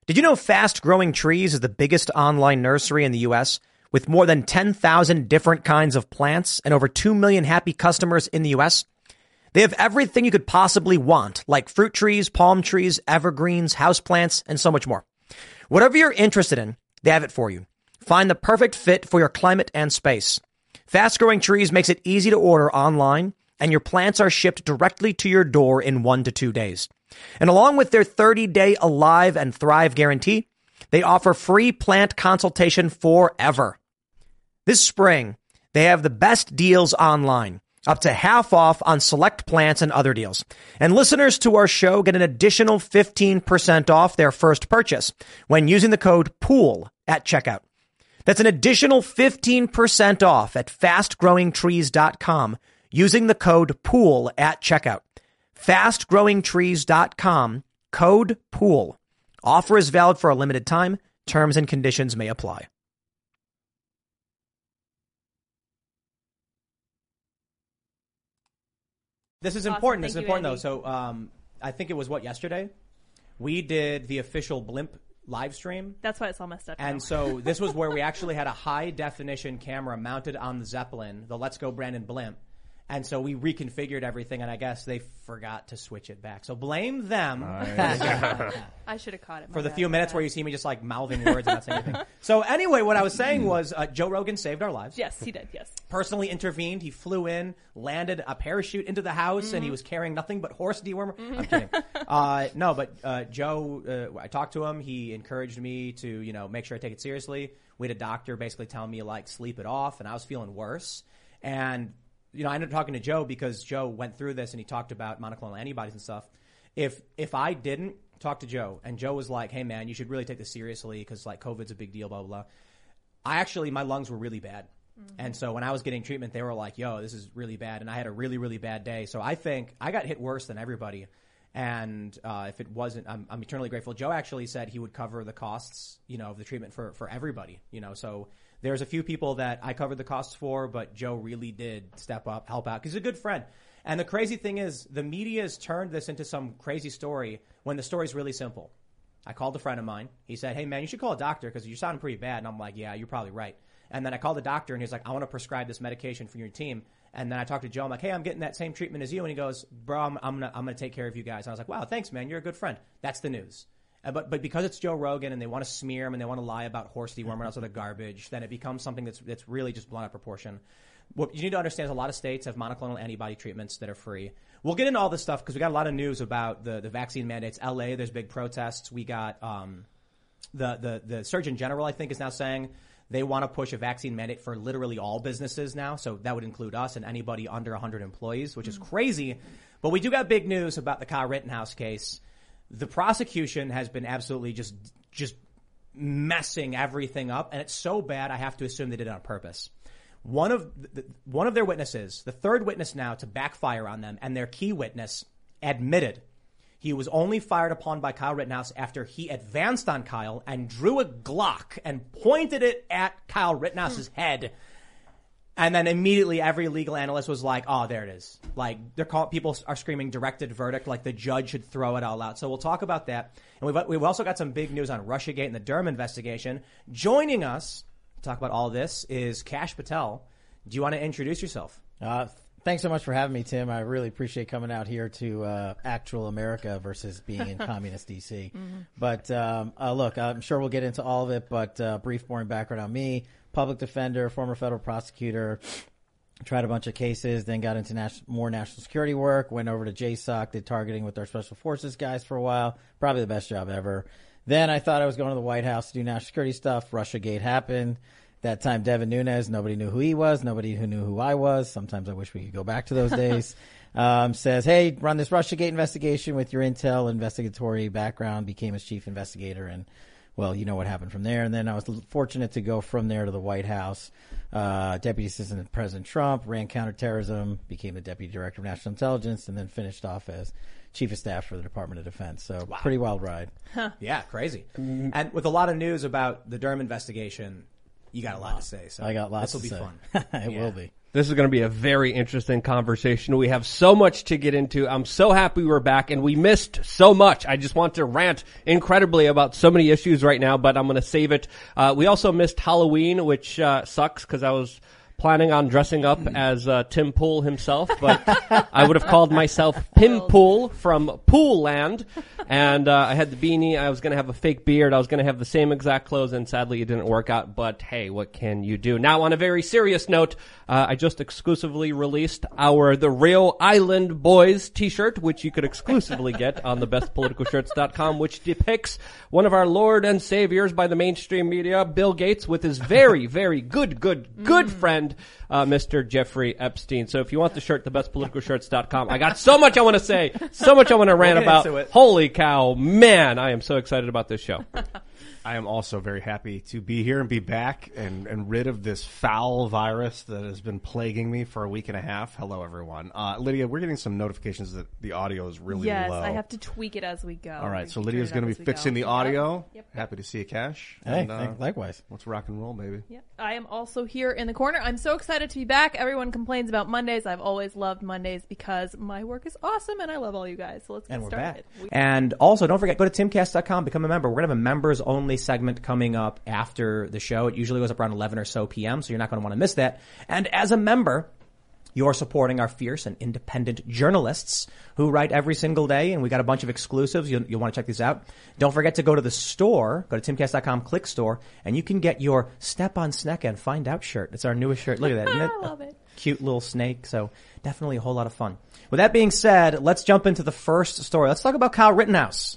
Did you know Fast Growing Trees is the biggest online nursery in the U.S. with more than 10,000 different kinds of plants and over 2 million happy customers in the U.S.? They have everything you could possibly want, like fruit trees, palm trees, evergreens, houseplants, and so much more. Whatever you're interested in, they have it for you. Find the perfect fit for your climate and space. Fast Growing Trees makes it easy to order online, and your plants are shipped directly to your door in 1 to 2 days. And along with their 30-day Alive and Thrive guarantee, they offer free plant consultation forever. This spring, they have the best deals online, up to half off on select plants and other deals. And listeners to our show get an additional 15% off their first purchase when using the code POOL at checkout. That's an additional 15% off at fastgrowingtrees.com using the code POOL at checkout. fastgrowingtrees.com, code POOL. Offer is valid for a limited time. Terms and conditions may apply. This is important. This is important, though. So I think it was, yesterday? We did the official Blimp live stream. That's why it's all messed up. And so this was where we actually had a high-definition camera mounted on the Zeppelin, the Let's Go Brandon Blimp. And so we reconfigured everything, and I guess they forgot to switch it back. So blame them. I should have caught it. For the few minutes where you see me just like mouthing words and not saying anything. So anyway, what I was saying was Joe Rogan saved our lives. Yes, he did, yes. Personally intervened. He flew in, landed a parachute into the house, and he was carrying nothing but horse dewormer. I'm kidding. No, but Joe, I talked to him. He encouraged me to, make sure I take it seriously. We had a doctor basically telling me sleep it off, and I was feeling worse. And I ended up talking to Joe because Joe went through this and he talked about monoclonal antibodies and stuff. If I didn't talk to Joe and Joe was like, hey man, you should really take this seriously because COVID's a big deal, blah, blah, blah. My lungs were really bad. Mm-hmm. And so when I was getting treatment, they were like, yo, this is really bad. And I had a really, really bad day. So I think I got hit worse than everybody. And if it wasn't, I'm eternally grateful. Joe actually said he would cover the costs, of the treatment for everybody, so there's a few people that I covered the costs for, but Joe really did step up, help out, because he's a good friend. And the crazy thing is, the media has turned this into some crazy story when the story's really simple. I called a friend of mine. He said, hey, man, you should call a doctor because you're sounding pretty bad. And I'm like, yeah, you're probably right. And then I called the doctor, and he's like, I want to prescribe this medication for your team. And then I talked to Joe. I'm like, hey, I'm getting that same treatment as you. And he goes, bro, I'm gonna take care of you guys. And I was like, wow, thanks, man. You're a good friend. That's the news. But because it's Joe Rogan and they want to smear him and they want to lie about horse dewormer and all sort of garbage, then it becomes something that's really just blown out of proportion. What you need to understand is a lot of states have monoclonal antibody treatments that are free. We'll get into all this stuff because we got a lot of news about the vaccine mandates. LA, there's big protests. We got the Surgeon General, I think, is now saying they want to push a vaccine mandate for literally all businesses now. So that would include us and anybody under 100 employees, which is crazy. But we do got big news about the Kyle Rittenhouse case. The prosecution has been absolutely just messing everything up, and it's so bad I have to assume they did it on purpose. One of their witnesses, the third witness now to backfire on them, and their key witness admitted he was only fired upon by Kyle Rittenhouse after he advanced on Kyle and drew a Glock and pointed it at Kyle Rittenhouse's head. And then immediately every legal analyst was like, oh, there it is. People are screaming directed verdict, like the judge should throw it all out. So we'll talk about that. And we've also got some big news on Russiagate and the Durham investigation. Joining us to talk about all this is Kash Patel. Do you want to introduce yourself? Thanks so much for having me, Tim. I really appreciate coming out here to actual America versus being in communist DC. Mm-hmm. But look, I'm sure we'll get into all of it, but brief, boring background on me. Public defender, former federal prosecutor, tried a bunch of cases, then got into more national security work, went over to JSOC, did targeting with our special forces guys for a while. Probably the best job ever. Then I thought I was going to the White House to do national security stuff. Russiagate happened. That time, Devin Nunes, nobody knew who he was. Nobody who knew who I was. Sometimes I wish we could go back to those days. Says, hey, run this Russiagate investigation with your intel investigatory background. Became his chief investigator, and well, you know what happened from there. And then I was fortunate to go from there to the White House. Deputy Assistant to President Trump, ran counterterrorism, became the Deputy Director of National Intelligence, and then finished off as Chief of Staff for the Department of Defense. So wow. Pretty wild ride. Huh. Yeah, crazy. And with a lot of news about the Durham investigation, You got a lot to say. So I got lots to say. This will be fun. It will be. This is going to be a very interesting conversation. We have so much to get into. I'm so happy we're back, and we missed so much. I just want to rant incredibly about so many issues right now, but I'm going to save it. We also missed Halloween, which sucks because I was planning on dressing up as Tim Pool himself, but I would have called myself Pim Pool from Pool Land. And I had the beanie. I was going to have a fake beard. I was going to have the same exact clothes, and sadly it didn't work out. But hey, what can you do? Now, on a very serious note, I just exclusively released our The Real Island Boys t-shirt, which you could exclusively get on thebestpoliticalshirts.com, which depicts one of our Lord and Saviors by the mainstream media, Bill Gates, with his very, very good friend, Mr. Jeffrey Epstein. So if you want the shirt, thebestpoliticalshirts.com. I got so much I want to say, so much I want to rant about. Holy cow, man, I am so excited about this show. I am also very happy to be here and be back and rid of this foul virus that has been plaguing me for a week and a half. Hello, everyone. Lydia, we're getting some notifications that the audio is really low. Yes, I have to tweak it as we go. All right, so Lydia's going to be fixing the audio. Yep. Happy to see you, Cash. Hey, likewise. Let's rock and roll, baby. Yep. I am also here in the corner. I'm so excited to be back. Everyone complains about Mondays. I've always loved Mondays because my work is awesome and I love all you guys. So let's get started. Back. And also, don't forget, go to timcast.com, become a member. We're going to have a members-only segment coming up after the show. It usually goes up around 11 or so p.m., so you're not going to want to miss that. And as a member, you're supporting our fierce and independent journalists who write every single day, and we got a bunch of exclusives. You'll want to check these out. Don't forget to go to the store. Go to timcast.com, click store, and you can get your Step on Snecka and Find Out shirt. It's our newest shirt. Look at that. Isn't it? I love it. Cute little snake. So definitely a whole lot of fun. With that being said, let's jump into the first story. Let's talk about Kyle Rittenhouse.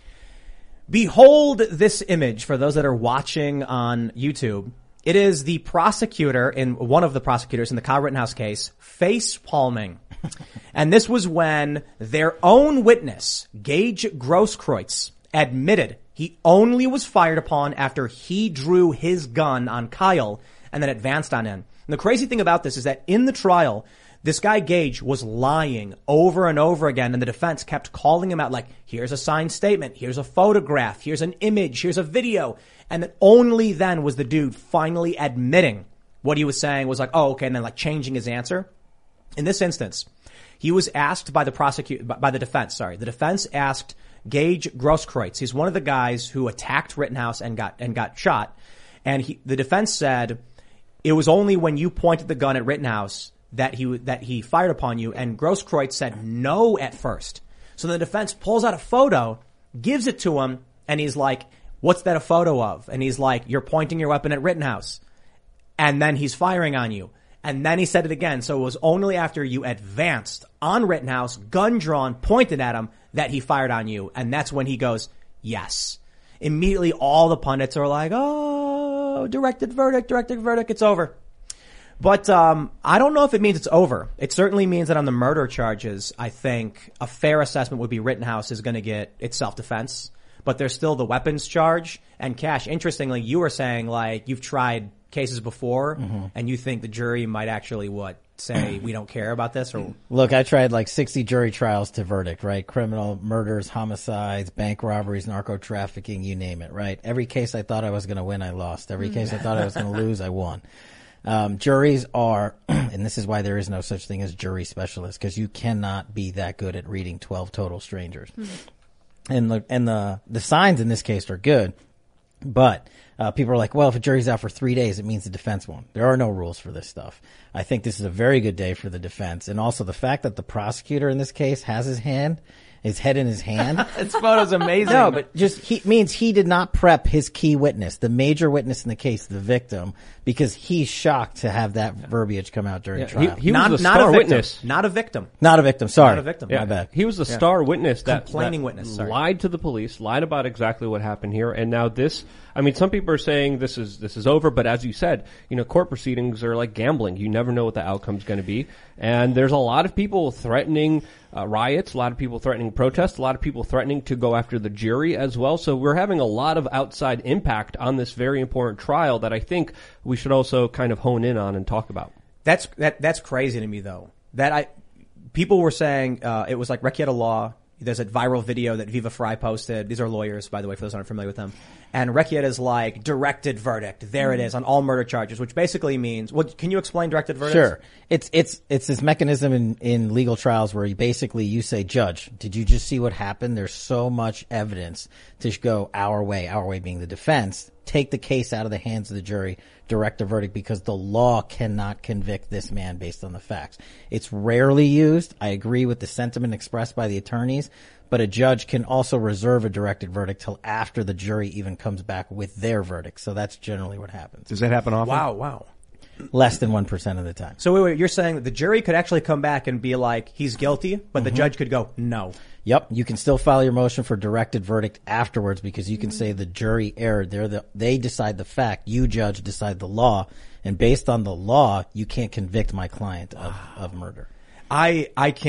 Behold this image for those that are watching on YouTube. It is the prosecutor one of the prosecutors in the Kyle Rittenhouse case face palming. And this was when their own witness, Gage Grosskreutz, admitted he only was fired upon after he drew his gun on Kyle and then advanced on him. And the crazy thing about this is that in the trial, this guy Gage was lying over and over again, and the defense kept calling him out like, here's a signed statement, here's a photograph, here's an image, here's a video. And then only then was the dude finally admitting what he was saying was like, oh, okay, and then like changing his answer. In this instance, he was asked by the defense. The defense asked Gage Grosskreutz. He's one of the guys who attacked Rittenhouse and got shot. And the defense said it was only when you pointed the gun at Rittenhouse that he fired upon you, and Grosskreutz said no at first. So the defense pulls out a photo, gives it to him, and he's like, what's that a photo of? And he's like, you're pointing your weapon at Rittenhouse. And then he's firing on you. And then he said it again. So it was only after you advanced on Rittenhouse, gun drawn, pointed at him, that he fired on you. And that's when he goes, yes. Immediately all the pundits are like, oh, directed verdict, it's over. But I don't know if it means it's over. It certainly means that on the murder charges, I think a fair assessment would be Rittenhouse is going to get its self-defense. But there's still the weapons charge. And Cash, interestingly, you were saying like you've tried cases before, and you think the jury might actually say we don't care about this? Or Look, I tried like 60 jury trials to verdict, right? Criminal murders, homicides, bank robberies, narco trafficking, you name it, right? Every case I thought I was going to win, I lost. Every case I thought I was going to lose, I won. Juries are, and this is why there is no such thing as jury specialists, because you cannot be that good at reading 12 total strangers. And the signs in this case are good, but people are like, well, if a jury's out for 3 days, it means the defense won. There are no rules for this stuff. I think this is a very good day for the defense, and also the fact that the prosecutor in this case has his head in his hand. This photo's amazing. No, but just means he did not prep his key witness, the major witness in the case, the victim, because he's shocked to have that verbiage come out during trial. He was the star witness. Not a victim. Not a victim. Sorry. Not a victim. My bad. He was the star witness that complaining witness. Sorry. Lied to the police, lied about exactly what happened here, and now this. I mean, some people are saying this is over, but as you said, court proceedings are like gambling. You never know what the outcome's going to be, and there's a lot of people threatening riots, a lot of people threatening protests, a lot of people threatening to go after the jury as well. So we're having a lot of outside impact on this very important trial that I think we should also kind of hone in on and talk about. That's crazy to me, though. People were saying it was like Rekieta Law there's a viral video that Viva Frei posted. These are lawyers, by the way, for those who aren't familiar with them. And Recchiette's like, directed verdict. There it is on all murder charges, which basically means, well, can you explain directed verdicts? Sure. It's this mechanism in legal trials where you say, judge, did you just see what happened? There's so much evidence to go our way being the defense. Take the case out of the hands of the jury, direct a verdict, because the law cannot convict this man based on the facts. It's rarely used. I agree with the sentiment expressed by the attorneys, but a judge can also reserve a directed verdict till after the jury even comes back with their verdict. So that's generally what happens. Does that happen often? Wow. Less than 1% of the time. So wait, you're saying that the jury could actually come back and be like, he's guilty, but the judge could go, no. Yep. You can still file your motion for directed verdict afterwards because you can say the jury erred. They decide the fact. You, judge, decide the law. And based on the law, you can't convict my client of murder. I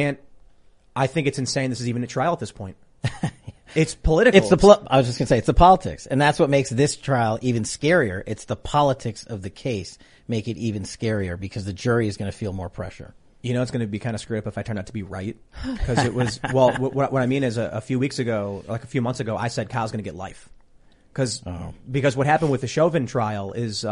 think it's insane this is even a trial at this point. It's political. I was just going to say, it's the politics. And that's what makes this trial even scarier. It's the politics of the case make it even scarier because the jury is going to feel more pressure. You know, it's going to be kind of screwed up if I turn out to be right. Because it was, well, what I mean is a few months ago, I said Kyle's going to get life. Because what happened with the Chauvin trial is,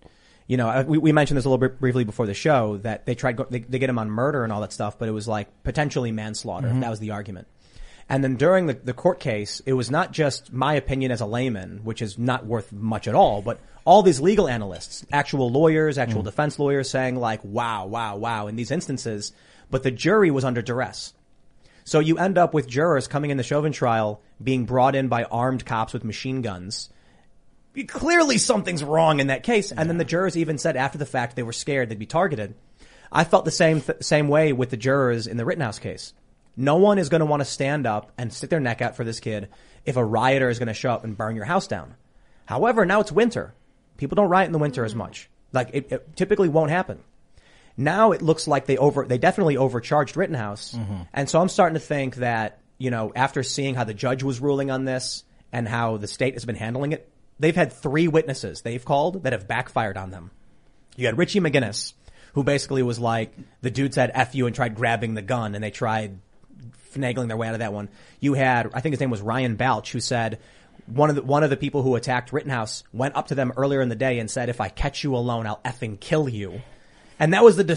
we mentioned this a little bit briefly before the show that they they get him on murder and all that stuff, but it was like potentially manslaughter. That was the argument. And then during the court case, it was not just my opinion as a layman, which is not worth much at all, but all these legal analysts, actual lawyers, actual defense lawyers saying like, wow, in these instances, but the jury was under duress. So you end up with jurors coming in the Chauvin trial being brought in by armed cops with machine guns. Clearly something's wrong in that case. And then the jurors even said after the fact they were scared they'd be targeted. I felt the same way with the jurors in the Rittenhouse case. No one is going to want to stand up and stick their neck out for this kid if a rioter is going to show up and burn your house down. However, now it's winter. People don't riot in the winter as much. Like it typically won't happen. Now it looks like they definitely overcharged Rittenhouse. And so I'm starting to think that, after seeing how the judge was ruling on this and how the state has been handling it, they've had 3 witnesses they've called that have backfired on them. You had Richie McGinnis, who basically was like, the dude said F you and tried grabbing the gun and they tried finagling their way out of that one. You had, I think his name was Ryan Balch, who said one of the people who attacked Rittenhouse went up to them earlier in the day and said, if I catch you alone, I'll effing kill you. And that was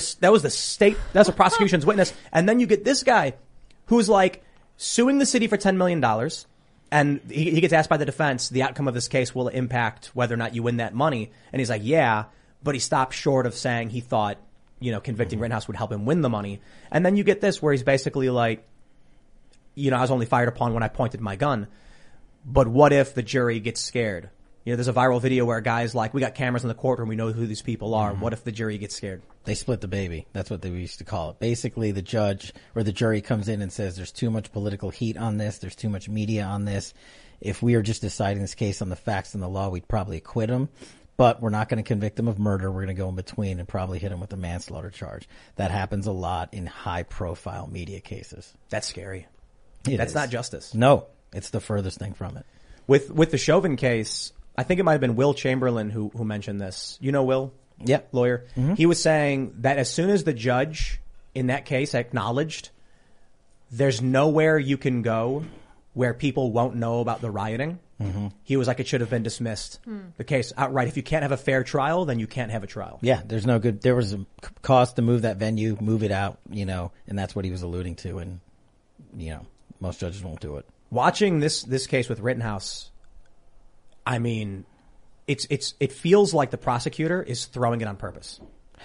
a prosecution's witness. And then you get this guy who's like suing the city for $10 million. And he gets asked by the defense, the outcome of this case will impact whether or not you win that money. And he's like, yeah, but he stopped short of saying he thought, convicting Rittenhouse would help him win the money. And then you get this where he's basically like, I was only fired upon when I pointed my gun. But what if the jury gets scared? There's a viral video where a guy's like, we got cameras in the courtroom. We know who these people are. What if the jury gets scared? They split the baby. That's what they used to call it. Basically, the judge or the jury comes in and says, there's too much political heat on this. There's too much media on this. If we are just deciding this case on the facts and the law, we'd probably acquit him. But we're not going to convict him of murder. We're going to go in between and probably hit him with a manslaughter charge. That happens a lot in high-profile media cases. That's scary. That's not justice. No, it's the furthest thing from it. With the Chauvin case, I think it might have been Will Chamberlain who mentioned this. You know Will? Yep. Lawyer. He was saying that as soon as the judge in that case acknowledged there's nowhere you can go where people won't know about the rioting, he was like, it should have been dismissed. The case outright. If you can't have a fair trial, then you can't have a trial. Yeah, there was a cost to move that venue, move it out, and that's what he was alluding to. And, most judges won't do it. Watching this case with Rittenhouse, I mean, it feels like the prosecutor is throwing it on purpose.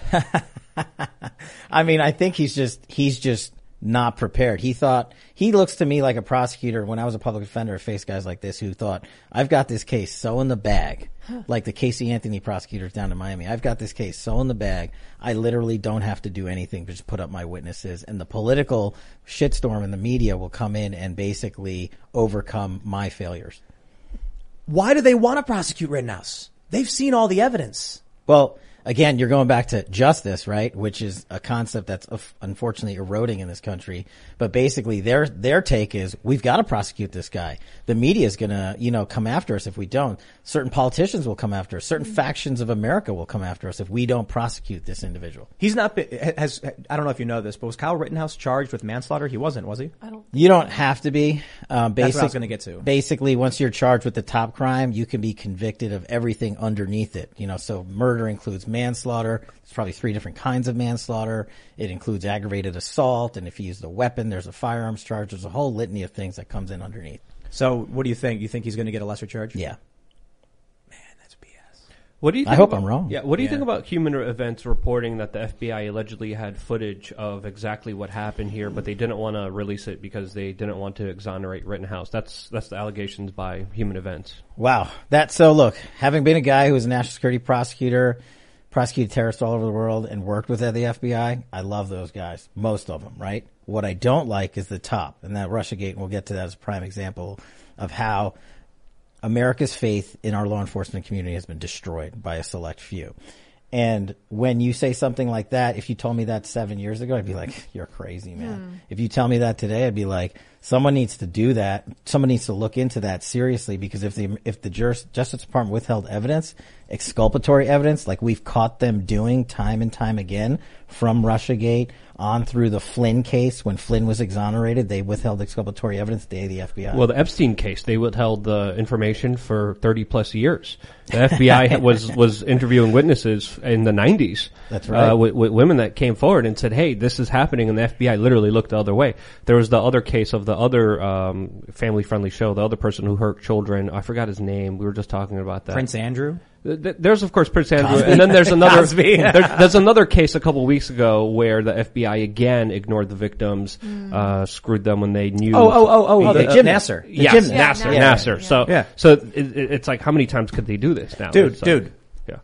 I mean, I think he's just not prepared. He looks to me like a prosecutor when I was a public defender. I faced guys like this who thought, I've got this case so in the bag, like the Casey Anthony prosecutors down in Miami. I've got this case so in the bag. I literally don't have to do anything but just put up my witnesses, and the political shitstorm in the media will come in and basically overcome my failures. Why do they want to prosecute Rittenhouse? They've seen all the evidence. Well, again, you're going back to justice, right? Which is a concept that's unfortunately eroding in this country. But basically their take is we've got to prosecute this guy. The media is going to, come after us if we don't. Certain politicians will come after us. Certain factions of America will come after us if we don't prosecute this individual. He's not, I don't know if you know this, but was Kyle Rittenhouse charged with manslaughter? He wasn't, was he? You don't have to be. That's what I was going to get to. Basically, once you're charged with the top crime, you can be convicted of everything underneath it. So murder includes manslaughter. There's probably 3 different kinds of manslaughter. It includes aggravated assault, and if you use a weapon, there's a firearms charge. There's a whole litany of things that comes in underneath. So what do you think? You think he's going to get a lesser charge? Yeah. Man, that's BS. What do you think I hope I'm wrong. Yeah. What do you think about Human Events reporting that the FBI allegedly had footage of exactly what happened here, but they didn't want to release it because they didn't want to exonerate Rittenhouse? That's the allegations by Human Events. Wow. So look, having been a guy who was a national security prosecutor, prosecuted terrorists all over the world and worked with the FBI, I love those guys. Most of them, right? What I don't like is the top, and that Russiagate, and we'll get to that as a prime example of how America's faith in our law enforcement community has been destroyed by a select few. And when you say something like that, if you told me that 7 years ago, I'd be like, you're crazy, man. If you tell me that today, I'd be like, someone needs to do that. Someone needs to look into that seriously, because if the Justice Department withheld evidence, exculpatory evidence, like we've caught them doing time and time again from Russiagate on through the Flynn case, when Flynn was exonerated, they withheld exculpatory evidence, the FBI. Well, the Epstein case, they withheld the information for 30 plus years. The FBI was interviewing witnesses in the 90s. That's right. With women that came forward and said, hey, this is happening, and the FBI literally looked the other way. There was the other case of the other family-friendly show, the other person who hurt children. I forgot his name. We were just talking about that. Prince Andrew? There's of course Prince Andrew, and then there's another. There's another case a couple weeks ago where the FBI again ignored the victims, screwed them when they knew. The Nasser. Yes, Yeah, Nasser. yeah. So it's like, how many times could they do this now? Dude. Yeah.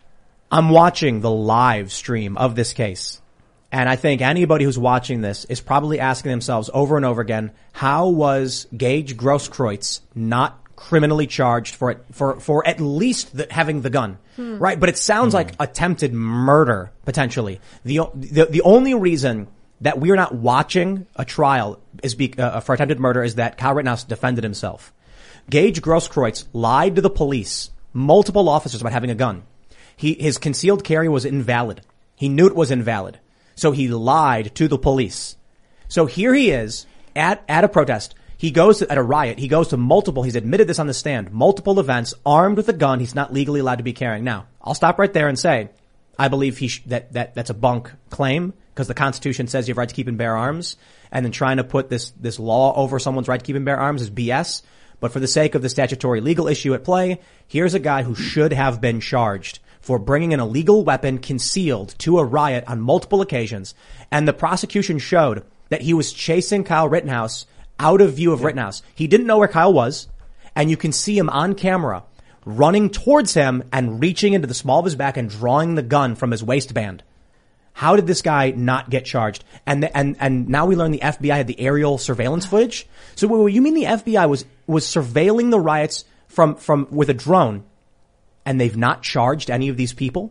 I'm watching the live stream of this case, and I think anybody who's watching this is probably asking themselves over and over again, how was Gage Grosskreutz not criminally charged for at least having the gun, right? But it sounds like attempted murder, potentially. The only reason that we're not watching a trial is for attempted murder is that Kyle Rittenhouse defended himself. Gage Grosskreutz lied to the police, multiple officers, about having a gun. His concealed carry was invalid. He knew it was invalid. So he lied to the police. So here he is at a protest. He goes at a riot. He goes to he's admitted this on the stand, multiple events, armed with a gun he's not legally allowed to be carrying. Now, I'll stop right there and say, I believe that's a bunk claim, because the Constitution says you have right to keep and bear arms, and then trying to put this law over someone's right to keep and bear arms is BS. But for the sake of the statutory legal issue at play, here's a guy who should have been charged for bringing an illegal weapon concealed to a riot on multiple occasions. And the prosecution showed that he was chasing Kyle Rittenhouse out of view of Rittenhouse. He didn't know where Kyle was, and you can see him on camera running towards him and reaching into the small of his back and drawing the gun from his waistband. How did this guy not get charged? And now we learn the FBI had the aerial surveillance footage. So you mean the FBI was surveilling the riots from with a drone, and they've not charged any of these people?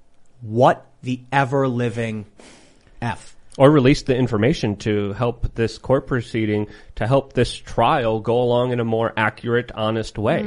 What the ever living F? Or release the information to help this court proceeding, to help this trial go along in a more accurate, honest way.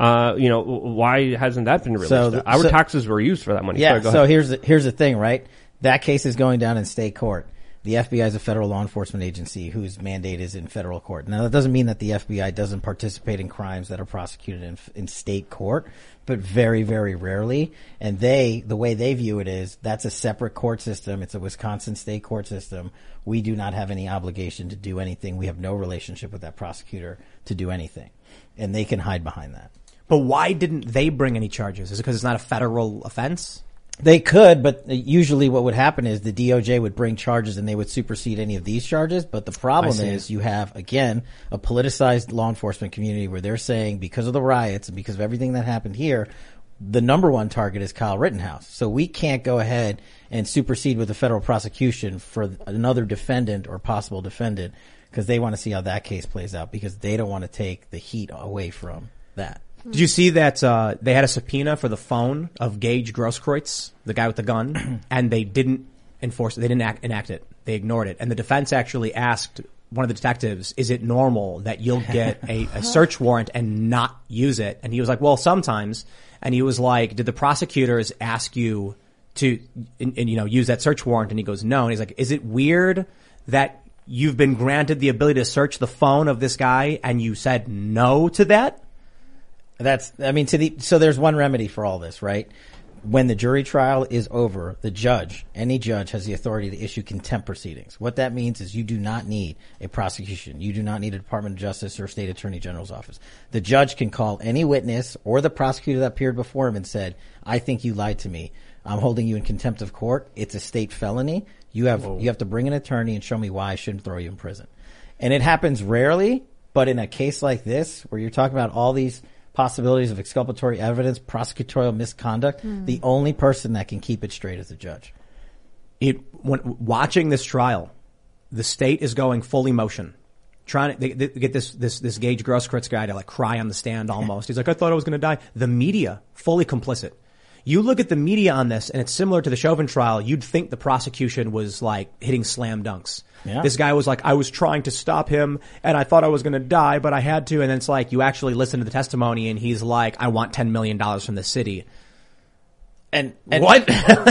Why hasn't that been released? Our taxes were used for that money. Yeah. Sorry, here's the thing, right? That case is going down in state court. The FBI is a federal law enforcement agency whose mandate is in federal court. Now, that doesn't mean that the FBI doesn't participate in crimes that are prosecuted in state court, but very, very rarely. And the way they view it is that's a separate court system. It's a Wisconsin state court system. We do not have any obligation to do anything. We have no relationship with that prosecutor to do anything. And they can hide behind that. But why didn't they bring any charges? Is it because it's not a federal offense? They could, but usually what would happen is the DOJ would bring charges and they would supersede any of these charges. But the problem is you have, again, a politicized law enforcement community where they're saying because of the riots and because of everything that happened here, the number one target is Kyle Rittenhouse. So we can't go ahead and supersede with a federal prosecution for another defendant or possible defendant because they want to see how that case plays out because they don't want to take the heat away from that. Did you see that they had a subpoena for the phone of Gage Grosskreutz, the guy with the gun, and they didn't enforce it. They didn't enact it. They ignored it. And the defense actually asked one of the detectives, is it normal that you'll get a search warrant and not use it? And he was like, well, sometimes. And he was like, did the prosecutors ask you to, use that search warrant? And he goes, no. And he's like, is it weird that you've been granted the ability to search the phone of this guy and you said no to that? So there's one remedy for all this, right? When the jury trial is over, any judge has the authority to issue contempt proceedings. What that means is you do not need a prosecution. You do not need a Department of Justice or State Attorney General's office. The judge can call any witness or the prosecutor that appeared before him and said, I think you lied to me. I'm holding you in contempt of court. It's a state felony. You have to bring an attorney and show me why I shouldn't throw you in prison. And it happens rarely, but in a case like this, where you're talking about all these possibilities of exculpatory evidence, prosecutorial misconduct, the only person that can keep it straight is the judge. When watching this trial, the state is going full emotion, trying to they get this Gage Grosskreutz guy to like cry on the stand almost. He's like, I thought I was going to die. The media fully complicit. You look at the media on this, and it's similar to the Chauvin trial. You'd think the prosecution was like hitting slam dunks. Yeah. This guy was like, I was trying to stop him, and I thought I was going to die, but I had to. And then it's like, you actually listen to the testimony, and he's like, I want $10 million from the city. And what?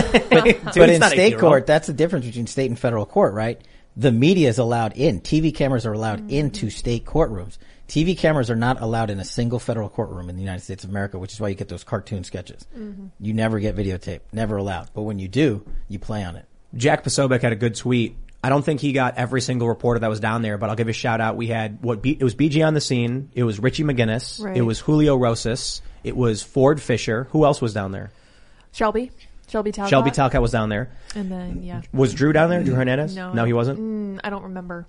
but in state court, that's the difference between state and federal court, right? The media is allowed in. TV cameras are allowed into state courtrooms. TV cameras are not allowed in a single federal courtroom in the United States of America, which is why you get those cartoon sketches. You never get videotape. Never allowed. But when you do, you play on it. Jack Posobiec had a good tweet. I don't think he got every single reporter that was down there, but I'll give a shout out. We had it was BG on the scene. It was Richie McGinnis. Right. It was Julio Rosas. It was Ford Fisher. Who else was down there? Shelby Talcott. Shelby Talcott was down there. And then, yeah. Was Drew down there? Drew Hernandez? No, he wasn't? I don't remember.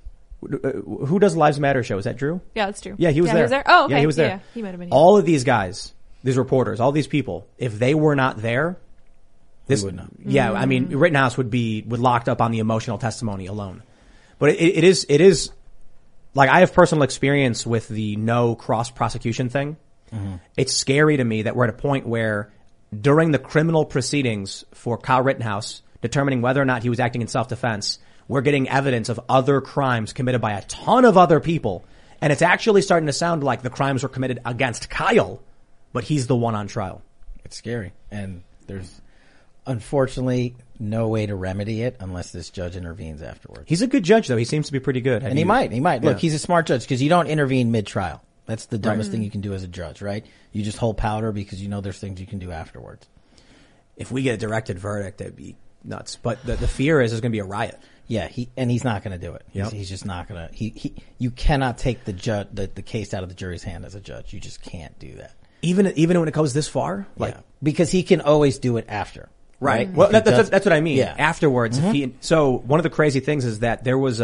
Who does Lives Matter show? Is that Drew? Yeah, that's Drew. Yeah, he was there. He was there? Oh, okay. Yeah, he was there. Yeah, he might have been. All of these guys, these reporters, all these people, if they were not there, this would not. Yeah, I mean, Rittenhouse would locked up on the emotional testimony alone. But it is like, I have personal experience with the no cross prosecution thing. It's scary to me that we're at a point where during the criminal proceedings for Kyle Rittenhouse, determining whether or not he was acting in self-defense, we're getting evidence of other crimes committed by a ton of other people. And it's actually starting to sound like the crimes were committed against Kyle, but he's the one on trial. It's scary. And there's unfortunately no way to remedy it unless this judge intervenes afterwards. He's a good judge, though. He seems to be pretty good. He might. Look, he's a smart judge because you don't intervene mid-trial. That's the dumbest thing you can do as a judge, right? You just hold powder because you know there's things you can do afterwards. If we get a directed verdict, that'd be nuts. But the fear is there's going to be a riot. Yeah, he's not going to do it. Yep. He's just not going to. You cannot take the case out of the jury's hand as a judge. You just can't do that. Even when it goes this far, because he can always do it after. Right. Well, that's what I mean. Yeah. Afterwards, so one of the crazy things is that there was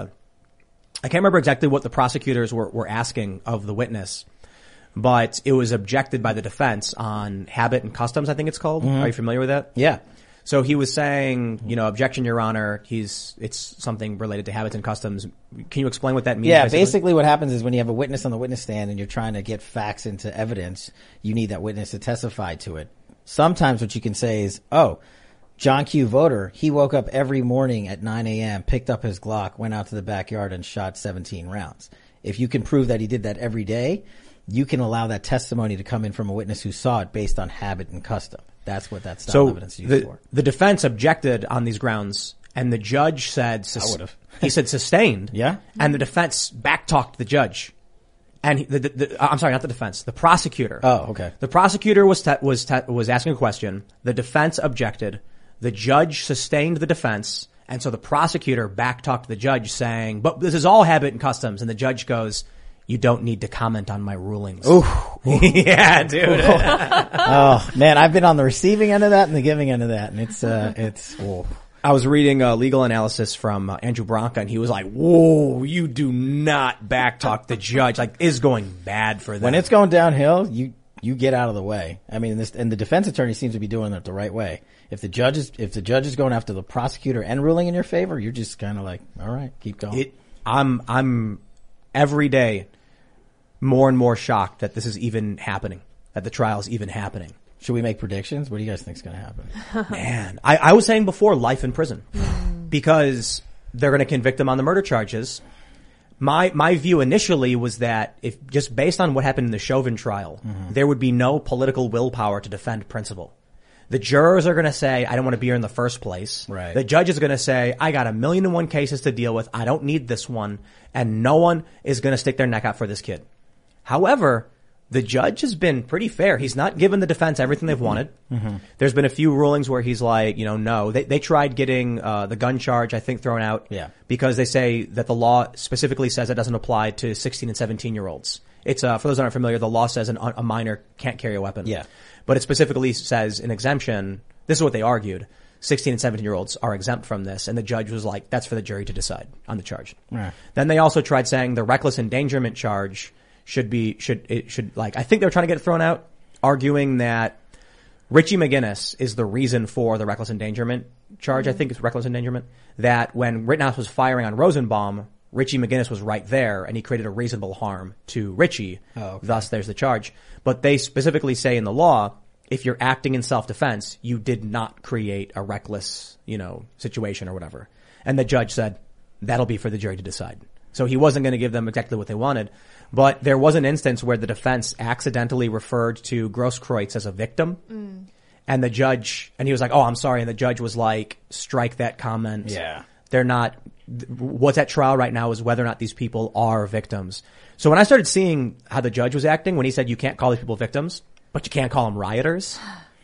I can't remember exactly what the prosecutors were asking of the witness, but it was objected by the defense on habit and customs, I think it's called. Are you familiar with that? Yeah. So he was saying, objection, Your Honor. It's something related to habits and customs. Can you explain what that means? Yeah, basically what happens is when you have a witness on the witness stand and you're trying to get facts into evidence, you need that witness to testify to it. Sometimes what you can say is, John Q. Voter, he woke up every morning at 9 a.m., picked up his Glock, went out to the backyard and shot 17 rounds. If you can prove that he did that every day, you can allow that testimony to come in from a witness who saw it based on habit and custom. That's what that style of evidence is used for. The defense objected on these grounds, and the judge said, he said sustained. Yeah. And the defense backtalked the judge. And I'm sorry, not the defense, the prosecutor. Oh, okay. The prosecutor was asking a question. The defense objected. The judge sustained the defense. And so the prosecutor backtalked the judge saying, but this is all habit and customs. And the judge goes, you don't need to comment on my rulings. Ooh. Yeah, dude. Oh, man, I've been on the receiving end of that and the giving end of that. And it's. I was reading legal analysis from Andrew Branca, and he was like, whoa, you do not backtalk the judge. Like, it's going bad for them. When it's going downhill, you get out of the way. I mean, and the defense attorney seems to be doing it the right way. If the judge is going after the prosecutor and ruling in your favor, you're just kind of like, all right, keep going. I'm every day more and more shocked that this is even happening, that the trial is even happening. Should we make predictions? What do you guys think is going to happen? Man, I was saying before, life in prison. Because they're going to convict him on the murder charges. My view initially was that if just based on what happened in the Chauvin trial, there would be no political willpower to defend principle. The jurors are going to say, I don't want to be here in the first place. Right. The judge is going to say, I got 1,000,001 cases to deal with. I don't need this one. And no one is going to stick their neck out for this kid. However, the judge has been pretty fair. He's not given the defense everything they've wanted. There's been a few rulings where he's like, no. They tried getting the gun charge, I think, thrown out. Yeah. Because they say that the law specifically says it doesn't apply to 16 and 17-year-olds. It's for those that aren't familiar, the law says a minor can't carry a weapon. Yeah. But it specifically says an exemption. This is what they argued. 16 and 17-year-olds are exempt from this. And the judge was like, that's for the jury to decide on the charge. Right. Then they also tried saying the reckless endangerment charge I think they were trying to get it thrown out, arguing that Richie McGinnis is the reason for the reckless endangerment charge. I think it's reckless endangerment. That when Rittenhouse was firing on Rosenbaum, Richie McGinnis was right there and he created a reasonable harm to Richie. Oh, okay. Thus there's the charge. But they specifically say in the law, if you're acting in self-defense, you did not create a reckless, situation or whatever. And the judge said, that'll be for the jury to decide. So he wasn't going to give them exactly what they wanted. But there was an instance where the defense accidentally referred to Grosskreutz as a victim. And the judge, and he was like, oh, I'm sorry. And the judge was like, strike that comment. Yeah. They're not, what's at trial right now is whether or not these people are victims. So when I started seeing how the judge was acting, when he said you can't call these people victims, but you can't call them rioters,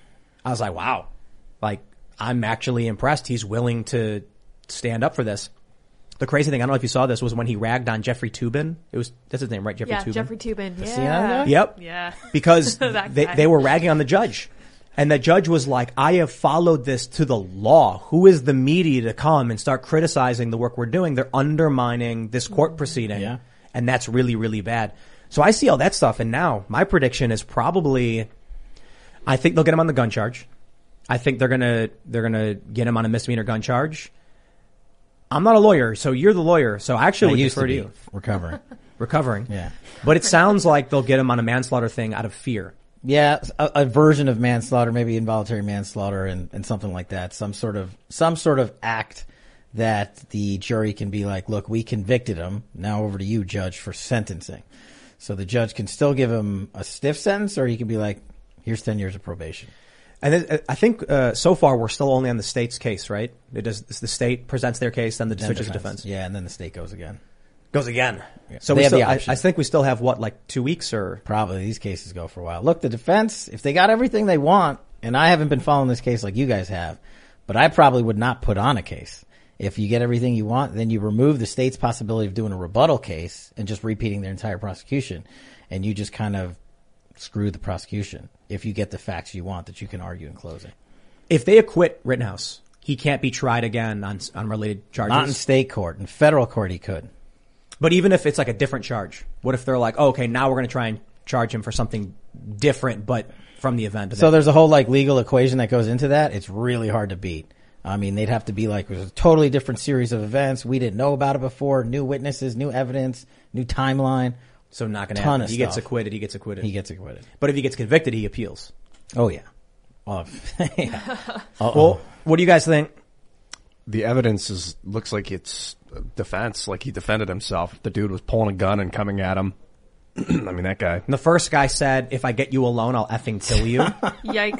I was like, wow. Like, I'm actually impressed. He's willing to stand up for this. The crazy thing, I don't know if you saw this, was when he ragged on Jeffrey Toobin. That's his name, right? Jeffrey Toobin? Jeffrey Toobin. CNN Yeah. guy? Yep. Yeah. Because That guy. they were ragging on the judge. And the judge was like, I have followed this to the law. Who is the media to come and start criticizing the work we're doing? They're undermining this court proceeding. Yeah. And that's really, really bad. So I see all that stuff. And now my prediction is probably, I think they'll get him on the gun charge. I think they're gonna get him on a misdemeanor gun charge. I'm not a lawyer, so you're the lawyer. So I actually would used defer to to be you. recovering. Recovering. Yeah. But it sounds like they'll get him on a manslaughter thing out of fear. Yeah, a version of manslaughter, maybe involuntary manslaughter and something like that. Some sort of act that the jury can be like, look, we convicted him. Now over to you, judge, for sentencing. So the judge can still give him a stiff sentence, or he can be like, here's 10 years of probation. And then, I think so far we're still only on the state's case, right? The state presents their case, then the switches to defense. Yeah, and then the state goes again. Goes again. Yeah. So They we have still, the I option. think we still have like 2 weeks or. Probably these cases go for a while. Look, the defense, if they got everything they want, and I haven't been following this case like you guys have, but I probably would not put on a case. If you get everything you want, then you remove the state's possibility of doing a rebuttal case and just repeating their entire prosecution. And you just kind of screw the prosecution if you get the facts you want that you can argue in closing. If they acquit Rittenhouse, he can't be tried again on related charges. Not in state court. In federal court, he could. But even if it's like a different charge, what if they're like, oh, okay, now we're going to try and charge him for something different, but from the event. So there's a whole like legal equation that goes into that. It's really hard to beat. I mean, they'd have to be like, it was a totally different series of events. We didn't know about it before. New witnesses, new evidence, new timeline. So not going to Ton happen. of He gets stuff. acquitted. He gets acquitted. He gets acquitted. But if he gets convicted, he appeals. Oh yeah. Oh, yeah. Well, what do you guys think? The evidence looks like it's defense, like he defended himself. The dude was pulling a gun and coming at him. I mean, that guy. And the first guy said, if I get you alone, I'll effing kill you. Yikes.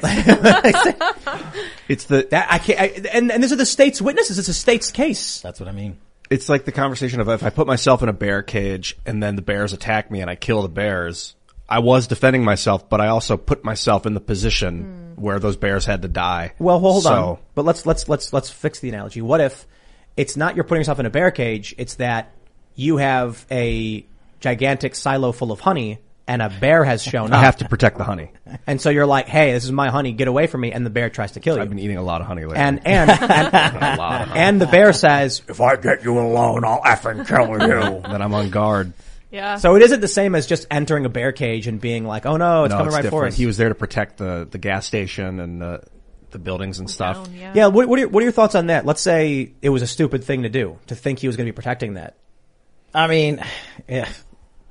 It's the That I can't, and these are the state's witnesses. It's a state's case. That's what I mean. it's like the conversation of if I put myself in a bear cage and then the bears attack me and I kill the bears. I was defending myself, but I also put myself in the position where those bears had to die. Well, hold on. But let's fix the analogy. What if it's not you're putting yourself in a bear cage, it's that you have a gigantic silo full of honey and a bear has shown I up. have to protect the honey. And so you're like, "Hey, this is my honey, get away from me." And the bear tries to kill you. I've been eating a lot of honey lately. And a lot of honey. and the bear says, "If I get you alone, I'll effing kill you." Then I'm on guard. Yeah. So it isn't the same as just entering a bear cage and being like, "Oh no, it's No, coming it's right for different. us." He was there to protect the gas station and the buildings and stuff. Down, yeah. Yeah, what are your thoughts on that? Let's say it was a stupid thing to do, to think he was going to be protecting that. I mean, yeah.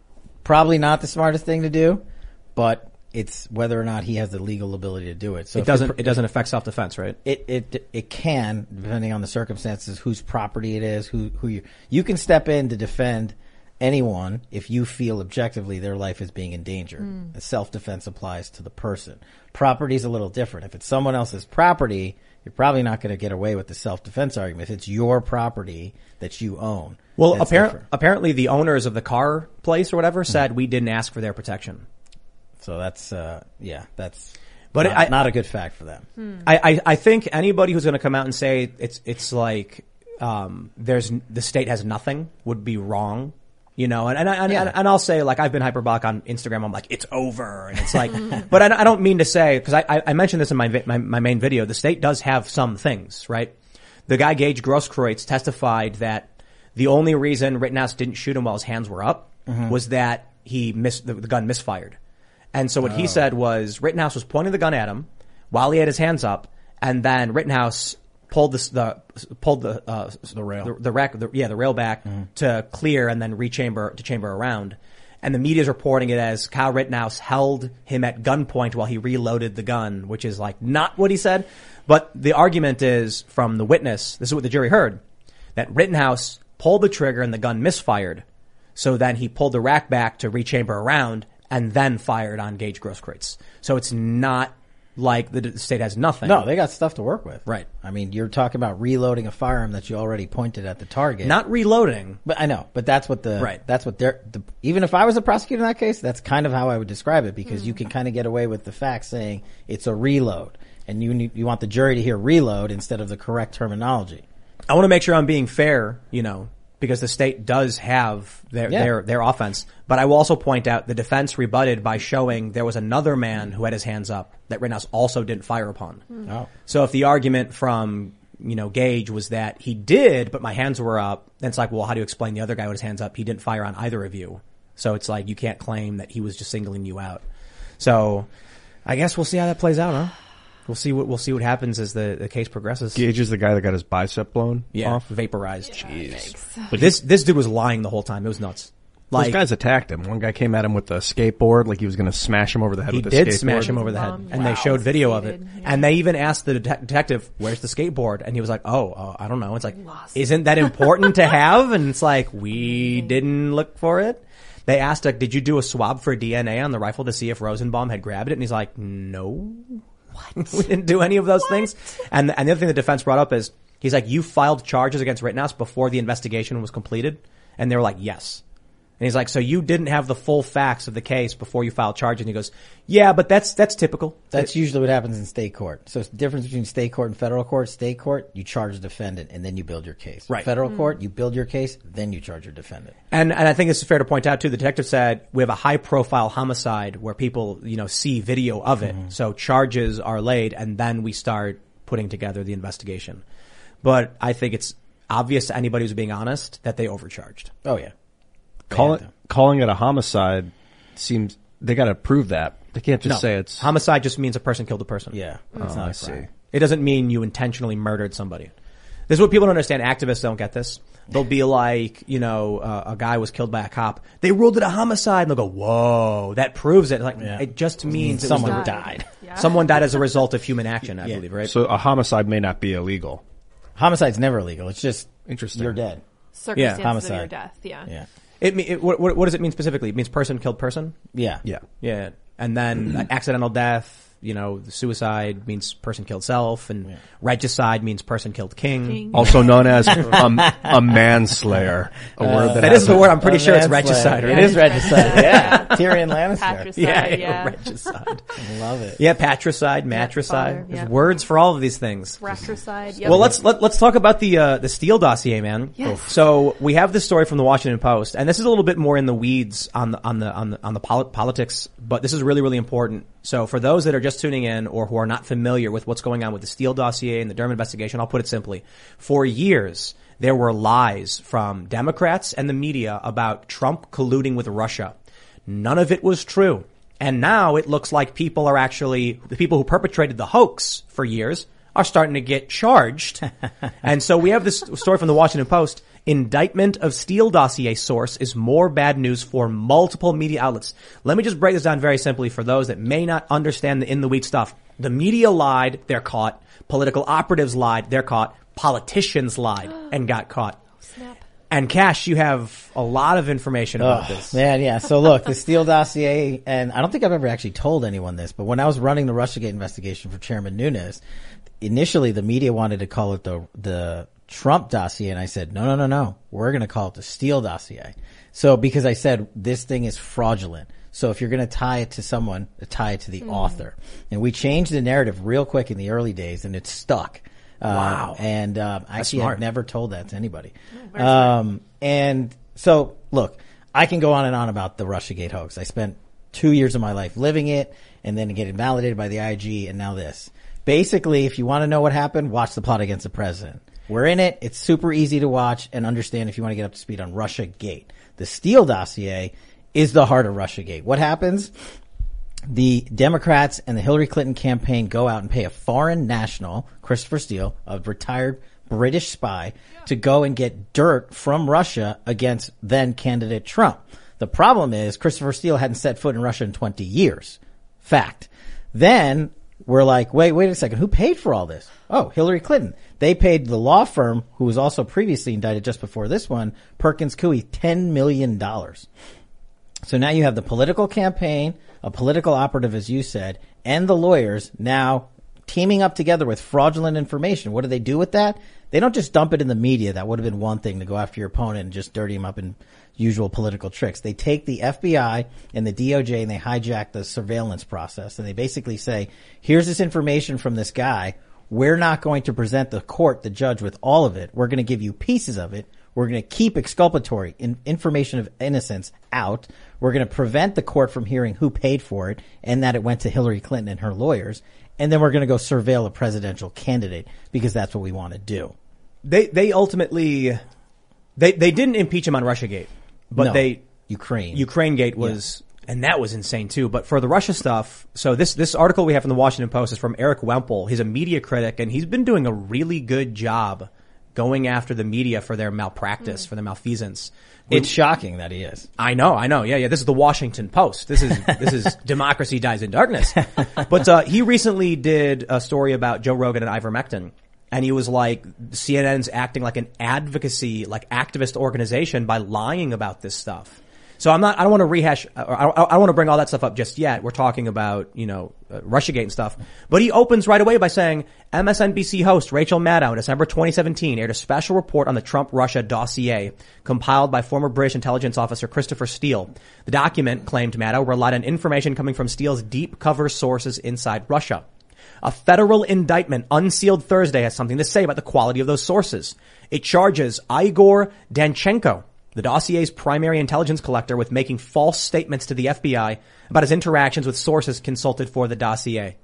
probably not the smartest thing to do, but it's whether or not he has the legal ability to do it. So It doesn't affect self-defense, right? It can, depending on the circumstances, whose property it is, who you can step in to defend anyone if you feel objectively their life is being endangered. Self-defense applies to the person. Property is a little different. If it's someone else's property, you're probably not going to get away with the self-defense argument. If it's your property that you own. Well, that's different. apparently the owners of the car place or whatever said we didn't ask for their protection. So that's, that's But not a good fact for them. I think anybody who's going to come out and say it's like the state has nothing would be wrong. You know, and I'll say, like, I've been hyperbolic on Instagram. I'm like, it's over. And it's like, but I don't mean to say, because I mentioned this in my main video, the state does have some things, right? The guy Gage Grosskreutz testified that the only reason Rittenhouse didn't shoot him while his hands were up was that the gun misfired. And so what he said was Rittenhouse was pointing the gun at him while he had his hands up, and then Rittenhouse pulled the rail back to clear and then chamber around. And the media's reporting it as Kyle Rittenhouse held him at gunpoint while he reloaded the gun, which is like not what he said. But the argument is from the witness, this is what the jury heard, that Rittenhouse pulled the trigger and the gun misfired. So then he pulled the rack back to rechamber around and then fired on Gage Grosskreutz. So it's not like the state has nothing. No, they got stuff to work with. Right. I mean, you're talking about reloading a firearm that you already pointed at the target. Not reloading. But I know, but that's what Right. that's what even if I was a prosecutor in that case, that's kind of how I would describe it, because you can kind of get away with the facts saying it's a reload, and you want the jury to hear reload instead of the correct terminology. I want to make sure I'm being fair, you know, because the state does have their offense. But I will also point out the defense rebutted by showing there was another man who had his hands up that Rittenhouse also didn't fire upon. Oh. So if the argument from, you know, Gage was that he did, but my hands were up, then it's like, well, how do you explain the other guy with his hands up? He didn't fire on either of you. So it's like, you can't claim that he was just singling you out. So I guess we'll see how that plays out, huh? We'll see what happens as the case progresses. Gage is the guy that got his bicep blown off. Vaporized. Jeez. But this dude was lying the whole time. It was nuts. Those guys attacked him. One guy came at him with a skateboard, like he was going to smash him over the head with a skateboard. He did smash him over the head, and they showed video of it. Yeah. And they even asked the detective, "Where's the skateboard?" And he was like, "Oh, I don't know." It's like, isn't that important to have? And it's like, we didn't look for it. They asked, like, did you do a swab for DNA on the rifle to see if Rosenbaum had grabbed it? And he's like, no. What? We didn't do any of those things. And the other thing the defense brought up is, he's like, you filed charges against Rittenhouse before the investigation was completed? And they were like, yes. And he's like, so you didn't have the full facts of the case before you filed charges? And he goes, yeah, but that's typical. That's usually what happens in state court. So it's the difference between state court and federal court. State court, you charge the defendant and then you build your case. Right. Federal court, you build your case, then you charge your defendant. And I think this is fair to point out too. The detective said we have a high profile homicide where people, you know, see video of it. So charges are laid and then we start putting together the investigation. But I think it's obvious to anybody who's being honest that they overcharged. Oh yeah. Calling it a homicide seems, they got to prove that. They can't just say it's Homicide just means a person killed a person. Yeah. Oh, I see. It doesn't mean you intentionally murdered somebody. This is what people don't understand. Activists don't get this. They'll be like, you know, a guy was killed by a cop. They ruled it a homicide. And they'll go, whoa, that proves it. Like, it just means someone died. Yeah. Someone died as a result of human action, I believe, right? So a homicide may not be illegal. Homicide's never illegal. It's just Interesting. you're dead. Circumstances of homicide. your death. Yeah. Yeah. What does it mean specifically? It means person killed person? Yeah. Yeah. Yeah. And then accidental death, you know, suicide means person killed self, and regicide means person killed king. Also known as a manslayer. A word That is the word. I'm pretty sure it's regicide, right? It is regicide. Yeah. Tyrion Lannister. Patricide, yeah. Regicide. Love it. Yeah, patricide, matricide. father, There's yeah. words for all of these things. Fratricide. Yep. Well, let's talk about the Steele dossier, man. Yes. So we have this story from the Washington Post, and this is a little bit more in the weeds on the politics, but this is really, really important. So for those that are just tuning in or who are not familiar with what's going on with the Steele dossier and the Durham investigation, I'll put it simply. For years, there were lies from Democrats and the media about Trump colluding with Russia. None of it was true. And now it looks like the people who perpetrated the hoax for years are starting to get charged. And so we have this story from the Washington Post. Indictment of Steele dossier source is more bad news for multiple media outlets. Let me just break this down very simply for those that may not understand the in-the-weeds stuff. The media lied, they're caught. Political operatives lied, they're caught. Politicians lied and got caught. Snap. And Cash, you have a lot of information about this. Man, yeah. So look, the Steele dossier, and I don't think I've ever actually told anyone this, but when I was running the Russiagate investigation for Chairman Nunes, initially the media wanted to call it the Trump dossier, and I said, no. We're going to call it the Steele dossier. So because I said this thing is fraudulent. So if you're going to tie it to someone, tie it to the author. And we changed the narrative real quick in the early days, and it stuck. Wow. And actually, smart. I've never told that to anybody. And so, look, I can go on and on about the Russiagate hoax. I spent 2 years of my life living it, and then get invalidated by the IG, and now this. Basically, if you want to know what happened, watch The Plot Against the President. We're in it. It's super easy to watch and understand if you want to get up to speed on Russiagate. The Steele dossier is the heart of Russiagate. What happens? The Democrats and the Hillary Clinton campaign go out and pay a foreign national, Christopher Steele, a retired British spy, to go and get dirt from Russia against then candidate Trump. The problem is Christopher Steele hadn't set foot in Russia in 20 years. Fact. Then we're like, wait a second. Who paid for all this? Oh, Hillary Clinton. They paid the law firm, who was also previously indicted just before this one, Perkins Coie, $10 million. So now you have the political campaign, a political operative, as you said, and the lawyers now teaming up together with fraudulent information. What do they do with that? They don't just dump it in the media. That would have been one thing, to go after your opponent and just dirty him up in usual political tricks. They take the FBI and the DOJ and they hijack the surveillance process, and they basically say, here's this information from this guy. We're not going to present the court, the judge, with all of it. We're going to give you pieces of it. We're going to keep exculpatory information of innocence out. We're going to prevent the court from hearing who paid for it and that it went to Hillary Clinton and her lawyers. And then we're going to go surveil a presidential candidate, because that's what we want to do. They ultimately, they didn't impeach him on Russiagate, but No, Ukraine Gate was, and that was insane too. But for the Russia stuff, so this article we have from the Washington Post is from Eric Wemple. He's a media critic, and he's been doing a really good job going after the media for their malpractice, for their malfeasance. It's shocking that he is. I know. Yeah. This is the Washington Post. This is Democracy Dies in Darkness. But he recently did a story about Joe Rogan and ivermectin, and he was like, CNN's acting like an advocacy, like activist organization by lying about this stuff. So I don't want to rehash, or I don't want to bring all that stuff up just yet. We're talking about, Russiagate and stuff. But he opens right away by saying, MSNBC host Rachel Maddow in December 2017 aired a special report on the Trump-Russia dossier compiled by former British intelligence officer Christopher Steele. The document, claimed Maddow, relied on information coming from Steele's deep cover sources inside Russia. A federal indictment unsealed Thursday has something to say about the quality of those sources. It charges Igor Danchenko, the dossier's primary intelligence collector, with making false statements to the FBI about his interactions with sources consulted for the dossier.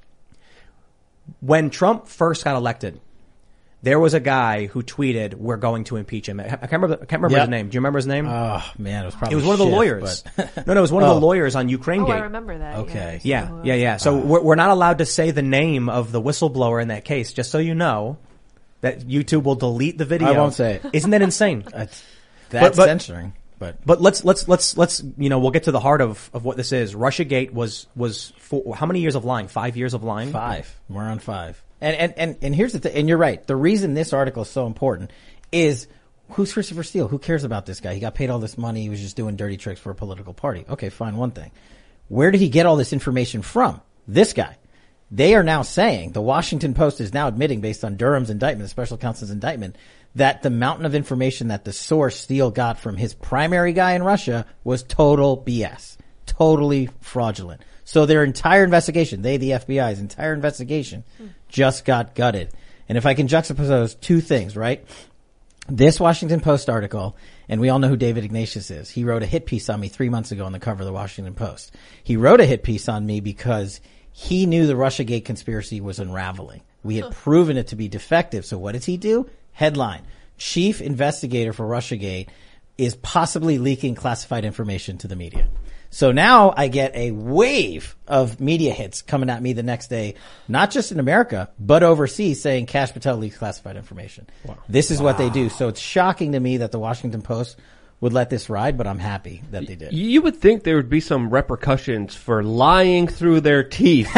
When Trump first got elected, there was a guy who tweeted, "We're going to impeach him." I can't remember his name. Do you remember his name? Oh man, it was one of the lawyers. No, it was one of the lawyers on Ukraine Gate. I remember that. Okay. Yeah. So we're not allowed to say the name of the whistleblower in that case, just so you know. That YouTube will delete the video. I won't say it. Isn't that insane? That's censoring. But let's we'll get to the heart of what this is. Russiagate was for how many years of lying? 5 years of lying? 5. We're on 5. And here's the thing, and you're right. The reason this article is so important is, who's Christopher Steele? Who cares about this guy? He got paid all this money. He was just doing dirty tricks for a political party. Okay, fine, one thing. Where did he get all this information from? This guy. They are now saying, the Washington Post is now admitting, based on Durham's indictment, the special counsel's indictment, that the mountain of information that the source Steele got from his primary guy in Russia was total BS. Totally fraudulent. So their entire investigation, the FBI's entire investigation, just got gutted. And if I can juxtapose two things, right? This Washington Post article, and we all know who David Ignatius is. He wrote a hit piece on me 3 months ago on the cover of the Washington Post. He wrote a hit piece on me because he knew the Russiagate conspiracy was unraveling. We had proven it to be defective. So what does he do? Headline: Chief investigator for Russiagate is possibly leaking classified information to the media. So now I get a wave of media hits coming at me the next day, not just in America, but overseas, saying Kash Patel leaks classified information. Wow. This is what they do. So it's shocking to me that the Washington Post would let this ride, but I'm happy that they did. You would think there would be some repercussions for lying through their teeth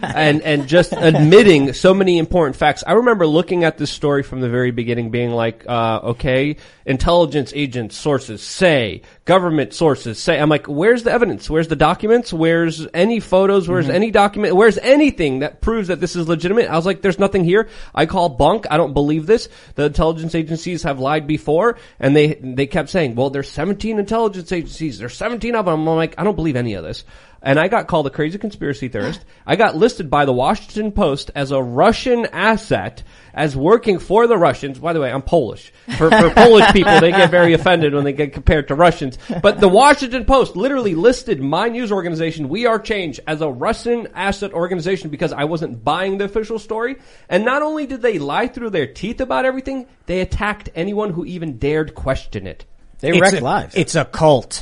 and just admitting so many important facts. I remember looking at this story from the very beginning being like, okay, intelligence agents, sources say, government sources say. I'm like, where's the evidence? Where's the documents? Where's any photos? Where's any document? Where's anything that proves that this is legitimate? I was like, there's nothing here. I call bunk. I don't believe this. The intelligence agencies have lied before, and they kept saying, well, there's 17 intelligence agencies. There's 17 of them. I'm like, I don't believe any of this. And I got called a crazy conspiracy theorist. I got listed by the Washington Post as a Russian asset, as working for the Russians. By the way, I'm Polish. For Polish people, they get very offended when they get compared to Russians. But the Washington Post literally listed my news organization, We Are Change, as a Russian asset organization because I wasn't buying the official story. And not only did they lie through their teeth about everything, they attacked anyone who even dared question it. They wrecked lives. It's a cult.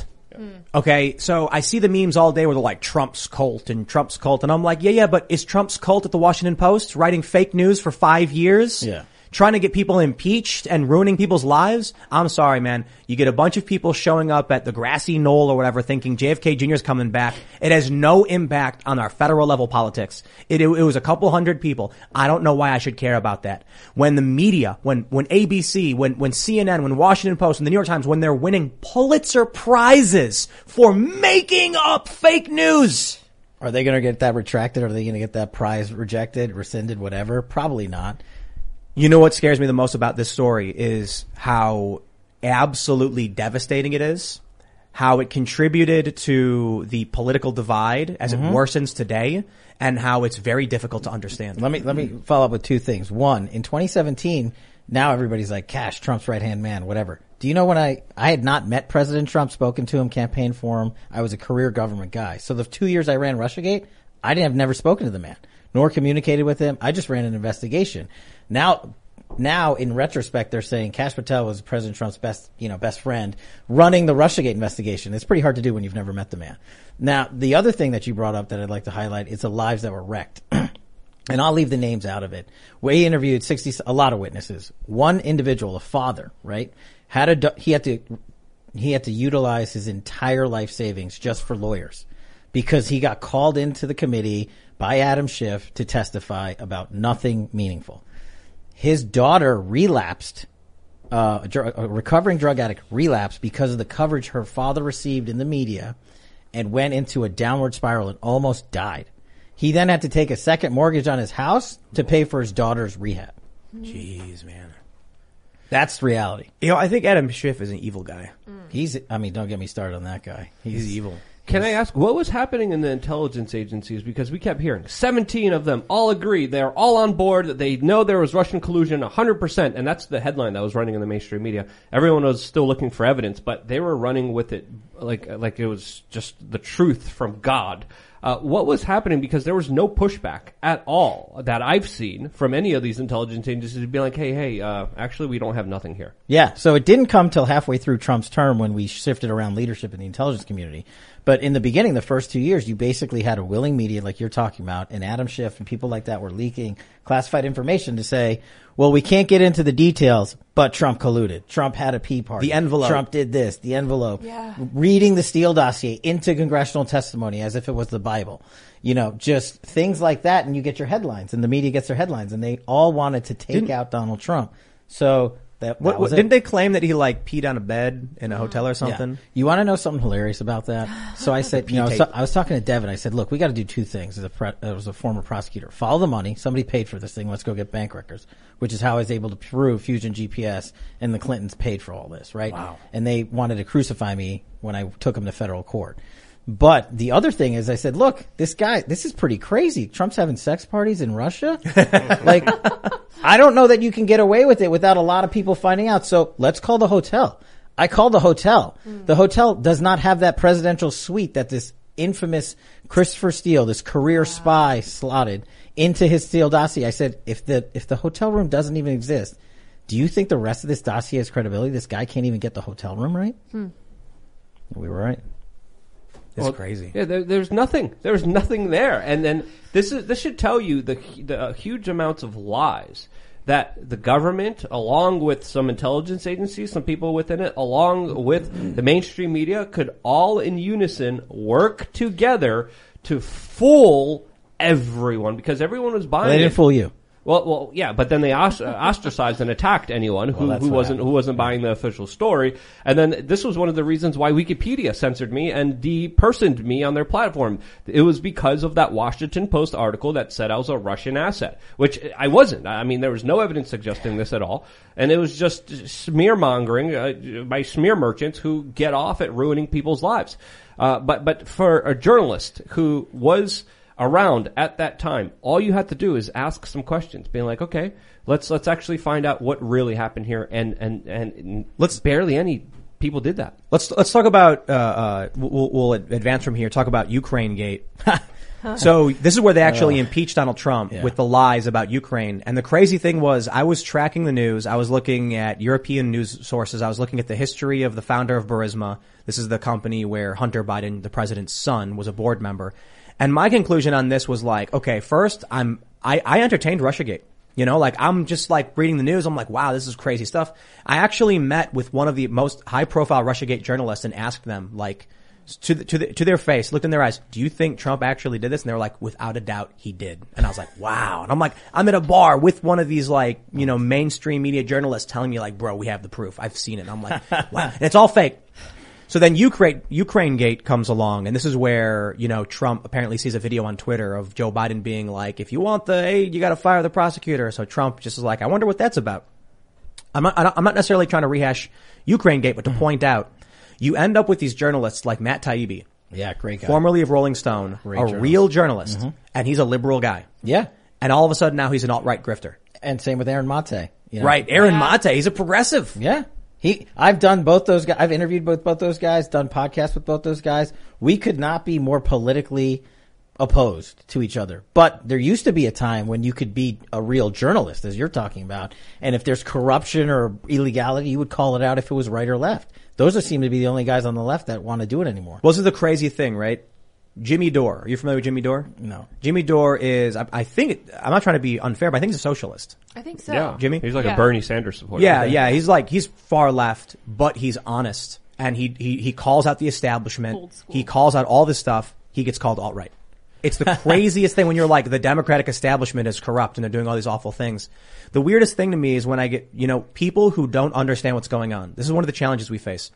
Okay, so I see the memes all day where they're like Trump's cult, and I'm like, yeah, but is Trump's cult at the Washington Post writing fake news for 5 years? Yeah. Trying to get people impeached and ruining people's lives? I'm sorry, man. You get a bunch of people showing up at the grassy knoll or whatever thinking JFK Jr. is coming back. It has no impact on our federal level politics. It was a couple hundred people. I don't know why I should care about that. When the media, when ABC, when CNN, when Washington Post, and the New York Times, when they're winning Pulitzer Prizes for making up fake news. Are they going to get that retracted? Are they going to get that prize rejected, rescinded, whatever? Probably not. You know what scares me the most about this story is how absolutely devastating it is, how it contributed to the political divide as it worsens today, and how it's very difficult to understand. Let me follow up with two things. One, in 2017, now everybody's like, Kash, Trump's right-hand man, whatever. Do you know when I had not met President Trump, spoken to him, campaigned for him, I was a career government guy. So the 2 years I ran Russiagate, I've never spoken to the man, nor communicated with him. I just ran an investigation. Now in retrospect, they're saying Kash Patel was President Trump's best friend running the Russiagate investigation. It's pretty hard to do when you've never met the man. Now, the other thing that you brought up that I'd like to highlight is the lives that were wrecked. And I'll leave the names out of it. We interviewed a lot of witnesses. One individual, a father, right, he had to utilize his entire life savings just for lawyers because he got called into the committee by Adam Schiff to testify about nothing meaningful. His daughter relapsed, a recovering drug addict relapsed because of the coverage her father received in the media and went into a downward spiral and almost died. He then had to take a second mortgage on his house to pay for his daughter's rehab. Jeez, man. That's reality. You know, I think Adam Schiff is an evil guy. Don't get me started on that guy. He's evil. Can I ask, what was happening in the intelligence agencies? Because we kept hearing 17 of them all agree. They're all on board. That they know there was Russian collusion 100%. And that's the headline that was running in the mainstream media. Everyone was still looking for evidence, but they were running with it like it was just the truth from God. What was happening? Because there was no pushback at all that I've seen from any of these intelligence agencies to be like, hey, actually, we don't have nothing here. Yeah. So it didn't come till halfway through Trump's term when we shifted around leadership in the intelligence community. But in the beginning, the first 2 years, you basically had a willing media like you're talking about, and Adam Schiff and people like that were leaking classified information to say, well, we can't get into the details, but Trump colluded. Trump had a pee party. The envelope. Trump did this. The envelope. Yeah. Reading the Steele dossier into congressional testimony as if it was the Bible. You know, just things like that, and you get your headlines, and the media gets their headlines, and they all wanted to take out Donald Trump. So that was didn't they claim that he peed on a bed in a hotel or something? Yeah. You want to know something hilarious about that? So I said, I was talking to Devin. I said, look, we got to do two things as a former prosecutor. Follow the money. Somebody paid for this thing. Let's go get bank records, which is how I was able to prove Fusion GPS and the Clintons paid for all this, right? Wow. And they wanted to crucify me when I took them to federal court. But the other thing is I said, look, this is pretty crazy. Trump's having sex parties in Russia. I don't know that you can get away with it without a lot of people finding out. So let's call the hotel. I called the hotel. The hotel does not have that presidential suite that this infamous Christopher Steele, this career spy, slotted into his Steele dossier. I said, if the hotel room doesn't even exist, do you think the rest of this dossier has credibility? This guy can't even get the hotel room right? We were right. It's crazy. Yeah, there's nothing. There's nothing there. And then this should tell you the huge amounts of lies that the government, along with some intelligence agencies, some people within it, along with the mainstream media, could all in unison work together to fool everyone, because everyone was buying They didn't it. fool you. Well, yeah, but then they ostracized and attacked anyone who wasn't buying the official story. And then this was one of the reasons why Wikipedia censored me and depersoned me on their platform. It was because of that Washington Post article that said I was a Russian asset, which I wasn't. I mean, there was no evidence suggesting this at all, and it was just smear mongering by smear merchants who get off at ruining people's lives. But for a journalist who was around at that time, all you had to do is ask some questions, being like, okay, let's actually find out what really happened here, and barely any people did that. Let's talk about we'll advance from here. Talk about Ukraine Gate. So this is where they actually impeached Donald Trump with the lies about Ukraine. And the crazy thing was, I was tracking the news. I was looking at European news sources. I was looking at the history of the founder of Burisma. This is the company where Hunter Biden, the president's son, was a board member. And my conclusion on this was like, okay, first, I entertained Russiagate. You know, like, I'm just like reading the news. I'm like, wow, this is crazy stuff. I actually met with one of the most high profile Russiagate journalists and asked them, like, to their face, looked in their eyes, do you think Trump actually did this? And they were like, without a doubt, he did. And I was like, wow. And I'm like, I'm at a bar with one of these, like, you know, mainstream media journalists telling me, like, bro, we have the proof. I've seen it. And I'm like, wow. And it's all fake. So then Ukraine Gate comes along, and this is where, you know, Trump apparently sees a video on Twitter of Joe Biden being like, if you want the aid, you got to fire the prosecutor. So Trump just is like, I wonder what that's about. I'm not necessarily trying to rehash Ukraine Gate, but to point out, you end up with these journalists like Matt Taibbi. Yeah, great guy. Formerly of Rolling Stone, real journalist, and he's a liberal guy. Yeah. And all of a sudden now he's an alt-right grifter. And same with Aaron Mate. You know? Right. Aaron Mate, he's a progressive. Yeah. I've done both those guys. I've interviewed both those guys, done podcasts with both those guys. We could not be more politically opposed to each other. But there used to be a time when you could be a real journalist, as you're talking about. And if there's corruption or illegality, you would call it out if it was right or left. Those seem to be the only guys on the left that want to do it anymore. Well, this is the crazy thing, right? Jimmy Dore. Are you familiar with Jimmy Dore? No. Jimmy Dore is, I'm not trying to be unfair, but I think he's a socialist. I think so. Yeah, Jimmy? He's like a Bernie Sanders supporter. Yeah. He's far left, but he's honest. And he calls out the establishment. Old school. He calls out all this stuff. He gets called alt-right. It's the craziest thing when you're like, the Democratic establishment is corrupt and they're doing all these awful things. The weirdest thing to me is when I get, you know, people who don't understand what's going on. This is one of the challenges we face.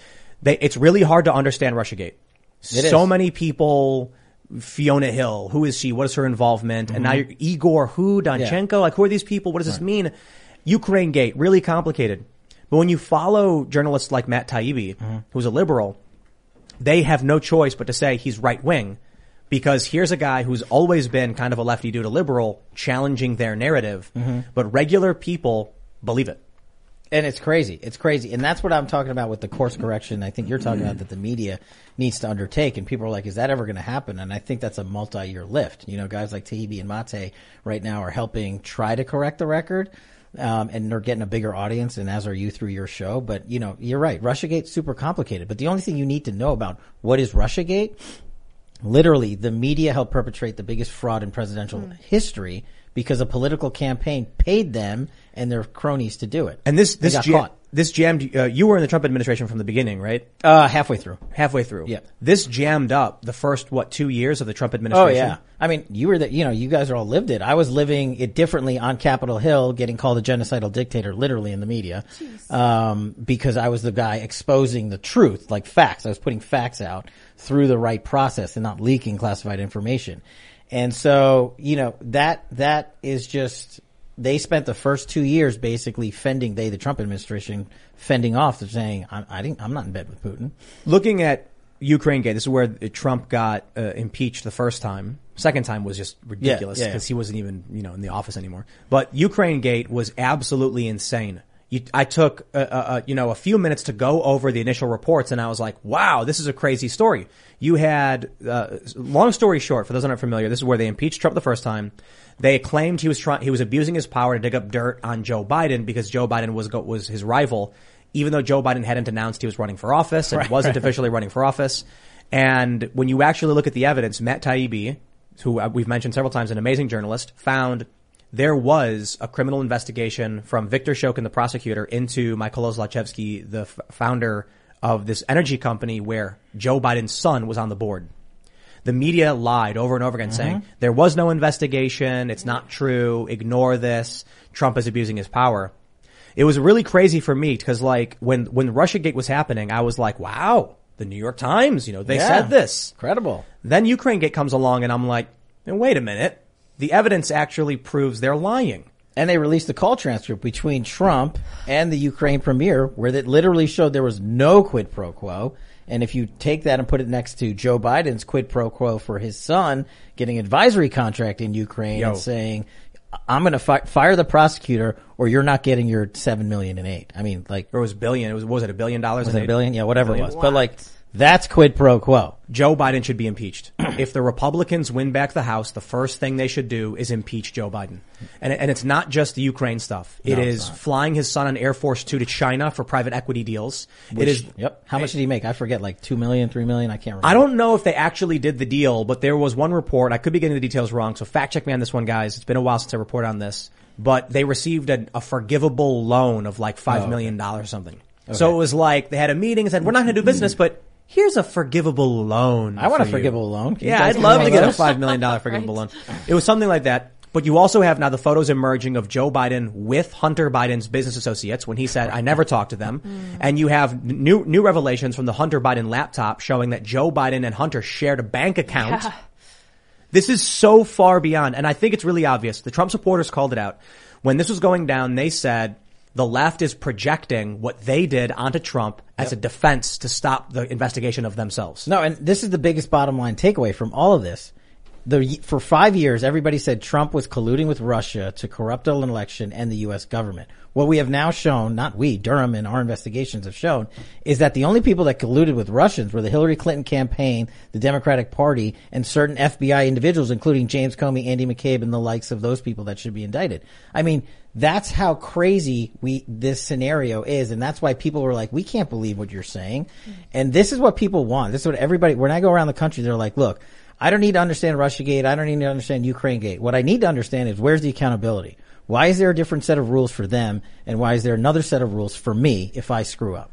It's really hard to understand Russiagate. So many people, Fiona Hill, who is she? What is her involvement? And now you're Igor Danchenko, like who are these people? What does this mean? Ukraine Gate, really complicated. But when you follow journalists like Matt Taibbi, who's a liberal, they have no choice but to say he's right wing, because here's a guy who's always been kind of a lefty dude, a liberal, challenging their narrative, but regular people believe it. And it's crazy. It's crazy. And that's what I'm talking about with the course correction. I think you're talking about that the media needs to undertake. And people are like, is that ever going to happen? And I think that's a multi-year lift. You know, guys like Taibbi and Mate right now are helping try to correct the record. And they're getting a bigger audience, and as are you through your show. But, you know, you're right. Russiagate's super complicated. But the only thing you need to know about what is Russiagate, literally, the media helped perpetrate the biggest fraud in presidential history because a political campaign paid them and their cronies to do it. And this jammed, you were in the Trump administration from the beginning, right? Halfway through. Halfway through. Yeah. This jammed up the first, 2 years of the Trump administration? Oh, yeah. I mean, you were you guys are all lived it. I was living it differently on Capitol Hill, getting called a genocidal dictator, literally in the media. Because I was the guy exposing the truth, like facts. I was putting facts out through the right process and not leaking classified information. And so, you know, that is just, they spent the first 2 years basically the Trump administration, fending off, saying, I'm not in bed with Putin. Looking at Ukraine Gate, this is where Trump got impeached the first time. Second time was just ridiculous because he wasn't even, in the office anymore. But Ukraine Gate was absolutely insane. I took, a few minutes to go over the initial reports, and I was like, wow, this is a crazy story. You had, long story short, for those that aren't familiar, this is where they impeached Trump the first time. They claimed he was abusing his power to dig up dirt on Joe Biden because Joe Biden was his rival, even though Joe Biden hadn't announced he was running for office and wasn't officially running for office. And when you actually look at the evidence, Matt Taibbi, who we've mentioned several times, an amazing journalist, found there was a criminal investigation from Viktor Shokin, the prosecutor, into Mykola Zlochevsky, the founder of this energy company where Joe Biden's son was on the board. The media lied over and over again saying there was no investigation. It's not true. Ignore this. Trump is abusing his power. It was really crazy for me because like when Russiagate was happening, I was like, wow, the New York Times, they said this. Incredible. Then Ukrainegate comes along and I'm like, wait a minute. The evidence actually proves they're lying. And they released the call transcript between Trump and the Ukraine premier where that literally showed there was no quid pro quo. And if you take that and put it next to Joe Biden's quid pro quo for his son getting an advisory contract in Ukraine and saying, I'm going to fire the prosecutor or you're not getting your $7 million in aid. I mean, like. Or it was billion. Was it $1 billion? Was it $1 billion? Yeah, whatever it was. But like, that's quid pro quo. Joe Biden should be impeached. If the Republicans win back the House, the first thing they should do is impeach Joe Biden. And it's not just the Ukraine stuff. It is flying his son on Air Force 2 to China for private equity deals. It is. Yep. How much did he make? I forget, like $2 million, $3 million. I can't remember. I don't know if they actually did the deal, but there was one report. I could be getting the details wrong. So fact check me on this one, guys. It's been a while since I reported on this, but they received a forgivable loan of like $5 million or something. Okay. So it was like they had a meeting and said, we're not going to do business, but here's a forgivable loan. I want a forgivable loan. Yeah, I'd love to get a $5 million forgivable loan. It was something like that. But you also have now the photos emerging of Joe Biden with Hunter Biden's business associates when he said, I never talked to them. And you have new revelations from the Hunter Biden laptop showing that Joe Biden and Hunter shared a bank account. Yeah. This is so far beyond. And I think it's really obvious. The Trump supporters called it out. When this was going down, they said, the left is projecting what they did onto Trump as a defense to stop the investigation of themselves. No, and this is the biggest bottom line takeaway from all of this. For 5 years, everybody said Trump was colluding with Russia to corrupt an election and the U.S. government. What we have now shown, not we, Durham and our investigations have shown, is that the only people that colluded with Russians were the Hillary Clinton campaign, the Democratic Party, and certain FBI individuals, including James Comey, Andy McCabe, and the likes of those people that should be indicted. I mean, that's how crazy this scenario is, and that's why people were like, we can't believe what you're saying. And this is what people want. This is what everybody, when I go around the country, they're like, look, I don't need to understand Russiagate. I don't need to understand Ukrainegate. What I need to understand is where's the accountability? Why is there a different set of rules for them? And why is there another set of rules for me if I screw up?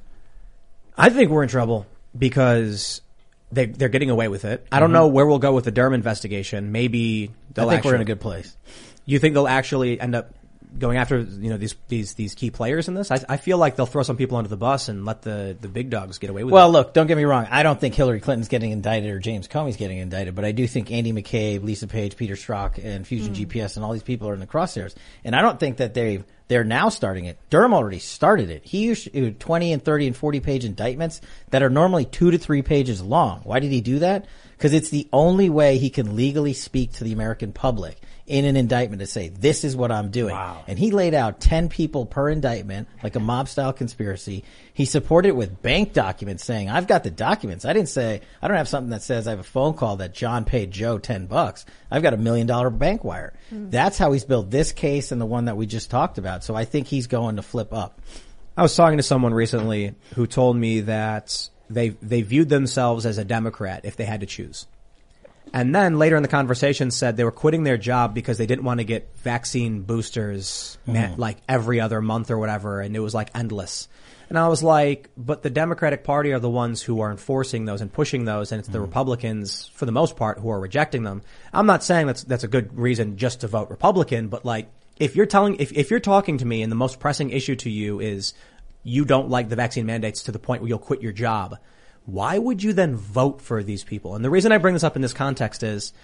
I think we're in trouble because they're getting away with it. I don't know where we'll go with the Durham investigation. Maybe I think we're in a good place. You think they'll actually end up going after, these key players in this? I feel like they'll throw some people under the bus and let the big dogs get away with it. Well, look, don't get me wrong. I don't think Hillary Clinton's getting indicted or James Comey's getting indicted, but I do think Andy McCabe, Lisa Page, Peter Strzok, and Fusion GPS and all these people are in the crosshairs. And I don't think that they're now starting it. Durham already started it. He issued 20 and 30 and 40 page indictments that are normally 2 to 3 pages long. Why did he do that? Because it's the only way he can legally speak to the American public in an indictment to say, this is what I'm doing. Wow. And he laid out 10 people per indictment, like a mob style conspiracy. He supported it with bank documents saying, I've got the documents. I don't have something that says I have a phone call that John paid Joe $10. I've got $1 million bank wire. That's how he's built this case and the one that we just talked about. So I think he's going to flip up. I was talking to someone recently who told me that they viewed themselves as a Democrat if they had to choose. And then later in the conversation said they were quitting their job because they didn't want to get vaccine boosters like every other month or whatever. And it was like endless. And I was like, but the Democratic Party are the ones who are enforcing those and pushing those. And it's the Republicans, for the most part, who are rejecting them. I'm not saying that's a good reason just to vote Republican, but like if you're talking to me and the most pressing issue to you is you don't like the vaccine mandates to the point where you'll quit your job, why would you then vote for these people? And the reason I bring this up in this context is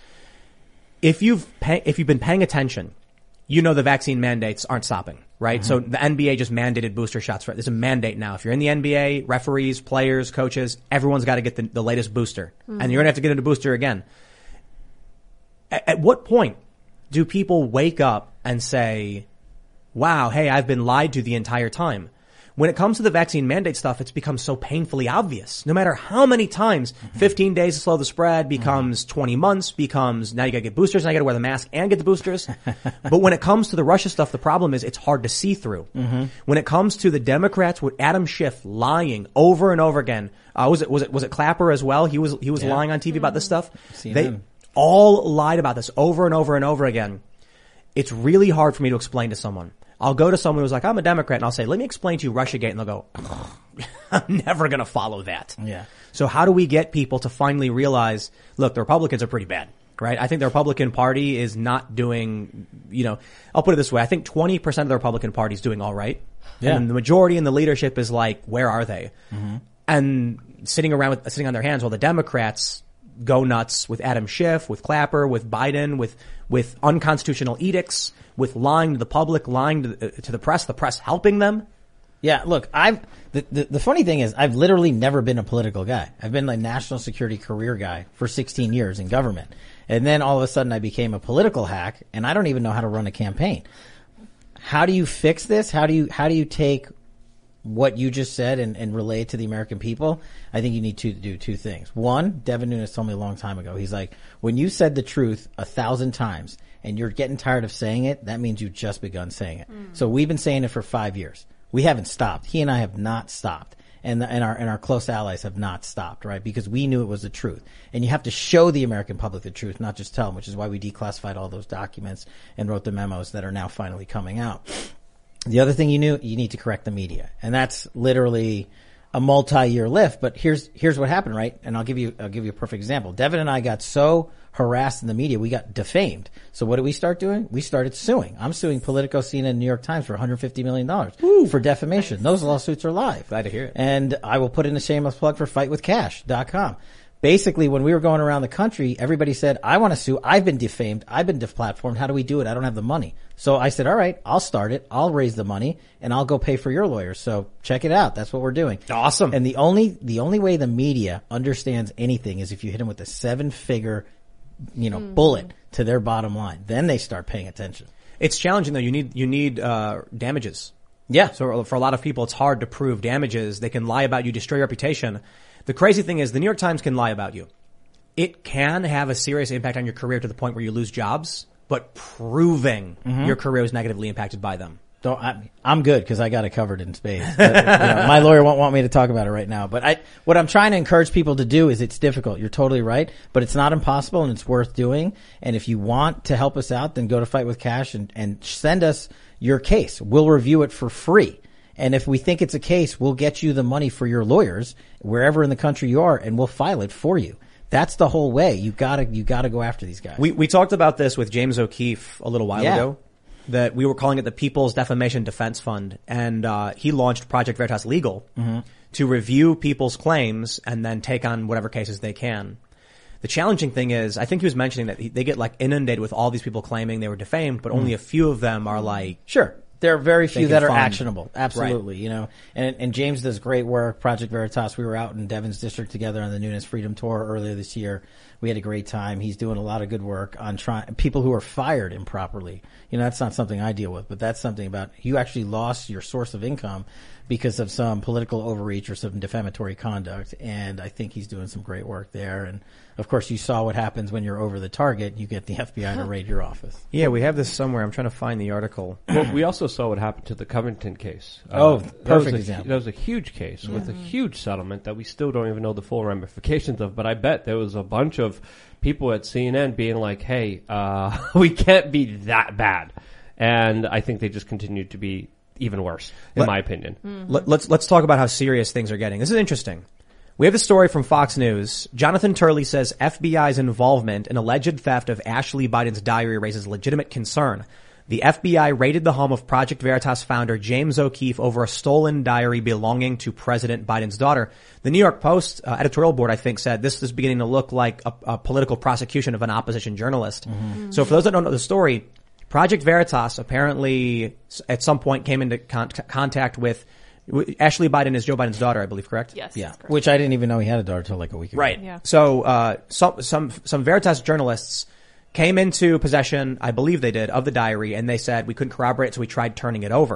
if you've been paying attention, you know the vaccine mandates aren't stopping, right? So the NBA just mandated booster shots. There's a mandate now. If you're in the NBA, referees, players, coaches, everyone's got to get the latest booster. And you're going to have to get a booster again. At what point do people wake up and say, wow, hey, I've been lied to the entire time? When it comes to the vaccine mandate stuff, it's become so painfully obvious. No matter how many times 15 days to slow the spread becomes 20 months, becomes now you gotta get boosters, now you gotta wear the mask and get the boosters. But when it comes to the Russia stuff, the problem is it's hard to see through. When it comes to the Democrats with Adam Schiff lying over and over again, was it Clapper as well? He was lying on TV about this stuff. They all lied about this over and over and over again. It's really hard for me to explain to someone. I'll go to someone who's like, I'm a Democrat, and I'll say, let me explain to you Russiagate, and they'll go, I'm never going to follow that. Yeah. So how do we get people to finally realize, look, the Republicans are pretty bad, right? I think the Republican Party is not doing, I'll put it this way. I think 20% of the Republican Party is doing all right. Yeah. And the majority in the leadership is like, where are they? And sitting on their hands while the Democrats go nuts with Adam Schiff, with Clapper, with Biden, with unconstitutional edicts, with lying to the public, lying to the press helping them. Yeah, look, the funny thing is I've literally never been a political guy. I've been a national security career guy for 16 years in government. And then all of a sudden I became a political hack and I don't even know how to run a campaign. How do you fix this? How do you take what you just said and relay it to the American people? I think you need to do two things. One, Devin Nunes told me a long time ago. He's like, when you said the truth 1,000 times and you're getting tired of saying it, that means you've just begun saying it. So we've been saying it for 5 years. We haven't stopped. He and I have not stopped. And our close allies have not stopped, right? Because we knew it was the truth. And you have to show the American public the truth, not just tell them, which is why we declassified all those documents and wrote the memos that are now finally coming out. The other thing you need to correct the media. And that's literally a multi-year lift. But here's what happened, right? And I'll give you a perfect example. Devin and I got so harassed in the media, we got defamed. So what did we start doing? We started suing. I'm suing Politico, CNN, and New York Times for $150 million for defamation. Nice. Those lawsuits are live. Glad to hear it. And I will put in a shameless plug for fightwithcash.com. Basically, when we were going around the country, everybody said, I want to sue. I've been defamed. I've been deplatformed. How do we do it? I don't have the money. So I said, all right, I'll start it. I'll raise the money and I'll go pay for your lawyers. So check it out. That's what we're doing. Awesome. And the only way the media understands anything is if you hit them with a 7-figure, bullet to their bottom line. Then they start paying attention. It's challenging though. You need damages. Yeah. So for a lot of people, it's hard to prove damages. They can lie about you, destroy your reputation. The crazy thing is the New York Times can lie about you. It can have a serious impact on your career to the point where you lose jobs, but proving your career is negatively impacted by them. I'm good because I got it covered in spades. But, my lawyer won't want me to talk about it right now. But what I'm trying to encourage people to do is it's difficult. You're totally right, but it's not impossible and it's worth doing. And if you want to help us out, then go to Fight with Cash and send us your case. We'll review it for free. And if we think it's a case, we'll get you the money for your lawyers wherever in the country you are, and we'll file it for you. That's the whole way. You gotta go after these guys. We talked about this with James O'Keefe a little while ago, that we were calling it the People's Defamation Defense Fund, and he launched Project Veritas Legal to review people's claims and then take on whatever cases they can. The challenging thing is, I think he was mentioning that they get like inundated with all these people claiming they were defamed, but only a few of them are like, sure. There are very few that are fund. actionable. Absolutely. Right. And James does great work. Project Veritas. We were out in Devin's district together on the Nunes Freedom Tour earlier this year. We had a great time. He's doing a lot of good work on trying people who are fired improperly. That's not something I deal with, but that's something about you actually lost your source of income because of some political overreach or some defamatory conduct. And I think he's doing some great work there. And of course, you saw what happens when you're over the target. You get the FBI to raid your office. Yeah, we have this somewhere. I'm trying to find the article. Well, we also saw what happened to the Covington case. Perfect example. That was a huge case with a huge settlement that we still don't even know the full ramifications of. But I bet there was a bunch of people at CNN being like, hey, we can't be that bad. And I think they just continued to be even worse, in my opinion. Let's talk about how serious things are getting. This is interesting. We have a story from Fox News. Jonathan Turley says FBI's involvement in alleged theft of Ashley Biden's diary raises legitimate concern. The FBI raided the home of Project Veritas founder James O'Keefe over a stolen diary belonging to President Biden's daughter. The New York Post editorial board, I think, said this is beginning to look like a political prosecution of an opposition journalist. So for those that don't know the story, Project Veritas apparently at some point came into contact with Ashley Biden is Joe Biden's daughter, I believe, correct? Yes. Yeah. Which I didn't even know he had a daughter till like a week ago. Right. Yeah. So, some Veritas journalists came into possession, I believe they did, of the diary, and they said we couldn't corroborate it, so we tried turning it over.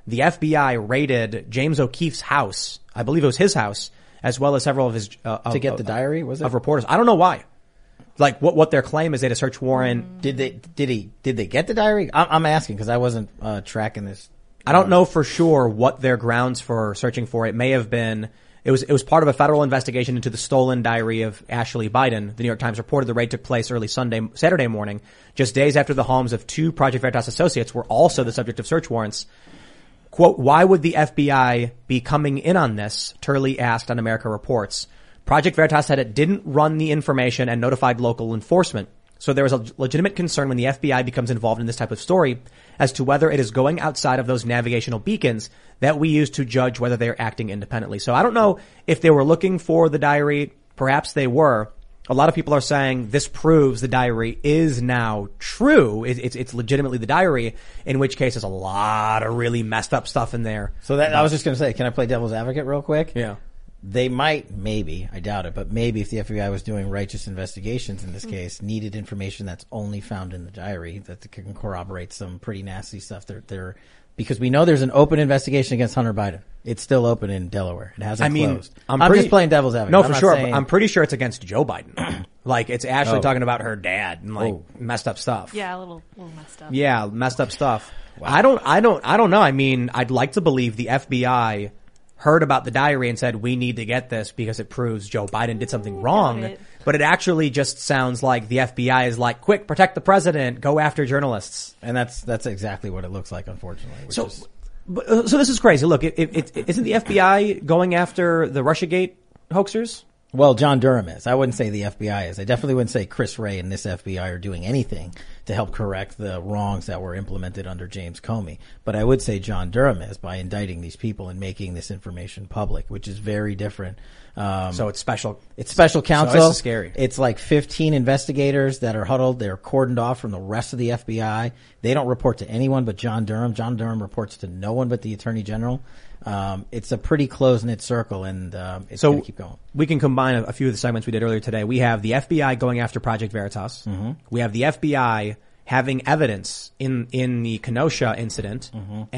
the FBI raided James O'Keefe's house. I believe it was his house, as well as several of his to get the diary. Was it of reporters? I don't know why. Like what their claim is, they had a search warrant. Did they get the diary? I'm asking because I wasn't tracking this. I don't know for sure what their grounds for searching for it may have been. It was part of a federal investigation into the stolen diary of Ashley Biden. The New York Times reported the raid took place early Saturday morning, just days after the homes of 2 Project Veritas associates were also the subject of search warrants. Quote, why would the FBI be coming in on this? Turley asked on America Reports. Project Veritas said it didn't run the information and notified local enforcement. So there is a legitimate concern when the FBI becomes involved in this type of story as to whether it is going outside of those navigational beacons that we use to judge whether they're acting independently. So I don't know if they were looking for the diary. Perhaps they were. A lot of people are saying this proves the diary is now true. It's legitimately the diary, in which case there's a lot of really messed up stuff in there. So that I was just going to say, can I play devil's advocate real quick? Yeah. They might, maybe, I doubt it, but maybe if the FBI was doing righteous investigations in this case, needed information that's only found in the diary that can corroborate some pretty nasty stuff. Because we know there's an open investigation against Hunter Biden. It's still open in Delaware. It hasn't closed. I'm just playing devil's advocate. No, for sure. But I'm pretty sure it's against Joe Biden. Like it's Ashley talking about her dad and messed up stuff. Yeah, a little messed up. Yeah, messed up stuff. Wow. I don't know. I mean, I'd like to believe the FBI heard about the diary and said, we need to get this because it proves Joe Biden did something wrong. But it actually just sounds like the FBI is like, quick, protect the president, go after journalists. And that's exactly what it looks like, unfortunately. So this is crazy. Look, isn't the FBI going after the Russiagate hoaxers? Well, John Durham is. I wouldn't say the FBI is. I definitely wouldn't say Chris Wray and this FBI are doing anything to help correct the wrongs that were implemented under James Comey. But I would say John Durham is by indicting these people and making this information public, which is very different. So it's special. It's special counsel. So this is scary. It's like 15 investigators that are huddled. They're cordoned off from the rest of the FBI. They don't report to anyone but John Durham. John Durham reports to no one but the Attorney General. It's a pretty close-knit circle, and it's going to keep going. We can combine a few of the segments we did earlier today. We have the FBI going after Project Veritas. Mm-hmm. We have the FBI having evidence in the Kenosha incident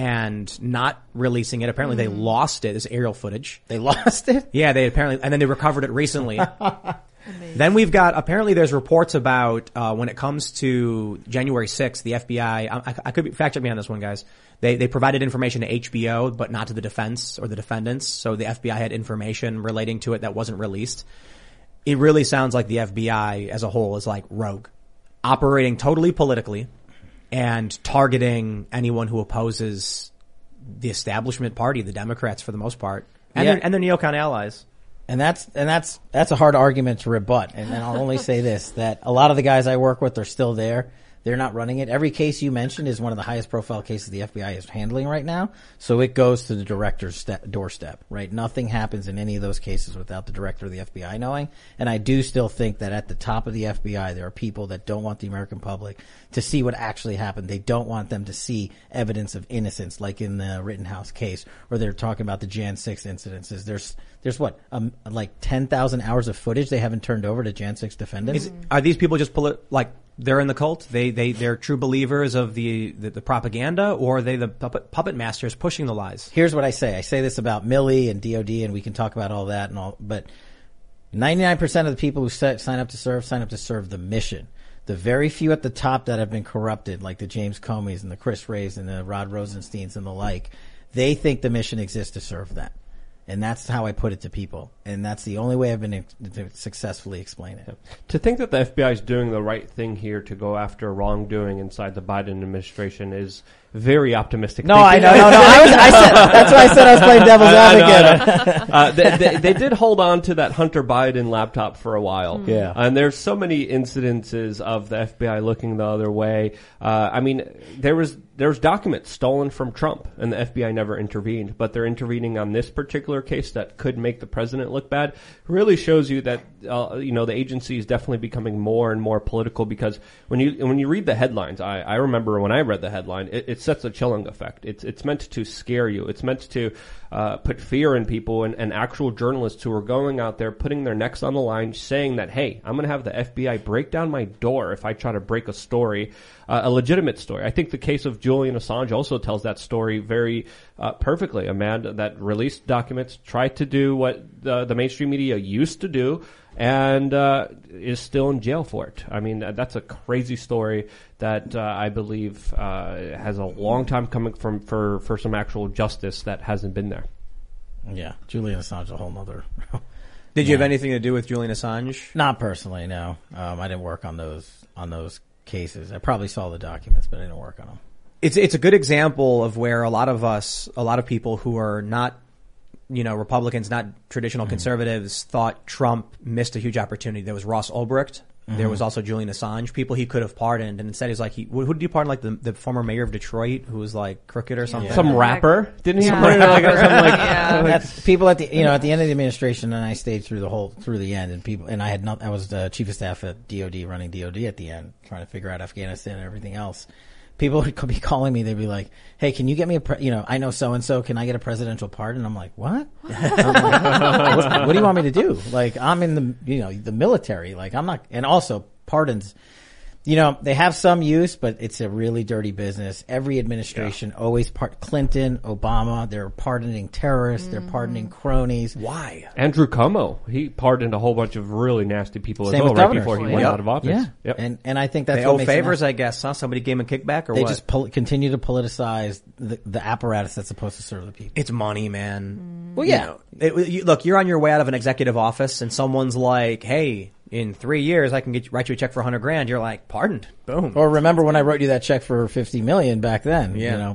and not releasing it. Apparently they lost it. This aerial footage. They lost it? Yeah, they apparently, and then they recovered it recently. Then we've got, apparently there's reports about, when it comes to January 6th, the FBI, I could fact check me on this one, guys. They provided information to HBO, but not to the defense or the defendants. So the FBI had information relating to it that wasn't released. It really sounds like the FBI as a whole is like rogue, operating totally politically and targeting anyone who opposes the establishment party, the Democrats for the most part, and their neocon allies. And that's a hard argument to rebut. And I'll only say this, that a lot of the guys I work with are still there. They're not running it. Every case you mentioned is one of the highest profile cases the FBI is handling right now. So it goes to the director's doorstep, right? Nothing happens in any of those cases without the director of the FBI knowing. And I do still think that at the top of the FBI, there are people that don't want the American public to see what actually happened. They don't want them to see evidence of innocence, like in the Rittenhouse case, where they're talking about the Jan 6 incidences. There's what, like 10,000 hours of footage they haven't turned over to Jan 6 defendants? Are these people just they're in the cult? They're true believers of the propaganda, or are they the puppet masters pushing the lies? Here's what I say. I say this about Milley and DOD, and we can talk about all that and all, but 99% of the people who sign up to serve the mission. The very few at the top that have been corrupted, like the James Comeys and the Chris Wrays and the Rod Rosensteins and the like, they think the mission exists to serve them. And that's how I put it to people. And that's the only way I've been able to successfully explain it. To think that the FBI is doing the right thing here to go after wrongdoing inside the Biden administration is very optimistic. No, I know. That's why I said I was playing devil's advocate. They did hold on to that Hunter Biden laptop for a while. Yeah. And there's so many incidences of the FBI looking the other way. I mean, there was documents stolen from Trump, and the FBI never intervened, but they're intervening on this particular case that could make the president look bad, really shows you that the agency is definitely becoming more and more political, because when you read the headlines, I remember when I read the headline, it sets a chilling effect. It's meant to scare you. It's meant to put fear in people, and actual journalists who are going out there putting their necks on the line, saying that, hey, I'm going to have the FBI break down my door if I try to break a story, a legitimate story. I think the case of Julian Assange also tells that story very perfectly. A man that released documents, tried to do what the mainstream media used to do, and is still in jail for it. I mean, that's a crazy story that I believe has a long time coming for some actual justice that hasn't been there. Yeah, Julian Assange, a whole nother. Did you have anything to do with Julian Assange? Not personally, no. I didn't work on those cases. I probably saw the documents, but I didn't work on them. It's a good example of where a lot of people who are not, Republicans, not traditional conservatives, thought Trump missed a huge opportunity. There was Ross Ulbricht. There was also Julian Assange, people he could have pardoned, and instead he's like, who did he pardon? Like the former mayor of Detroit, who was like crooked or something. Some rapper, didn't he? Yeah. Pardon like something like That's people at the at the end of the administration, and I stayed through the end, and I was the chief of staff at DOD, running DOD at the end, trying to figure out Afghanistan and everything else. People would be calling me. They'd be like, "Hey, can you get me I know so and so. Can I get a presidential pardon?" I'm like, "What? I'm like, what do you want me to do? Like, I'm in the military. Like, I'm not." And also, pardons, they have some use, but it's a really dirty business. Every administration always Clinton, Obama, they're pardoning terrorists. They're pardoning cronies. Why? Andrew Cuomo, he pardoned a whole bunch of really nasty people Same as well with right governors. before he went Yep. out of office. Yeah, Yep. and I think that's They what owe makes it favors, nasty. I guess, huh? Somebody gave him a kickback or They what? just continue to politicize the apparatus that's supposed to serve the people. It's money, man. Well, yeah. Look, you're on your way out of an executive office and someone's like, hey, in 3 years I can write you a check for $100,000. You're like, pardoned. Boom. Or remember when I wrote you that check for $50 million back then? Yeah.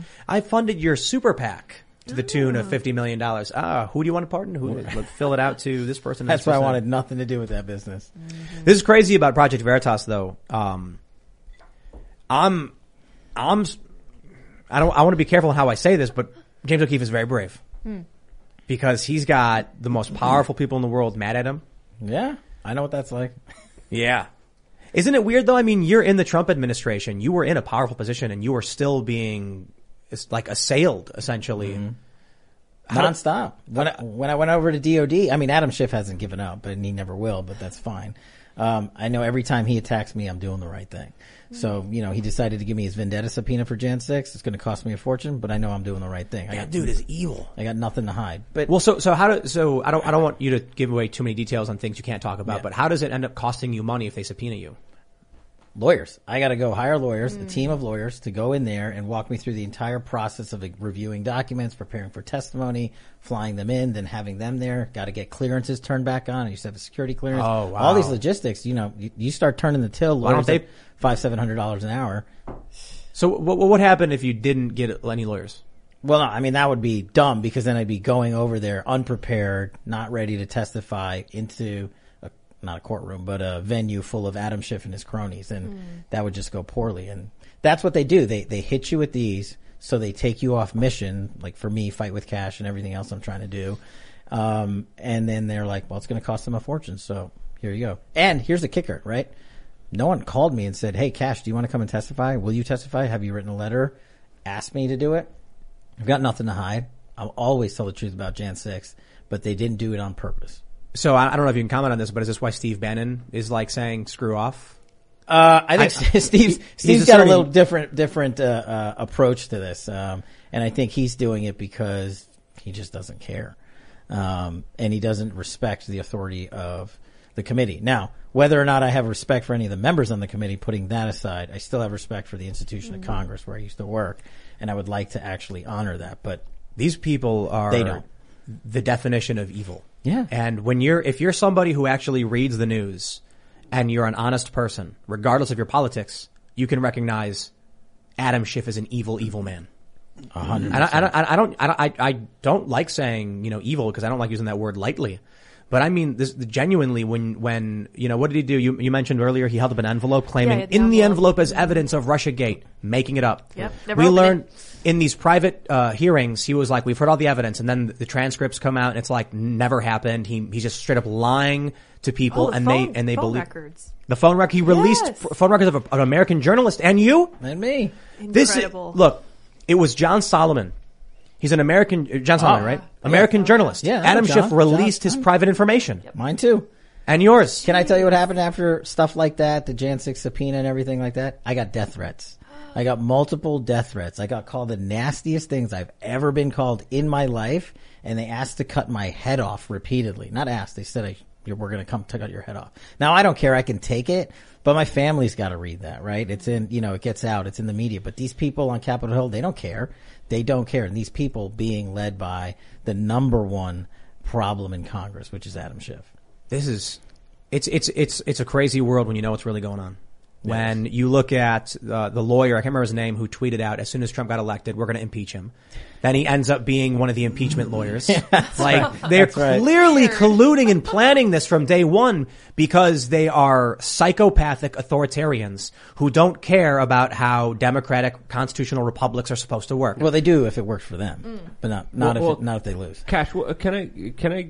I funded your super PAC to the tune of $50 million. Who do you want to pardon? Let's fill it out to this person. That's this why I person. wanted nothing to do with that business. This is crazy about Project Veritas, though. I want to be careful in how I say this, but James O'Keefe is very brave because he's got the most powerful people in the world mad at him. Yeah, I know what that's like. Yeah. Isn't it weird though? I mean, you're in the Trump administration. You were in a powerful position and you were still being assailed essentially. Nonstop. When I went over to DOD, I mean, Adam Schiff hasn't given up, but he never will, but that's fine. I know every time he attacks me, I'm doing the right thing. So, he decided to give me his vendetta subpoena for Jan 6. It's going to cost me a fortune, but I know I'm doing the right thing. That dude is evil. I got nothing to hide. But Well, so I don't want you to give away too many details on things you can't talk about, but how does it end up costing you money if they subpoena you? lawyers. I got to go hire lawyers, a team of lawyers to go in there and walk me through the entire process of reviewing documents, preparing for testimony, flying them in, then having them there. Got to get clearances turned back on. I used to have a security clearance. Oh, wow. All these logistics, you start turning the till. Why don't they $500-700 an hour? So what would happen if you didn't get any lawyers? Well, no, I mean, that would be dumb because then I'd be going over there unprepared, not ready to testify into not a courtroom, but a venue full of Adam Schiff and his cronies. And that would just go poorly. And that's what they do. They hit you with these. So they take you off mission, like for me, Fight with Cash and everything else I'm trying to do. And then they're like, well, it's going to cost them a fortune. So here you go. And here's the kicker, right? No one called me and said, hey, Cash, do you want to come and testify? Will you testify? Have you written a letter? Ask me to do it. I've got nothing to hide. I'll always tell the truth about Jan 6th, but they didn't do it on purpose. So I don't know if you can comment on this, but is this why Steve Bannon is like saying screw off? I think Steve's got a little different approach to this. And I think he's doing it because he just doesn't care. And he doesn't respect the authority of the committee. Now, whether or not I have respect for any of the members on the committee, putting that aside, I still have respect for the institution of Congress where I used to work. And I would like to actually honor that. But these people are the definition of evil. Yeah. And if you're somebody who actually reads the news and you're an honest person, regardless of your politics, you can recognize Adam Schiff as an evil, evil man. 100%. I don't like saying, evil because I don't like using that word lightly. But I mean, this genuinely, when you know, what did he do? You mentioned earlier he held up an envelope claiming Yeah, the in the envelope. envelope as evidence of Russiagate, making it up. Yep, never We opened learned it. in these private hearings, he was like, "We've heard all the evidence," and then the transcripts come out, and it's like never happened. He's just straight up lying to people, Oh, the and phone, they phone believe records. the phone record. He released Yes. phone records of an American journalist, and you. And me. This is, Incredible. look, it was John Solomon. He's an American, John Solomon, right? American journalist. Yeah, I know Adam John. Schiff released John. his private information. Mine too. And yours. Can I tell you what happened after stuff like that, the Jan 6 subpoena and everything like that? I got death threats. I got multiple death threats. I got called the nastiest things I've ever been called in my life, and they asked to cut my head off repeatedly. Not asked, they said, we're going to come cut your head off. Now, I don't care. I can take it, but my family's got to read that, right? It's in, it gets out. It's in the media. But these people on Capitol Hill, they don't care. They don't care. And these people being led by the number one problem in Congress, which is Adam Schiff. This is, it's a crazy world when you know what's really going on. When you look at the lawyer, I can't remember his name, who tweeted out, as soon as Trump got elected, we're going to impeach him. Then he ends up being one of the impeachment lawyers. They're clearly colluding and planning this from day one because they are psychopathic authoritarians who don't care about how democratic constitutional republics are supposed to work. Well, they do if it works for them, but not if they lose. Cash, can I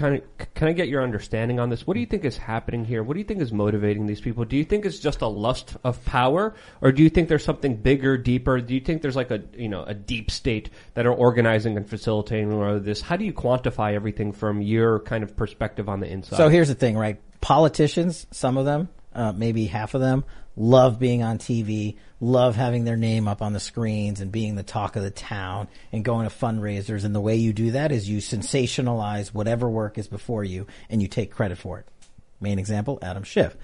get your understanding on this? What do you think is happening here? What do you think is motivating these people? Do you think it's just a lust of power, or do you think there's something bigger, deeper? Do you think there's like a deep state that are organizing and facilitating all of this? How do you quantify everything from your kind of perspective on the inside? So here's the thing, right? Politicians, some of them, maybe half of them, love being on TV, love having their name up on the screens and being the talk of the town and going to fundraisers. And the way you do that is you sensationalize whatever work is before you and you take credit for it. Main example, Adam Schiff.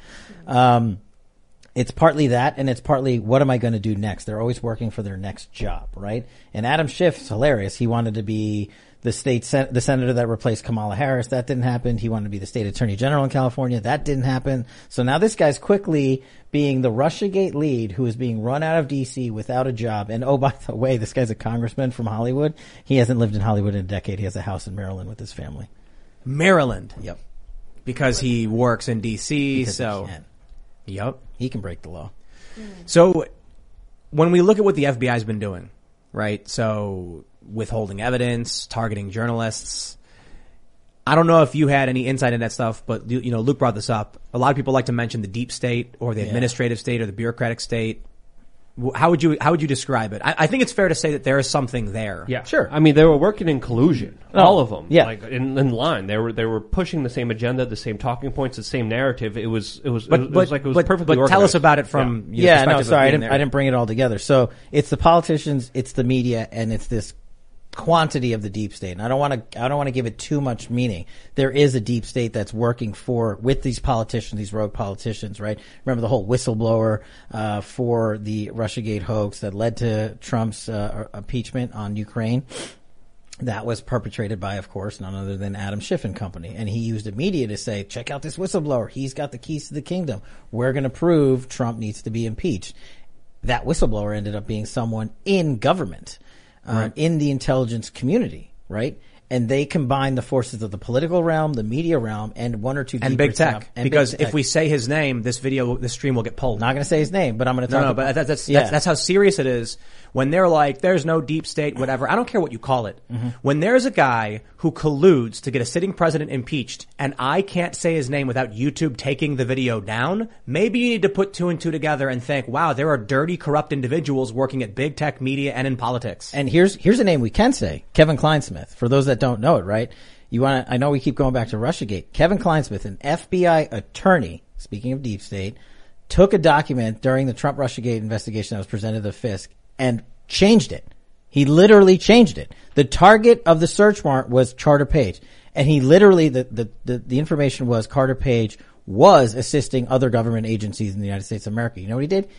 It's partly that, and it's partly what am I going to do next? They're always working for their next job, right? And Adam Schiff's hilarious. He wanted to be the senator that replaced Kamala Harris. That didn't happen. He wanted to be the state attorney general in California. That didn't happen. So now this guy's quickly being the Russiagate lead who is being run out of DC without a job. And oh, by the way, this guy's a congressman from Hollywood. He hasn't lived in Hollywood in a decade. He has a house in Maryland with his family. Maryland. Yep. Because he works in DC, Because so. he can. Yep. He can break the law. So when we look at what the FBI's been doing, right? So withholding evidence, targeting journalists. I don't know if you had any insight in that stuff, but Luke brought this up. A lot of people like to mention the deep state or the administrative state or the bureaucratic state. How would you describe it? I think it's fair to say that there is something there. Yeah, sure. I mean, they were working in collusion, all of them. Yeah. Like in line. They were pushing the same agenda, the same talking points, the same narrative. It was perfectly But organized. tell us about it from your perspective. Sorry, of being I didn't bring it all together. So it's the politicians, it's the media, and it's this quantity of the deep state. And I don't want to give it too much meaning. There is a deep state that's working with these politicians, these rogue politicians, right? Remember the whole whistleblower for the Russiagate hoax that led to Trump's impeachment on Ukraine? That was perpetrated by, of course, none other than Adam Schiff and company. And he used the media to say, check out this whistleblower. He's got the keys to the kingdom. We're going to prove Trump needs to be impeached. That whistleblower ended up being someone in government. In the intelligence community, right? And they combine the forces of the political realm, the media realm, and one or two and deeper big tech. stuff. And Because big tech. if we say his name, this stream will get pulled. Not going to say his name, but I'm going to talk. No, but that's how serious it is. When they're like, there's no deep state, whatever. I don't care what you call it. Mm-hmm. When there's a guy who colludes to get a sitting president impeached, and I can't say his name without YouTube taking the video down, maybe you need to put two and two together and think, wow, there are dirty, corrupt individuals working at big tech media and in politics. And here's a name we can say: Kevin Kleinsmith. For those that don't know it, right? I know we keep going back to Russiagate. Kevin Kleinsmith, an FBI attorney, speaking of deep state, took a document during the Trump Russiagate investigation that was presented to Fisk and changed it. He literally changed it. The target of the search warrant was Carter Page. And he literally, the information was Carter Page was assisting other government agencies in the United States of America. You know what he did?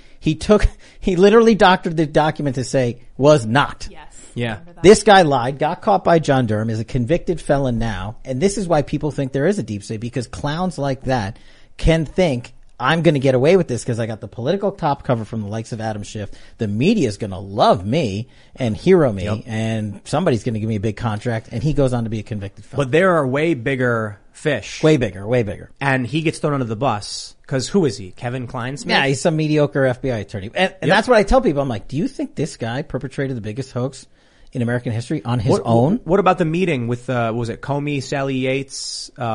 He literally doctored the document to say was not. Yes. Yeah. This guy lied, got caught by John Durham, is a convicted felon now. And this is why people think there is a deep state, because clowns like that can think, I'm going to get away with this because I got the political top cover from the likes of Adam Schiff. The media is going to love me and hero me, and somebody's going to give me a big contract, and he goes on to be a convicted felon. But there are way bigger fish. Way bigger. And he gets thrown under the bus. Because who is he? Kevin Kleinsmith? Yeah, he's some mediocre FBI attorney. And that's what I tell people. I'm like, do you think this guy perpetrated the biggest hoax in American history on his own? What about the meeting with, what was it, Comey, Sally Yates? The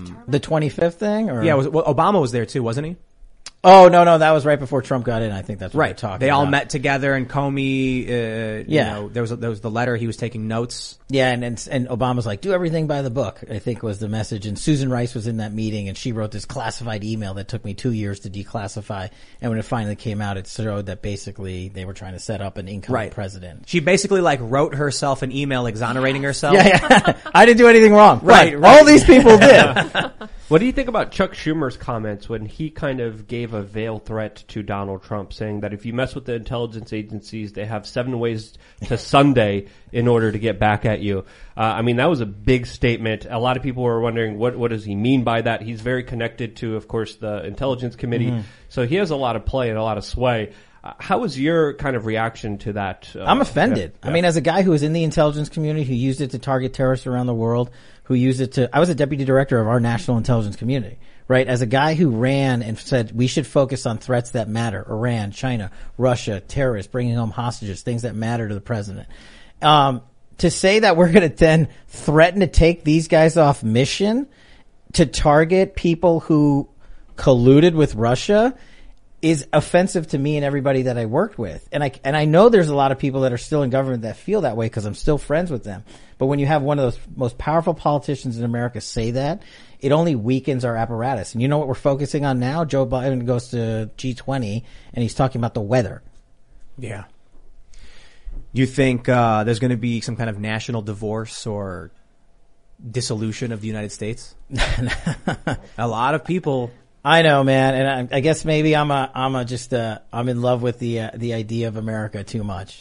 25th thing? Or? Yeah, Obama was there too, wasn't he? Oh, no, that was right before Trump got in. I think that's what we're talking They about. all met together, and Comey, Yeah. you know, there was the letter. He was taking notes. Yeah, and Obama's like, do everything by the book, I think was the message. And Susan Rice was in that meeting, and she wrote this classified email that took me 2 years to declassify. And when it finally came out, it showed that basically they were trying to set up an incoming president. She basically like wrote herself an email exonerating herself. Yeah. I didn't do anything wrong. Right. All these people did. What do you think about Chuck Schumer's comments when he kind of gave a veiled threat to Donald Trump, saying that if you mess with the intelligence agencies, they have 7 ways to Sunday in order to get back at you? I mean, that was a big statement. A lot of people were wondering, what does he mean by that? He's very connected to, of course, the Intelligence Committee. Mm-hmm. So he has a lot of play and a lot of sway. How was your kind of reaction to that? I'm offended. Yeah. I mean, as a guy who was in the intelligence community, who used it to target terrorists around the world, who used it to, I was a deputy director of our national intelligence community, right? As a guy who ran and said we should focus on threats that matter, Iran, China, Russia, terrorists, bringing home hostages, things that matter to the president. To say that we're going to then threaten to take these guys off mission to target people who colluded with Russia is offensive to me and everybody that I worked with. And I know there's a lot of people that are still in government that feel that way because I'm still friends with them. But when you have one of those most powerful politicians in America say that, it only weakens our apparatus. And you know what we're focusing on now? Joe Biden goes to G20 and he's talking about the weather. Yeah. You think there's going to be some kind of national divorce or dissolution of the United States? A lot of people. I know, man, and I guess maybe I'm in love with the idea of America too much.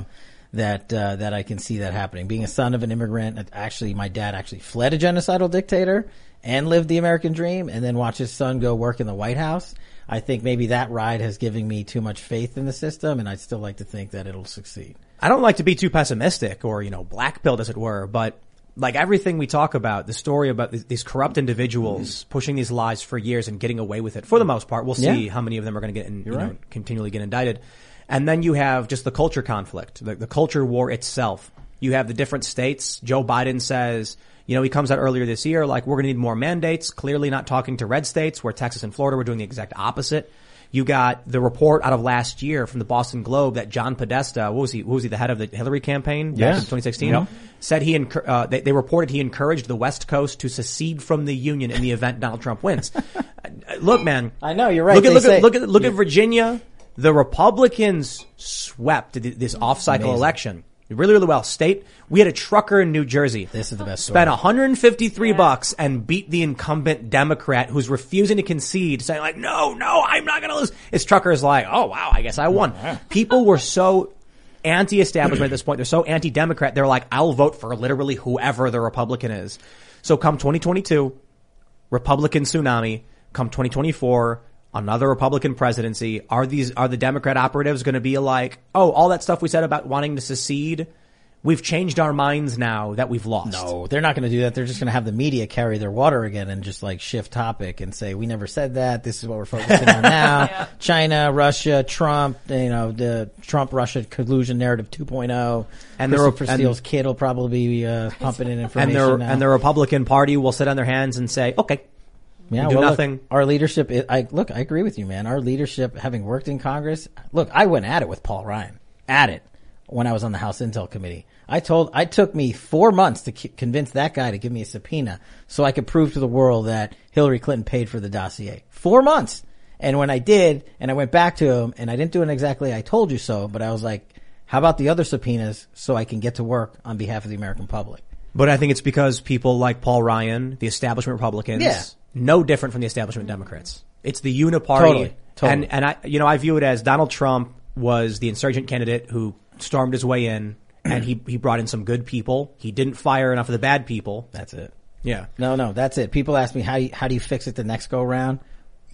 That I can see that happening. Being a son of an immigrant, actually, my dad actually fled a genocidal dictator and lived the American dream, and then watched his son go work in the White House. I think maybe that ride has given me too much faith in the system, and I'd still like to think that it'll succeed. I don't like to be too pessimistic or, black-pilled, as it were, but like everything we talk about, the story about these corrupt individuals pushing these lies for years and getting away with it, for the most part, we'll see how many of them are going to get continually get indicted. And then you have just the culture conflict, the culture war itself. You have the different states. Joe Biden says, he comes out earlier this year, like, we're going to need more mandates, clearly not talking to red states, where Texas and Florida were doing the exact opposite. You got the report out of last year from the Boston Globe that John Podesta, what was he, the head of the Hillary campaign back in 2016? Said they reported he encouraged the West Coast to secede from the Union in the event Donald Trump wins. Look, man. I know, you're right. Look at Virginia. The Republicans swept this off-cycle election really, really well. State, we had a trucker in New Jersey. This is the best story. Spent $153 and beat the incumbent Democrat who's refusing to concede, saying like, no, I'm not going to lose. His trucker is like, oh wow, I guess I won. People were so anti-establishment at this point. They're so anti-Democrat. They're like, I'll vote for literally whoever the Republican is. So come 2022, Republican tsunami. Come 2024, another Republican presidency. Are the Democrat operatives going to be like, oh, all that stuff we said about wanting to secede, we've changed our minds now that we've lost? No, they're not going to do that. They're just going to have the media carry their water again and just like shift topic and say, we never said that. This is what we're focusing on now. China, Russia, Trump, the Trump-Russia collusion narrative 2.0. And Christopher Steele's kid will probably be pumping in information now. And the Republican Party will sit on their hands and say, okay. Yeah, do nothing. Look, our leadership, I agree with you, man. Our leadership, having worked in Congress, look, I went at it with Paul Ryan. When I was on the House Intel Committee. It took me 4 months to convince that guy to give me a subpoena so I could prove to the world that Hillary Clinton paid for the dossier. 4 months. And when I did, and I went back to him, and I didn't do it exactly, I told you so, but I was like, how about the other subpoenas so I can get to work on behalf of the American public? But I think it's because people like Paul Ryan, the establishment Republicans, no different from the establishment Democrats. It's the uniparty. Totally. And I view it as Donald Trump was the insurgent candidate who stormed his way in, and he brought in some good people. He didn't fire enough of the bad people. That's it. Yeah. No, that's it. People ask me, how do you fix it the next go round?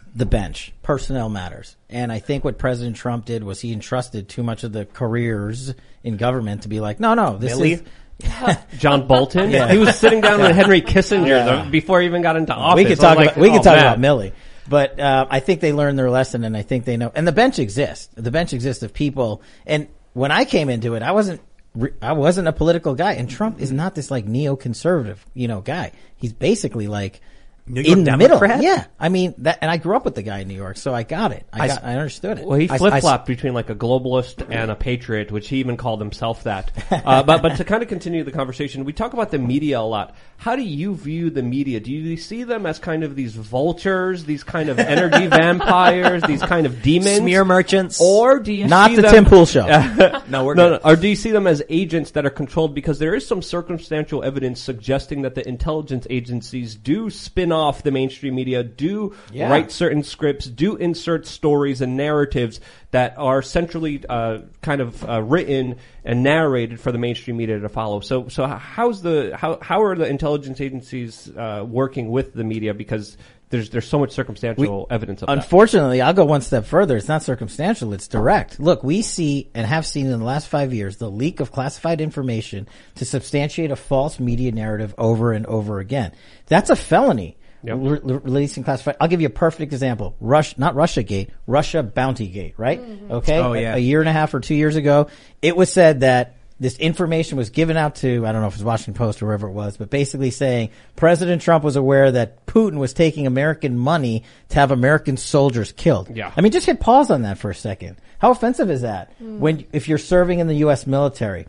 the bench. Personnel matters. And I think what President Trump did was he entrusted too much of the careers in government to be like, no, this is... John Bolton? Yeah. He was sitting down with Henry Kissinger before he even got into office. We could talk about Milley. But I think they learned their lesson, and I think they know. And the bench exists. The bench exists of people. And when I came into it, I wasn't a political guy. And Trump is not this like neoconservative, guy. He's basically like New York in the Democrat? middle. Yeah. I mean, and I grew up with the guy in New York, so I got it. I understood it. Well, he flip-flopped between like a globalist and a patriot, which he even called himself that. But to kind of continue the conversation, we talk about the media a lot. How do you view the media? Do you see them as kind of these vultures, these kind of energy vampires, these kind of demons? Smear merchants? Or do you Not see the them, Tim Pool show. No, we're good. Or do you see them as agents that are controlled? Because there is some circumstantial evidence suggesting that the intelligence agencies do spin off the mainstream media, do write certain scripts, do insert stories and narratives that are centrally written and narrated for the mainstream media to follow. So how are the intelligence agencies working with the media? Because there's so much circumstantial evidence of that. Unfortunately, I'll go one step further. It's not circumstantial, it's direct. Look, we see and have seen in the last 5 years the leak of classified information to substantiate a false media narrative over and over again. That's a felony. Yep. Releasing classified. I'll give you a perfect example. Not Russiagate, Russia Bountygate, right? Mm-hmm. Okay. Oh, yeah. A year and a half or 2 years ago, it was said that this information was given out to, I don't know if it was Washington Post or wherever it was, but basically saying President Trump was aware that Putin was taking American money to have American soldiers killed. Yeah. I mean, just hit pause on that for a second. How offensive is that? If you're serving in the U.S. military,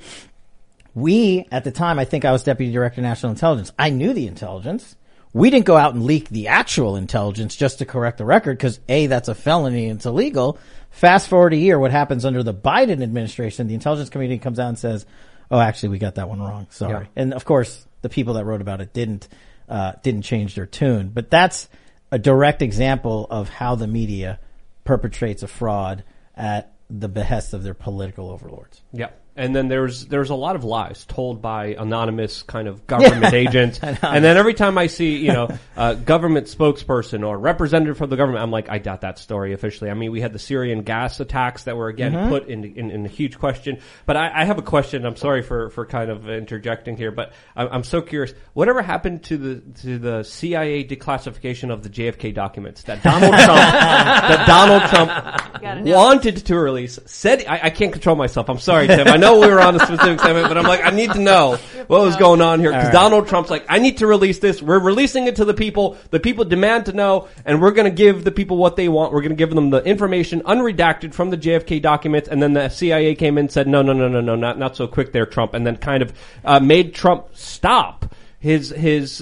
at the time, I think I was Deputy Director of National Intelligence. I knew the intelligence. We didn't go out and leak the actual intelligence just to correct the record because A, that's a felony and it's illegal. Fast forward a year, what happens under the Biden administration, the intelligence community comes out and says, oh, actually, we got that one wrong. Sorry. Yeah. And of course, the people that wrote about it didn't change their tune. But that's a direct example of how the media perpetrates a fraud at the behest of their political overlords. Yeah. And then there's a lot of lies told by anonymous kind of government agents. And then every time I see, a government spokesperson or representative from the government, I'm like, I doubt that story officially. I mean, we had the Syrian gas attacks that were again put in a huge question. But I have a question. I'm sorry for kind of interjecting here, but I'm so curious. Whatever happened to the CIA declassification of the JFK documents that Donald Trump wanted to release? Said I can't control myself. I'm sorry, Tim. I know we were on a specific segment, but I'm like, I need to know what was going on here. Because Donald Trump's like, I need to release this. We're releasing it to the people. The people demand to know, and we're going to give the people what they want. We're going to give them the information unredacted from the JFK documents. And then the CIA came in and said, no, not so quick there, Trump. And then kind of made Trump stop his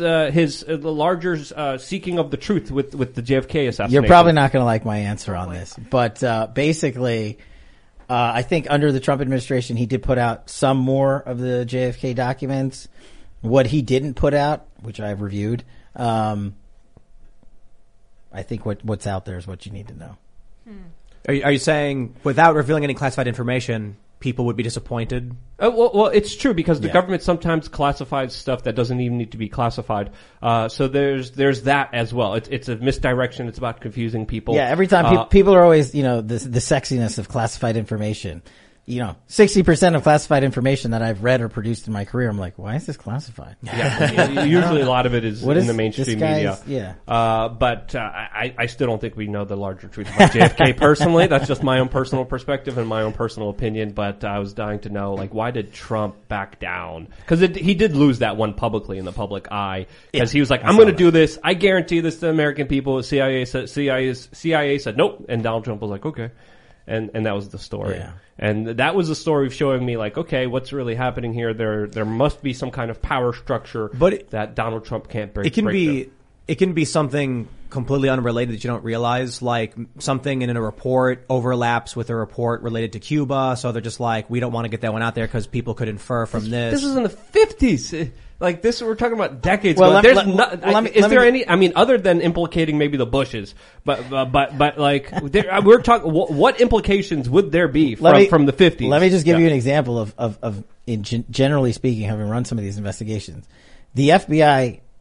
larger seeking of the truth with the JFK assassination. You're probably not going to like my answer on this, but basically, I think under the Trump administration, he did put out some more of the JFK documents. What he didn't put out, which I've reviewed, I think what's out there is what you need to know. Are you saying without revealing any classified information, people would be disappointed? Well, it's true because the government sometimes classifies stuff that doesn't even need to be classified. So there's that as well. It's a misdirection. It's about confusing people. Yeah, every time people are always, the sexiness of classified information. 60% of classified information that I've read or produced in my career, I'm like, why is this classified? Yeah, usually a lot of it is in the mainstream media. Yeah. But I still don't think we know the larger truth about JFK personally. That's just my own personal perspective and my own personal opinion. But I was dying to know, why did Trump back down? Because he did lose that one publicly in the public eye. Because he was like, I'm going to do this. I guarantee this to the American people. CIA said nope. And Donald Trump was like, okay. And that was the story. Yeah. And that was the story of showing me okay, what's really happening here? There must be some kind of power structure that Donald Trump can't break. It can be something completely unrelated that you don't realize, like something in a report overlaps with a report related to Cuba. So they're just like, we don't want to get that one out there because people could infer from this. This was in the 50s. Like this, we're talking about decades ago. Is there any? I mean, other than implicating maybe the Bushes, but we're talking. What implications would there be from the 50s? Let me just give you an example of generally speaking, having run some of these investigations, the FBI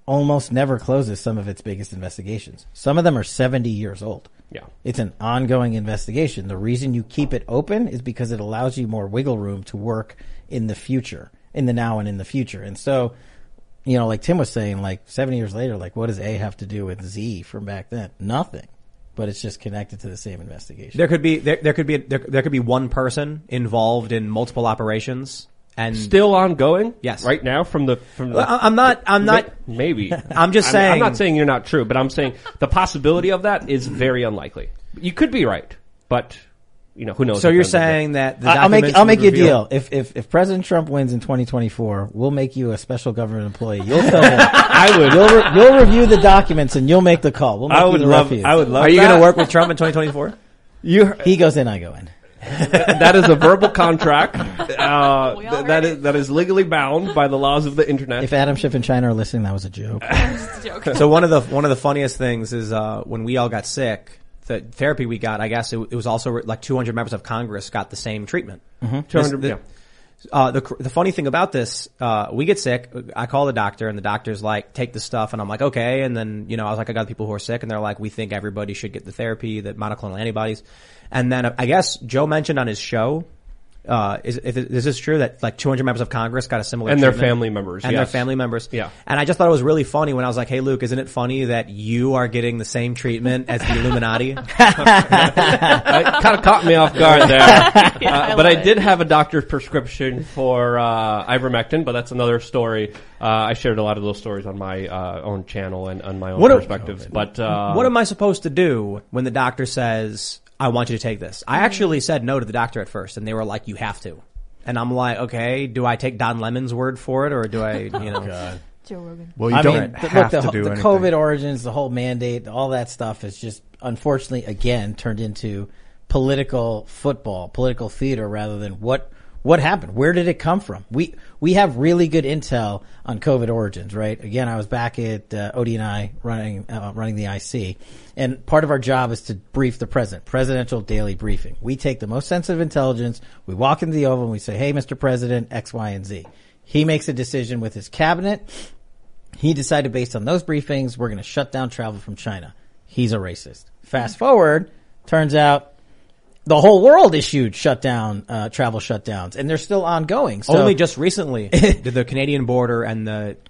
almost never closes some of its biggest investigations. Some of them are 70 years old. Yeah. It's an ongoing investigation. The reason you keep it open is because it allows you more wiggle room to work in the future, in the now and in the future. And so, you know, like Tim was saying, like 70 years later, like what does A have to do with Z from back then? Nothing. But it's just connected to the same investigation. There could be one person involved in multiple operations and Still ongoing? Yes. Right now from the I'm not maybe. I'm just saying I'm not saying you're not true, but I'm saying the possibility of that is very unlikely. You could be right, but you know, who knows? So you're at the end of the day. saying that the I'll documents make you a would reveal- deal. If President Trump wins in 2024, we'll make you a special government employee. You'll tell him. I would You'll review the documents and you'll make the call. We'll make you the refuge. I would love Are you that. going to work with Trump in 2024? He goes in, I go in. That is a verbal contract. We all heard that is legally bound by the laws of the internet. If Adam Schiff and China are listening, that was a joke. Just a joke. So one of the funniest things is when we all got sick, the therapy we got, I guess it was also like 200 members of Congress got the same treatment. 200, This- the funny thing about this, we get sick. I call the doctor, and the doctor's like, "Take the stuff," and I'm like, "Okay." And then I was like, "I got people who are sick," and they're like, "We think everybody should get the therapy, the monoclonal antibodies." And then I guess Joe mentioned on his show, is this true that like 200 members of Congress got a similar And their treatment? family members, and their yes. family members, Yeah. And I just thought it was really funny when I was like, "Hey, Luke, isn't it funny that you are getting the same treatment as the Illuminati?" It kind of caught me off guard there. But I did have a doctor's prescription for ivermectin, but that's another story. I shared a lot of those stories on my own channel and on my own perspectives. But What am I supposed to do when the doctor says, "I want you to take this"? I actually said no to the doctor at first, and they were like, "You have to." And I'm like, okay, do I take Don Lemon's word for it, or do I, Joe Rogan. Well, you I don't mean, have look, to do the anything. COVID origins, the whole mandate, all that stuff is just, unfortunately, again, turned into political football, political theater, rather than what happened? Where did it come from? We have really good intel on COVID origins, right? Again, I was back at Odie and I running the IC, and part of our job is to brief the president, presidential daily briefing. We take the most sensitive intelligence, we walk into the Oval, and we say, "Hey, Mr. President, X, Y, and Z." He makes a decision with his cabinet. He decided based on those briefings, we're going to shut down travel from China. He's a racist. Fast forward, turns out the whole world issued travel shutdowns, and they're still ongoing. So, only just recently did the Canadian border and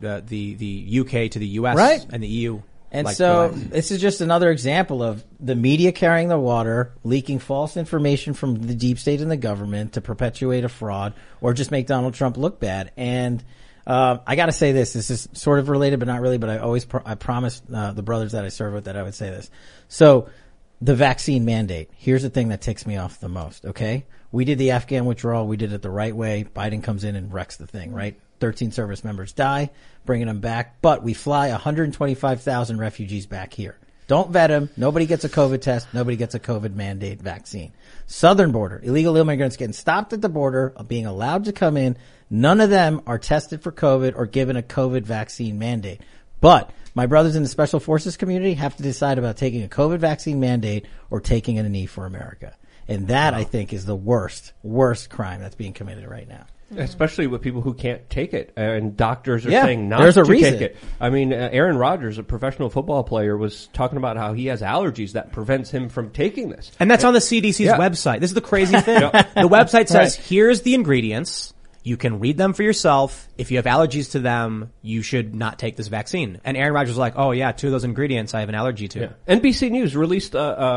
the UK to the US Right. and the EU. and like, so relax. this is just another example of the media carrying the water, leaking false information from the deep state and the government to perpetuate a fraud or just make Donald Trump look bad. And I got to say this is sort of related, but not really. But I promised the brothers that I serve with that I would say this. So the vaccine mandate. Here's the thing that ticks me off the most. Okay, we did the Afghan withdrawal. We did it the right way. Biden comes in and wrecks the thing. Right. 13 service members die, bringing them back, but we fly 125,000 refugees back here. Don't vet them. Nobody gets a COVID test. Nobody gets a COVID mandate vaccine. Southern border, illegal immigrants getting stopped at the border, being allowed to come in. None of them are tested for COVID or given a COVID vaccine mandate. But my brothers in the special forces community have to decide about taking a COVID vaccine mandate or taking a knee for America. And that, I think, is the worst crime that's being committed right now. especially with people who can't take it, and doctors are Yeah, saying not there's a to reason. take it. I mean, Aaron Rodgers, a professional football player, was talking about how he has allergies that prevents him from taking this. And that's on the CDC's Yeah. website. This is the crazy thing. The website says, here's the ingredients. You can read them for yourself. If you have allergies to them, you should not take this vaccine. And Aaron Rodgers was like, oh yeah, 2 of those ingredients I have an allergy to. Yeah. NBC News released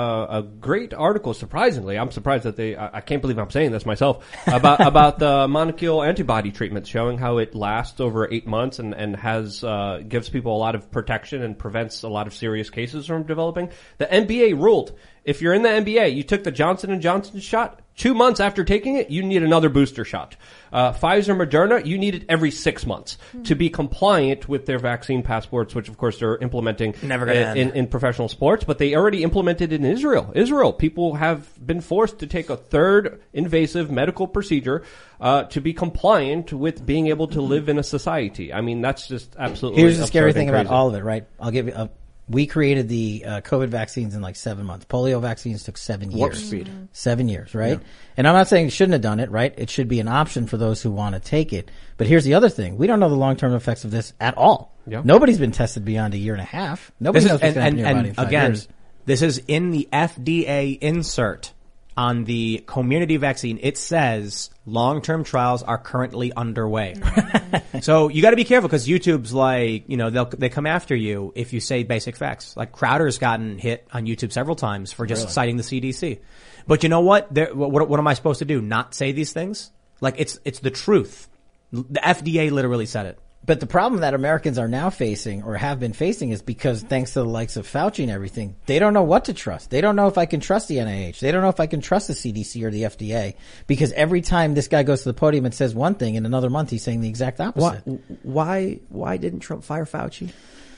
a great article. Surprisingly, I'm surprised that I can't believe I'm saying this myself about the monoclonal antibody treatment, showing how it lasts over 8 months and has gives people a lot of protection and prevents a lot of serious cases from developing. The NBA ruled if you're in the NBA, you took the Johnson & Johnson shot. 2 months after taking it, you need another booster shot. Pfizer, Moderna, you need it every 6 months to be compliant with their vaccine passports, which of course they're implementing Never gonna end. in professional sports, but they already implemented it in Israel. Israel, people have been forced to take a third invasive medical procedure to be compliant with being able to live in a society. I mean, that's just absolutely Here's the scary absurd thing and about crazy. all of it, right? I'll give you We created the COVID vaccines in like 7 months. Polio vaccines took 7 years. Warp speed. 7 years, right? And I'm not saying you shouldn't have done it, right? It should be an option for those who want to take it. But here's the other thing. We don't know the long-term effects of this at all. Yeah. Nobody's been tested beyond a year and a half. Nobody knows what's going to happen to your body in 5 again, years. this is in the FDA insert on the community vaccine. It says long-term trials are currently underway. So you got to be careful because YouTube's like, they come after you if you say basic facts. Like Crowder's gotten hit on YouTube several times for just citing the CDC. But you know what? What am I supposed to do? Not say these things? Like it's the truth. The FDA literally said it. But the problem that Americans are now facing or have been facing is because thanks to the likes of Fauci and everything, they don't know what to trust. They don't know if I can trust the NIH. They don't know if I can trust the CDC or the FDA because every time this guy goes to the podium and says one thing, in another month he's saying the exact opposite. Why didn't Trump fire Fauci?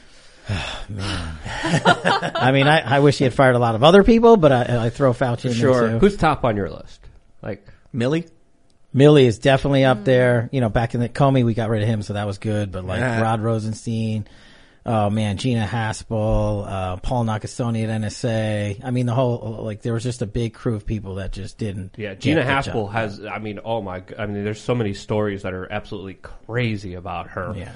Man. I mean, I wish he had fired a lot of other people, but I throw Fauci in there too. Who's top on your list? Like Milley? Milley is definitely up there. Back in the Comey, we got rid of him, so that was good. But like Rod Rosenstein, oh man, Gina Haspel, Paul Nakasone at NSA. I mean, the whole, there was just a big crew of people that just didn't. Yeah, Gina Haspel has, there's so many stories that are absolutely crazy about her. Yeah.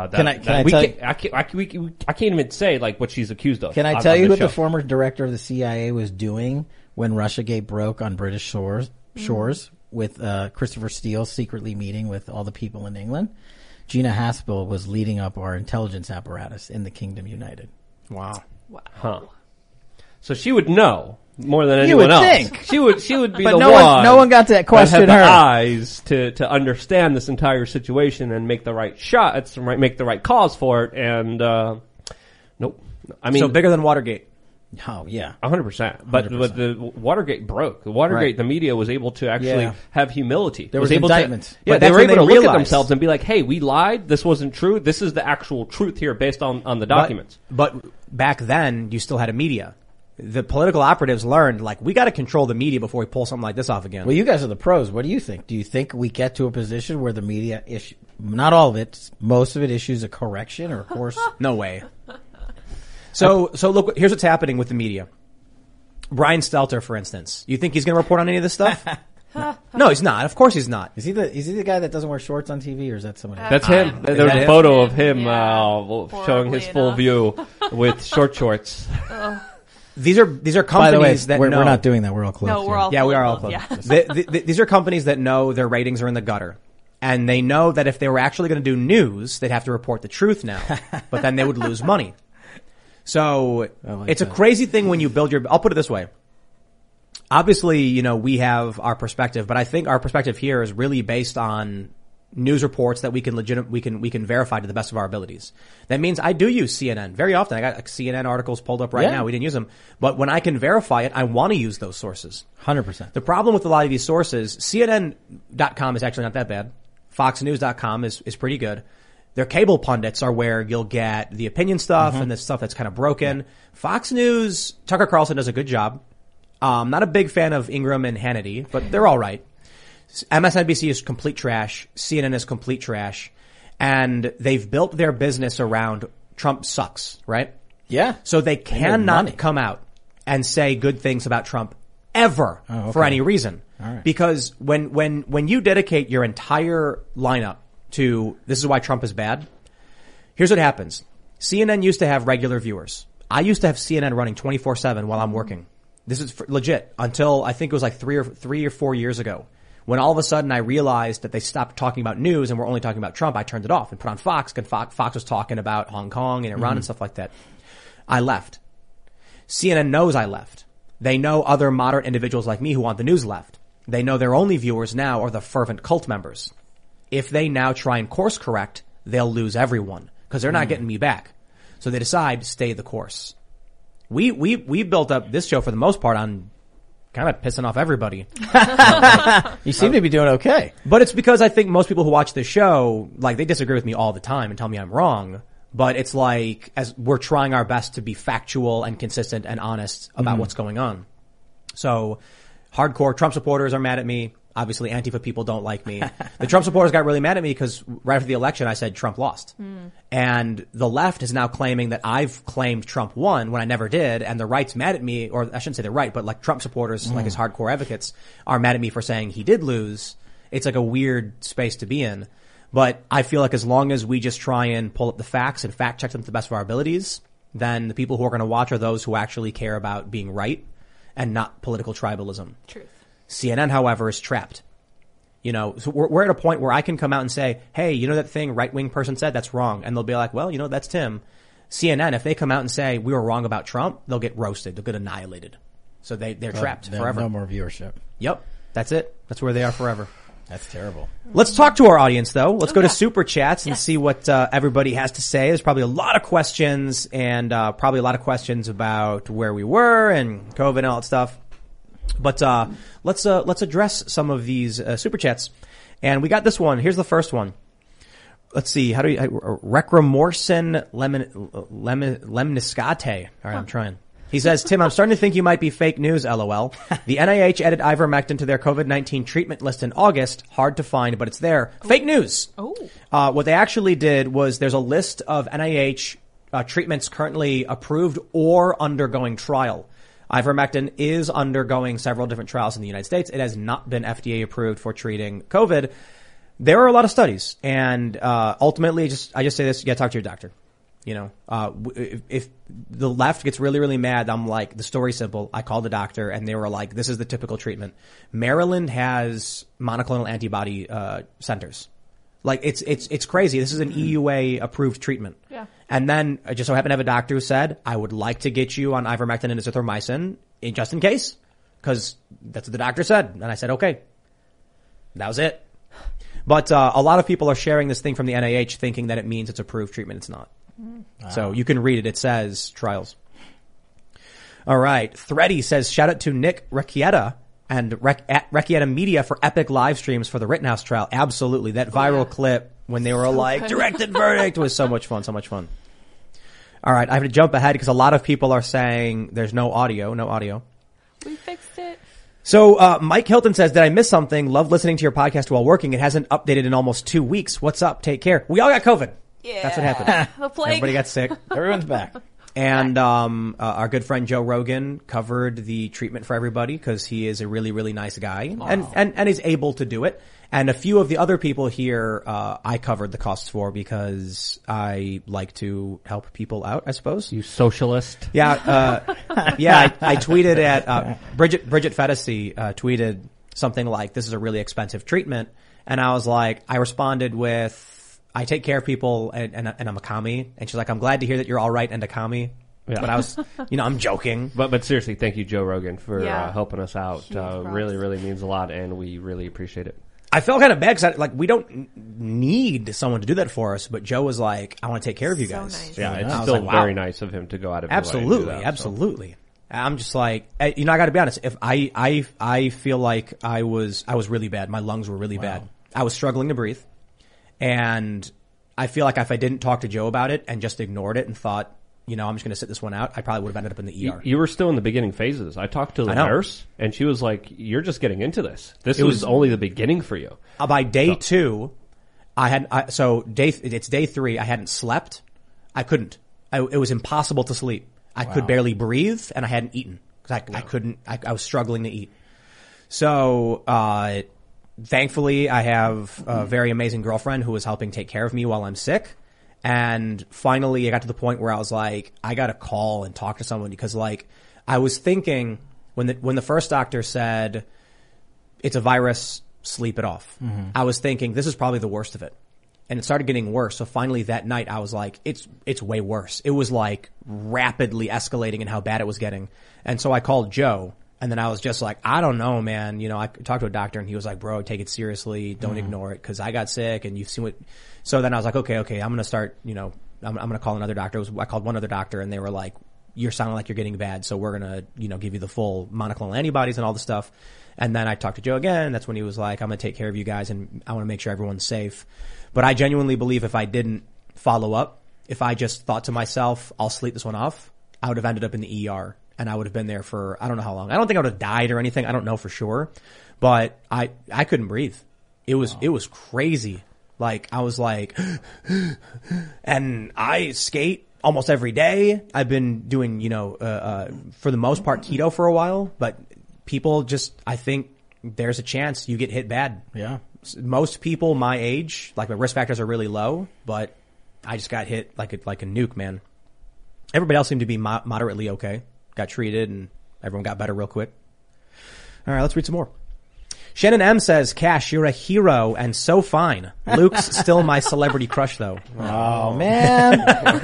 I can't even say like what she's accused of. Can I tell you what the former director of the CIA was doing when Russiagate broke on British shores with Christopher Steele secretly meeting with all the people in England? Gina Haspel was leading up our intelligence apparatus in the Kingdom United. Wow. Huh. So she would know more than anyone else. Think. She would be but the no one got to question that had her. the eyes to understand this entire situation and make the right shot, make the right calls for it. And nope. I mean, so bigger than Watergate. Oh yeah, 100%. But the Watergate broke. The Watergate, the media was able to actually have humility. There was able indictments. They were able to look at themselves and be like, "Hey, we lied. This wasn't true. This is the actual truth here, based on the documents." But back then, you still had a media. The political operatives learned, we got to control the media before we pull something like this off again. Well, you guys are the pros. What do you think? Do you think we get to a position where the media not all of it, most of it issues a correction or a course? No way. So look, here's what's happening with the media. Brian Stelter, for instance. You think he's going to report on any of this stuff? No, he's not. Of course he's not. Is he the guy that doesn't wear shorts on TV, or is that somebody else? That's him. There's a photo of him showing his full view with short shorts. These are companies By the way, that we're know. not doing that. We're all close. No, we're all Yeah, we are all close. close. Yeah. These are companies that know their ratings are in the gutter. And they know that if they were actually going to do news, they'd have to report the truth now. But then they would lose money. So it's a crazy thing when you build I'll put it this way. Obviously, we have our perspective, but I think our perspective here is really based on news reports that we can verify to the best of our abilities. That means I do use CNN very often. I got CNN articles pulled up right now. We didn't use them, but when I can verify it, I want to use those sources. 100%. The problem with a lot of these sources, CNN.com is actually not that bad. FoxNews.com is pretty good. Their cable pundits are where you'll get the opinion stuff and the stuff that's kind of broken. Fox News, Tucker Carlson does a good job. Not a big fan of Ingram and Hannity, but they're all right. MSNBC is complete trash. CNN is complete trash. And they've built their business around Trump sucks, right? Yeah. So they cannot come out and say good things about Trump ever for any reason. All right. Because when you dedicate your entire lineup to this is why Trump is bad, here's what happens. CNN used to have regular viewers. I used to have CNN running 24/7 while I'm working. This is legit until I think it was like 3 or 4 years ago when all of a sudden I realized that they stopped talking about news and were only talking about Trump. I turned it off and put on Fox because Fox was talking about Hong Kong and Iran and stuff like that. I left. CNN knows I left. They know other moderate individuals like me who want the news left. They know their only viewers now are the fervent cult members. If they now try and course correct, they'll lose everyone because they're not getting me back. So they decide to stay the course. We built up this show for the most part on kind of pissing off everybody. You seem to be doing okay. But it's because I think most people who watch this show, they disagree with me all the time and tell me I'm wrong. But it's as we're trying our best to be factual and consistent and honest about what's going on. So hardcore Trump supporters are mad at me. Obviously, Antifa people don't like me. The Trump supporters got really mad at me because right after the election, I said Trump lost. And the left is now claiming that I've claimed Trump won when I never did. And the right's mad at me, or I shouldn't say the right, but like Trump supporters, like his hardcore advocates, are mad at me for saying he did lose. It's like a weird space to be in. But I feel like as long as we just try and pull up the facts and fact check them to the best of our abilities, then the people who are going to watch are those who actually care about being right and not political tribalism. Truth. CNN, however, is trapped. You know, so we're at a point where I can come out and say, hey, you know that thing right-wing person said? That's wrong. And they'll be like, well, you know, that's Tim. CNN, if they come out and say we were wrong about Trump, they'll get roasted. They'll get annihilated. So they're trapped forever. No more viewership. Yep. That's it. That's where they are forever. That's terrible. Let's talk to our audience, though. Let's go to Super Chats and see what everybody has to say. There's probably a lot of questions and probably a lot of questions about where we were and COVID and all that stuff. But let's address some of these Super Chats. And we got this one. Here's the first one. Let's see. How do you Recramorsen Lemniscate. All right, I'm trying. He says, Tim, I'm starting to think you might be fake news, LOL. The NIH added ivermectin to their COVID-19 treatment list in August. Hard to find, but it's there. Fake news. What they actually did was there's a list of NIH treatments currently approved or undergoing trial. Ivermectin is undergoing several different trials in the United States. It has not been FDA approved for treating COVID. There are a lot of studies, and ultimately, I just say this: you got to talk to your doctor. You know, if the left gets really, really mad, I'm like, the story's simple. I called the doctor, and they were like, "This is the typical treatment." Maryland has monoclonal antibody centers. Like it's crazy. This is an EUA approved treatment. Yeah. And then I just so happened to have a doctor who said, I would like to get you on ivermectin and azithromycin just in case, because that's what the doctor said. And I said, okay. That was it. But a lot of people are sharing this thing from the NIH thinking that it means it's approved treatment. It's not. So you can read it. It says trials. All right. Thready says, shout out to Nick Recchietta and at Recchietta Media for epic live streams for the Rittenhouse trial. Absolutely. That viral clip when they were like, directed verdict was so much fun, so much fun. All right. I have to jump ahead because a lot of people are saying there's no audio. We fixed it. So, Mike Hilton says, did I miss something? Love listening to your podcast while working. It hasn't updated in almost 2 weeks. What's up? Take care. We all got COVID. Yeah. That's what happened. The plague. Everybody got sick. Everyone's back. And our good friend Joe Rogan covered the treatment for everybody because he is a really, really nice guy and is able to do it. And a few of the other people here I covered the costs for because I like to help people out, I suppose. You socialist. Yeah. I tweeted at Bridget Fetisi tweeted something like, this is a really expensive treatment. And I was like, I responded with, I take care of people and I'm a commie. And she's like, I'm glad to hear that you're all right and a commie. Yeah. But I was, I'm joking. But seriously, thank you, Joe Rogan, for helping us out. Props. Really, really means a lot, and we really appreciate it. I felt kind of bad because we don't need someone to do that for us. But Joe was like, I want to take care of you guys. Nice. Yeah, it's still very nice of him to go out of his way and do that, Absolutely. I'm just like, I got to be honest. If I feel like I was really bad. My lungs were really bad. I was struggling to breathe. And I feel like if I didn't talk to Joe about it and just ignored it and thought, I'm just going to sit this one out, I probably would have ended up in the ER. You were still in the beginning phases. I talked to the nurse, and she was like, you're just getting into this. This was only the beginning for you. By day 2, it's day 3, I hadn't slept. I couldn't. It was impossible to sleep. I could barely breathe, and I hadn't eaten. I couldn't, I was struggling to eat. So, thankfully, I have a very amazing girlfriend who is helping take care of me while I'm sick. And finally, I got to the point where I was like, I got to call and talk to someone because, I was thinking when the first doctor said it's a virus, sleep it off. Mm-hmm. I was thinking this is probably the worst of it, and it started getting worse. So finally, that night, I was like, it's way worse. It was rapidly escalating in how bad it was getting. And so I called Joe. And then I was just like, I don't know, man. I talked to a doctor and he was like, bro, take it seriously. Don't ignore it because I got sick and you've seen what. So then I was like, okay. I'm going to start, I'm going to call another doctor. I called one other doctor and they were like, you're sounding like you're getting bad. So we're going to, give you the full monoclonal antibodies and all the stuff. And then I talked to Joe again. That's when he was like, I'm going to take care of you guys and I want to make sure everyone's safe. But I genuinely believe if I didn't follow up, if I just thought to myself, I'll sleep this one off, I would have ended up in the ER. And I would have been there for, I don't know how long. I don't think I would have died or anything. I don't know for sure. But I couldn't breathe. It was crazy. Like, I was like, and I skate almost every day. I've been doing, for the most part, keto for a while, but people just, I think there's a chance you get hit bad. Yeah. Most people my age, like, my risk factors are really low, but I just got hit like a nuke, man. Everybody else seemed to be moderately okay. Got treated and everyone got better real quick. All right, let's read some more. Shannon M says, Cash, you're a hero and so fine. Luke's still my celebrity crush, though. Oh, man.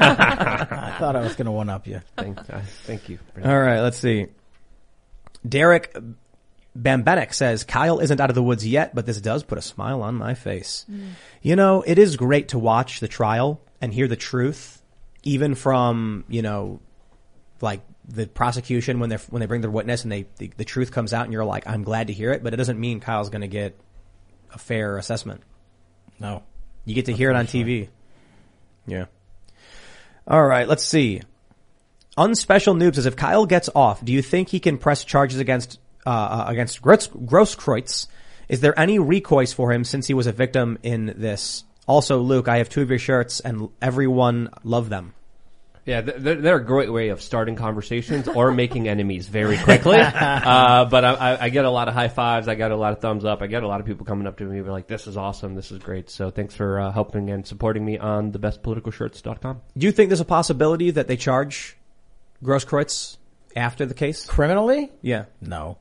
I thought I was going to one-up you. Thank you. All right, let's see. Derek Bambenek says, Kyle isn't out of the woods yet, but this does put a smile on my face. It is great to watch the trial and hear the truth, even from, like the prosecution when they bring their witness and the truth comes out and you're like, I'm glad to hear it, but it doesn't mean Kyle's going to get a fair assessment. No. You get to hear it on TV. Yeah. All right, let's see. Unspecial Noob says, if Kyle gets off, do you think he can press charges against Grosskreutz? Is there any recourse for him since he was a victim in this? Also, Luke, I have 2 of your shirts and everyone loved them. Yeah, they're a great way of starting conversations or making enemies very quickly. But I get a lot of high fives. I get a lot of thumbs up. I get a lot of people coming up to me and be like, this is awesome. This is great. So thanks for helping and supporting me on thebestpoliticalshirts.com. Do you think there's a possibility that they charge Grosskreutz after the case? Criminally? Yeah. No.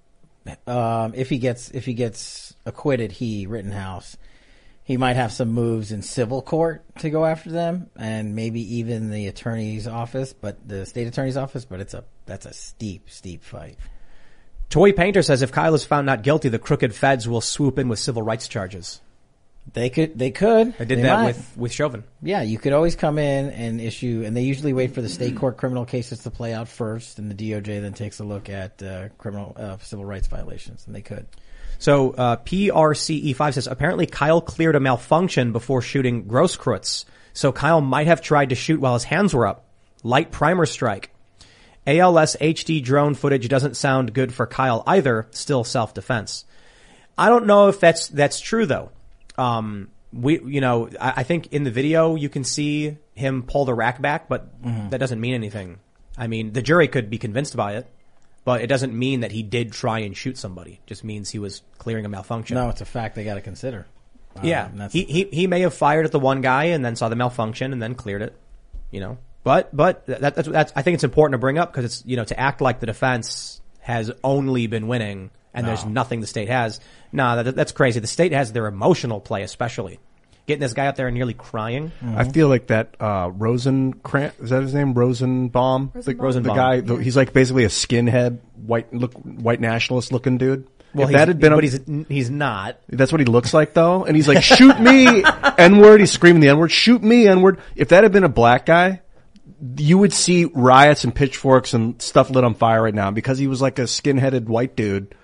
If he gets acquitted, Rittenhouse, he might have some moves in civil court to go after them, and maybe even the attorney's office, but the state attorney's office. But that's a steep fight. Toy Painter says if Kyle is found not guilty, the crooked feds will swoop in with civil rights charges. They could. I did that with Chauvin. Yeah, you could always come in and issue, and they usually wait for the state court criminal cases to play out first, and the DOJ then takes a look at criminal civil rights violations, and they could. So PRCE5 says apparently Kyle cleared a malfunction before shooting Grosskreutz. So Kyle might have tried to shoot while his hands were up. Light primer strike. ALS HD drone footage doesn't sound good for Kyle either. Still self-defense. I don't know if that's true though. I think in the video you can see him pull the rack back, but that doesn't mean anything. I mean, the jury could be convinced by it, but it doesn't mean that he did try and shoot somebody. It just means he was clearing a malfunction. No, it's a fact they got to consider. Yeah, he may have fired at the one guy and then saw the malfunction and then cleared it. But that's I think it's important to bring up because it's to act like the defense has only been winning and there's nothing the state has. No, that's crazy. The state has their emotional play, especially getting this guy up there and nearly crying. I feel like that Rosenkrantz, is that his name? Rosenbaum? Rosenbaum. The guy, he's like basically a skinhead, white nationalist looking dude. Well, if that had been but he's not. That's what he looks like though. And he's like, shoot me, N-word. He's screaming the N-word. Shoot me, N-word. If that had been a black guy, you would see riots and pitchforks and stuff lit on fire right now because he was like a skin-headed white dude.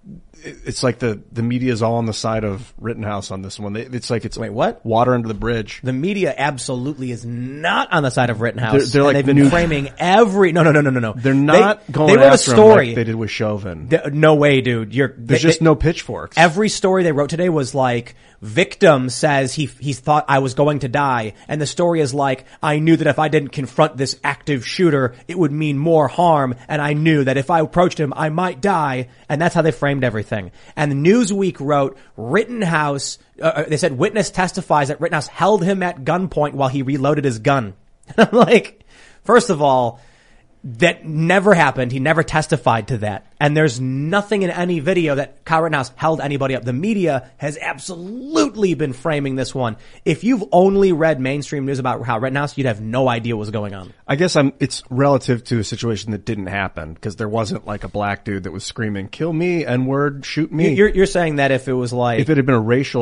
It's like the media is all on the side of Rittenhouse on this one. It's like wait, what? Water under the bridge. The media absolutely is not on the side of Rittenhouse. They're like they've been framing every no. They're not going they wrote after a story him like they did with Chauvin. No way, dude. There's just no pitchforks. Every story they wrote today was like, victim says he thought I was going to die, and the story is like, I knew that if I didn't confront this active shooter, it would mean more harm, and I knew that if I approached him, I might die, and that's how they framed everything. And the Newsweek wrote, Rittenhouse, they said witness testifies that Rittenhouse held him at gunpoint while he reloaded his gun. I'm like, first of all, that never happened. He never testified to that. And there's nothing in any video that Kyle Rittenhouse held anybody up. The media has absolutely been framing this one. If you've only read mainstream news about Kyle Rittenhouse, you'd have no idea what was going on. I guess it's relative to a situation that didn't happen because there wasn't like a black dude that was screaming, kill me, N-word, shoot me. You're saying that if it was like... If it had been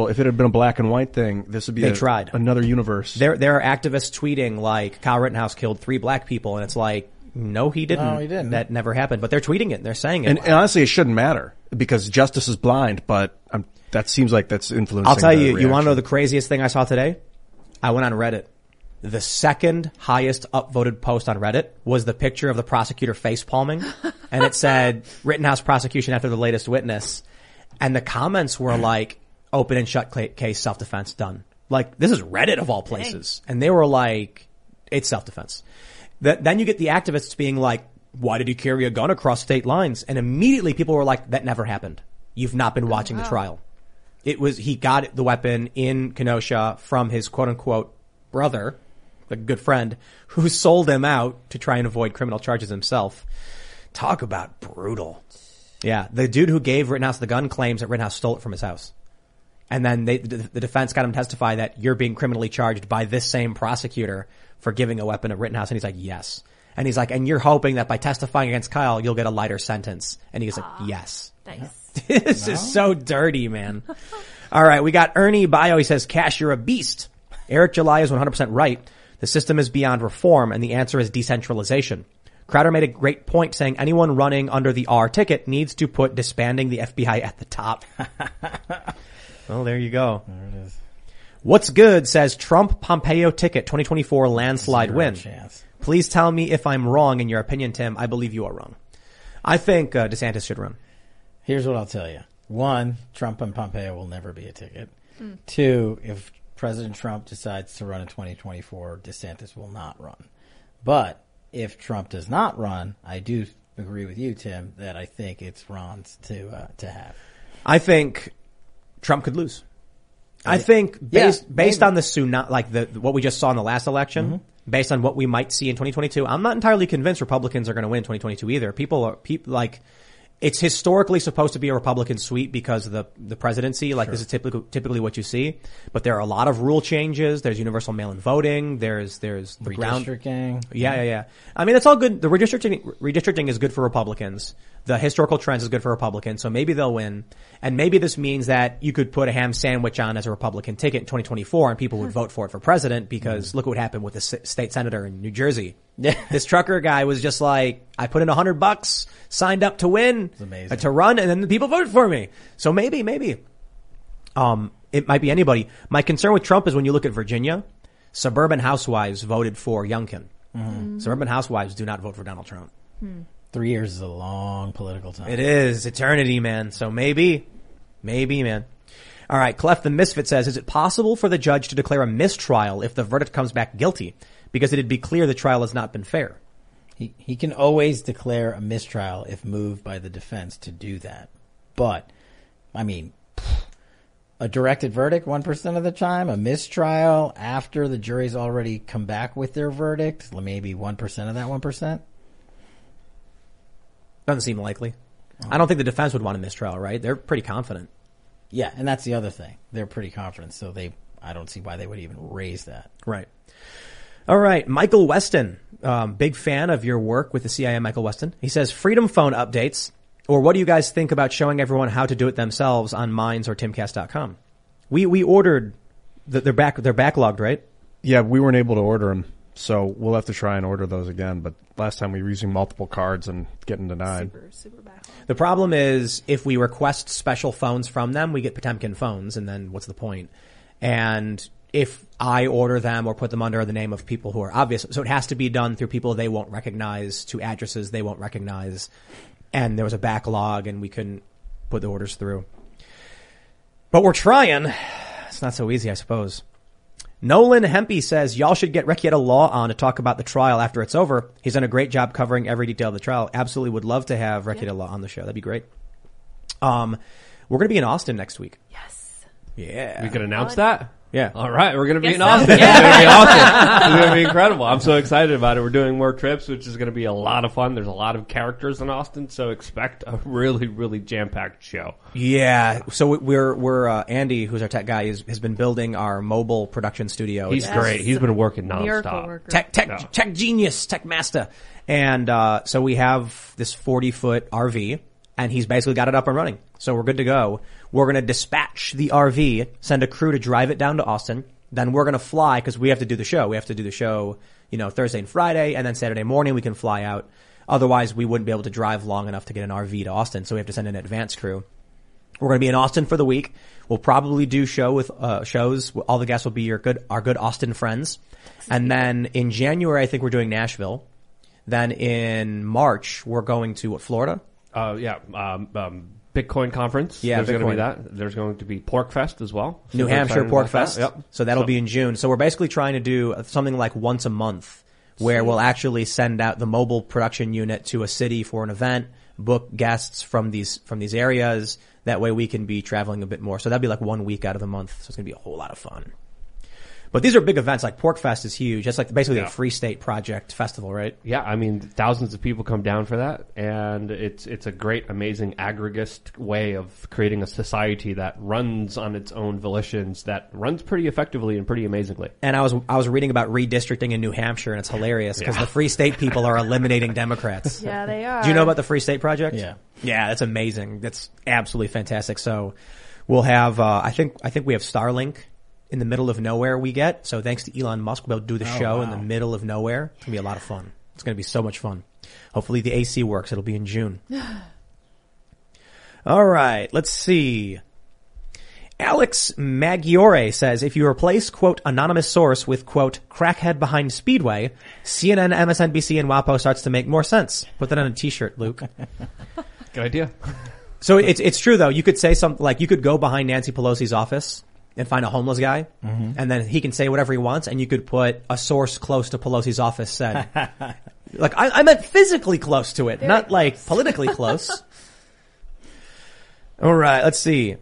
a black and white thing, this would be another universe. There are activists tweeting like Kyle Rittenhouse killed 3 black people and it's like, no, he didn't. No, he didn't. That never happened. But they're tweeting it. They're saying it. And honestly, it shouldn't matter because justice is blind. But that seems like that's influencing. I'll tell you. reaction. You want to know the craziest thing I saw today? I went on Reddit. The second highest upvoted post on Reddit was the picture of the prosecutor face palming, and it said Rittenhouse prosecution after the latest witness. And the comments were like, open and shut case, self-defense, done. Like, this is Reddit of all places. And they were like, it's self-defense. Then you get the activists being like, why did he carry a gun across state lines? And immediately people were like, that never happened. You've not been watching the trial. He got the weapon in Kenosha from his quote unquote brother, a good friend, who sold him out to try and avoid criminal charges himself. Talk about brutal. Yeah. The dude who gave Rittenhouse the gun claims that Rittenhouse stole it from his house. And then the defense got him to testify that you're being criminally charged by this same prosecutor for giving a weapon to Rittenhouse. And he's like, yes. And he's like, and you're hoping that by testifying against Kyle, you'll get a lighter sentence. And he's like, yes. Nice. This is so dirty, man. All right. We got Ernie Bio. He says, Cash, you're a beast. Eric July is 100% right. The system is beyond reform and the answer is decentralization. Crowder made a great point saying anyone running under the R ticket needs to put disbanding the FBI at the top. Well, there you go. There it is. What's good says Trump Pompeo ticket 2024 landslide win. Chance. Please tell me if I'm wrong in your opinion, Tim. I believe you are wrong. I think DeSantis should run. Here's what I'll tell you. One, Trump and Pompeo will never be a ticket. Two, if President Trump decides to run in 2024, DeSantis will not run. But if Trump does not run, I do agree with you, Tim, that I think it's Ron's to have. I think Trump could lose. I think based on the tsunami, like what we just saw in the last election, based on what we might see in 2022, I'm not entirely convinced Republicans are going to win 2022 either. People like, it's historically supposed to be a Republican sweep because of the presidency. Like, this is typically what you see. But there are a lot of rule changes. There's universal mail-in voting. There's the Redistricting. Yeah. I mean, it's all good. The redistricting is good for Republicans. The historical trends is good for Republicans. So maybe they'll win. And maybe this means that you could put a ham sandwich on as a Republican ticket in 2024 and people would vote for it for president because look what happened with the state senator in New Jersey. Yeah. This trucker guy was just like, I put in $100, signed up to win, amazing. To run, and then the people voted for me. So maybe. It might be anybody. My concern with Trump is when you look at Virginia, suburban housewives voted for Youngkin. Suburban housewives do not vote for Donald Trump. 3 years is a long political time. It is eternity, man. So maybe, man. All right. Clef the Misfit says, is it possible for the judge to declare a mistrial if the verdict comes back guilty? Because it'd be clear the trial has not been fair. He can always declare a mistrial if moved by the defense to do that. But, I mean, a directed verdict 1% of the time, a mistrial after the jury's already come back with their verdict, maybe 1% of that 1%. Doesn't seem likely. I don't think the defense would want a mistrial, right? They're pretty confident. Yeah, and that's the other thing. They're pretty confident, so I don't see why they would even raise that. Right. All right. Michael Weston, big fan of your work with the CIA, Michael Weston. He says, Freedom Phone updates, or what do you guys think about showing everyone how to do it themselves on Minds or Timcast.com? We ordered, they're backlogged, right? Yeah, we weren't able to order them, so we'll have to try and order those again. But last time we were using multiple cards and getting denied. Super backlog. The problem is if we request special phones from them, we get Potemkin phones, and then what's the point? And if I order them or put them under the name of people who are obvious, so it has to be done through people they won't recognize, to addresses they won't recognize. And there was a backlog and we couldn't put the orders through. But we're trying. It's not so easy, I suppose. Nolan Hempy says, y'all should get Rekieta Law on to talk about the trial after it's over. He's done a great job covering every detail of the trial. Absolutely would love to have Rekieta Law on the show. That'd be great. We're going to be in Austin next week. Yes. Yeah. We could announce that? Yeah. All right, we're going to be Guess in so. Austin. Yeah. It's going to be awesome. It's going to be incredible. I'm so excited about it. We're doing more trips, which is going to be a lot of fun. There's a lot of characters in Austin, so expect a really, really jam-packed show. Yeah. So we're Andy, who's our tech guy, has been building our mobile production studio. He's Yes. great. He's been working Miracle nonstop. worker. Tech genius, tech master. And so we have this 40-foot RV, and he's basically got it up and running. So we're good to go. We're going to dispatch the RV, send a crew to drive it down to Austin. Then we're going to fly because we have to do the show. We have to do the show, Thursday and Friday, and then Saturday morning we can fly out. Otherwise, we wouldn't be able to drive long enough to get an RV to Austin, so we have to send an advance crew. We're going to be in Austin for the week. We'll probably do shows. All the guests will be our good Austin friends. And then in January, I think we're doing Nashville. Then in March, we're going to Florida? Bitcoin conference. Yeah, there's going to be Bitcoin. that. There's going to be Pork Fest as well. So New we're Hampshire excited Pork about that. Fest. Yep. So that'll be in June. So we're basically trying to do something like once a month where we'll actually send out the mobile production unit to a city for an event, book guests from these areas. That way we can be traveling a bit more. So that'd be like 1 week out of the month. So it's going to be a whole lot of fun. But these are big events. Like Pork Fest is huge. That's like basically a Free State Project festival, right? Yeah, I mean, thousands of people come down for that, and it's a great, amazing aggregist way of creating a society that runs on its own volitions, that runs pretty effectively and pretty amazingly. And I was reading about redistricting in New Hampshire, and it's hilarious because the Free State people are eliminating Democrats. Yeah, they are. Do you know about the Free State Project? Yeah. Yeah, that's amazing. That's absolutely fantastic. So we'll have, I think we have Starlink in the middle of nowhere we get. So thanks to Elon Musk, we'll be able to do the show in the middle of nowhere. It's going to be a lot of fun. It's going to be so much fun. Hopefully the AC works. It'll be in June. All right. Let's see. Alex Maggiore says, if you replace, quote, anonymous source with, quote, crackhead behind Speedway, CNN, MSNBC, and WAPO starts to make more sense. Put that on a t-shirt, Luke. Good idea. So it's true though. You could say something like, you could go behind Nancy Pelosi's office and find a homeless guy, and then he can say whatever he wants, and you could put a source close to Pelosi's office said. Like, I meant physically close to it, not like politically close. All right, let's see.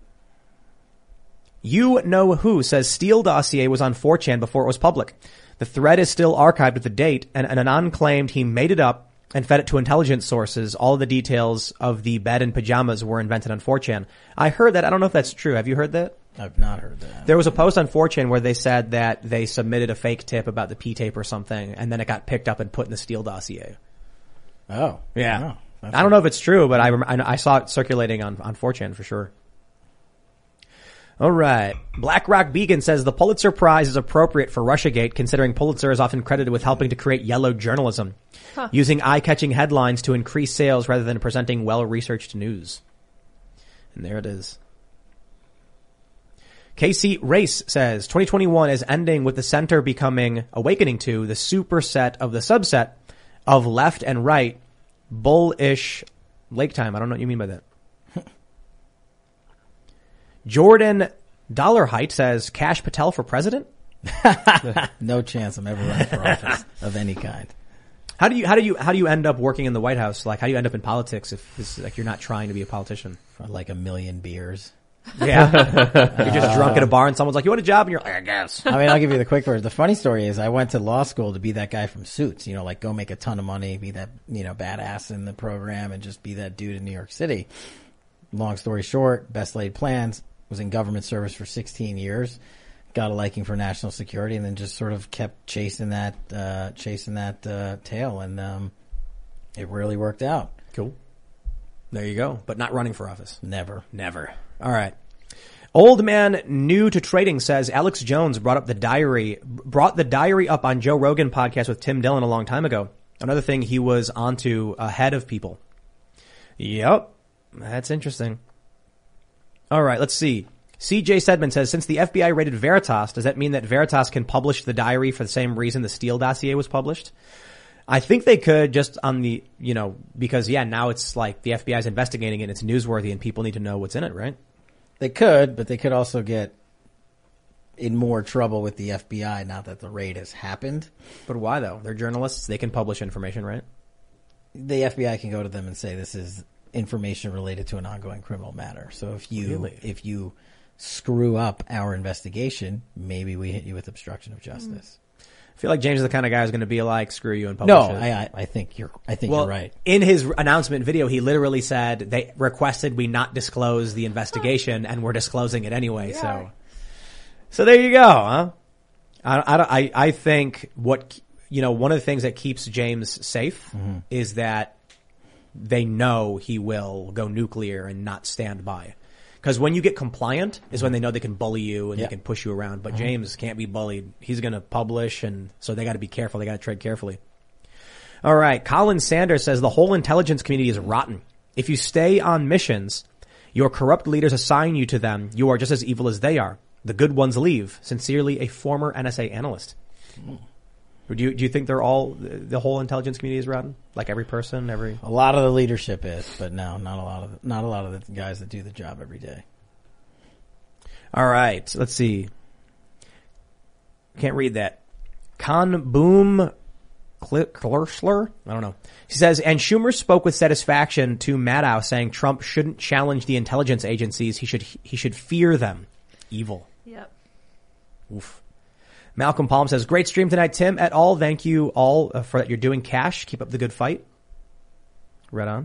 You Know Who says Steele dossier was on 4chan before it was public. The thread is still archived with the date, and Anon claimed he made it up and fed it to intelligence sources. All of the details of the bed and pajamas were invented on 4chan. I heard that. I don't know if that's true. Have you heard that? I've not heard that. There was a post on 4chan where they said that they submitted a fake tip about the P-tape or something, and then it got picked up and put in the Steele dossier. Oh. Yeah. Oh, I don't know if it's true, but I saw it circulating on 4chan for sure. All right. BlackRock Beacon says the Pulitzer Prize is appropriate for Russiagate, considering Pulitzer is often credited with helping to create yellow journalism, using eye-catching headlines to increase sales rather than presenting well-researched news. And there it is. Casey Race says 2021 is ending with the center becoming awakening to the superset of the subset of left and right bullish lake time. I don't know what you mean by that. Jordan Dollarheight says Kash Patel for president. No chance I'm ever running for office of any kind. How do you end up working in the White House? Like, how do you end up in politics if it's like you're not trying to be a politician? For like 1 million beers. Yeah. You're just drunk at a bar and someone's like, you want a job? And you're like, I guess. I mean, I'll give you the quick version. The funny story is I went to law school to be that guy from Suits, like go make a ton of money, be that, badass in the program and just be that dude in New York City. Long story short, best laid plans, was in government service for 16 years, got a liking for national security, and then just sort of kept chasing that tail, and it really worked out. Cool. There you go. But not running for office. Never. All right. Old Man New to Trading says Alex Jones brought the diary up on Joe Rogan podcast with Tim Dillon a long time ago. Another thing he was onto ahead of people. Yep. That's interesting. All right. Let's see. CJ Sedman says, since the FBI raided Veritas, does that mean that Veritas can publish the diary for the same reason the Steele dossier was published? I think they could just on the, because now it's like the FBI is investigating it and it's newsworthy and people need to know what's in it, right? They could, but they could also get in more trouble with the FBI now that the raid has happened. But why though? They're journalists. They can publish information, right? The FBI can go to them and say this is information related to an ongoing criminal matter. So if you screw up our investigation, maybe we hit you with obstruction of justice. I feel like James is the kind of guy who's going to be like, screw you and publish it. I think you're right. In his announcement video, he literally said they requested we not disclose the investigation and we're disclosing it anyway. Yeah. So there you go, huh? I think one of the things that keeps James safe is that they know he will go nuclear and not stand by. Because when you get compliant is when they know they can bully you and they can push you around. But James can't be bullied. He's going to publish, and so they got to be careful. They got to tread carefully. All right. Colin Sanders says the whole intelligence community is rotten. If you stay on missions, your corrupt leaders assign you to them. You are just as evil as they are. The good ones leave. Sincerely, a former NSA analyst. Do you think they're all, the whole intelligence community is rotten? Like every person, every... A lot of the leadership is, but no, not a lot of the guys that do the job every day. All right, let's see. Can't read that. Boom Klersler? I don't know. She says, and Schumer spoke with satisfaction to Maddow, saying Trump shouldn't challenge the intelligence agencies. He should fear them. Evil. Yep. Oof. Malcolm Palm says, great stream tonight, Tim et al. Thank you all for that you're doing. Cash. Keep up the good fight. Right on.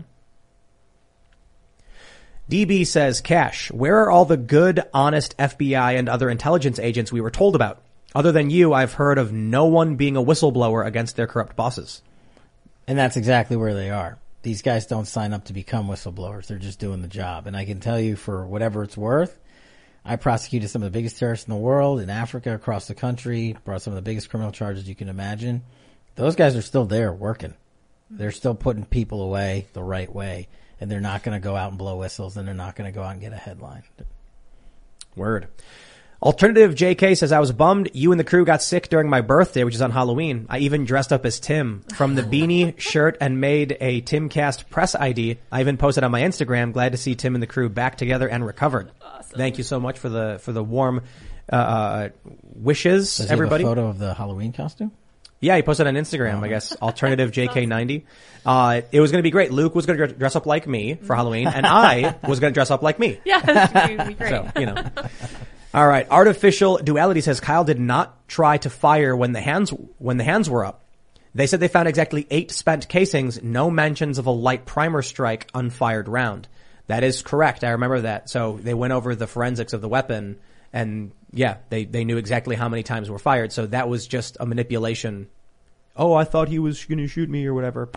DB says, Cash, where are all the good, honest FBI and other intelligence agents we were told about? Other than you, I've heard of no one being a whistleblower against their corrupt bosses. And that's exactly where they are. These guys don't sign up to become whistleblowers. They're just doing the job. And I can tell you, for whatever it's worth, I prosecuted some of the biggest terrorists in the world, in Africa, across the country, brought some of the biggest criminal charges you can imagine. Those guys are still there working. They're still putting people away the right way. And they're not going to go out and blow whistles, and they're not going to go out and get a headline. Word. Alternative JK says, I was bummed you and the crew got sick during my birthday, which is on Halloween. I even dressed up as Tim from the beanie, shirt, and made a Timcast press ID. I even posted on my Instagram. Glad to see Tim and the crew back together and recovered. Awesome. Thank you so much for the warm wishes, Does everybody. He have a photo of the Halloween costume? Yeah, he posted on Instagram, I guess, alternative JK90. It was going to be great. Luke was going to dress up like me for Halloween, and I was going to dress up like me. Yeah, that's going to be great. So, you know. All right. Artificial Duality says Kyle did not try to fire when the hands were up. They said they found exactly 8 spent casings, no mentions of a light primer strike, unfired round. That is correct. I remember that. So they went over the forensics of the weapon, and yeah, they knew exactly how many times were fired. So that was just a manipulation. Oh, I thought he was going to shoot me or whatever.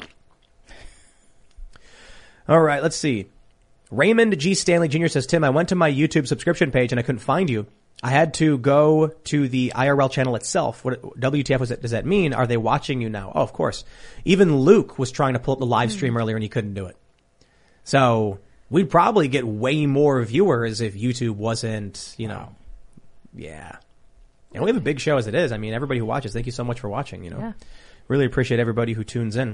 All right. Let's see. Raymond G. Stanley Jr. says, Tim, I went to my YouTube subscription page and I couldn't find you. I had to go to the IRL channel itself. What WTF does that mean? Are they watching you now? Oh, of course. Even Luke was trying to pull up the live stream earlier and he couldn't do it. So we'd probably get way more viewers if YouTube wasn't, yeah. And we have a big show as it is. I mean, everybody who watches, thank you so much for watching, Yeah. Really appreciate everybody who tunes in.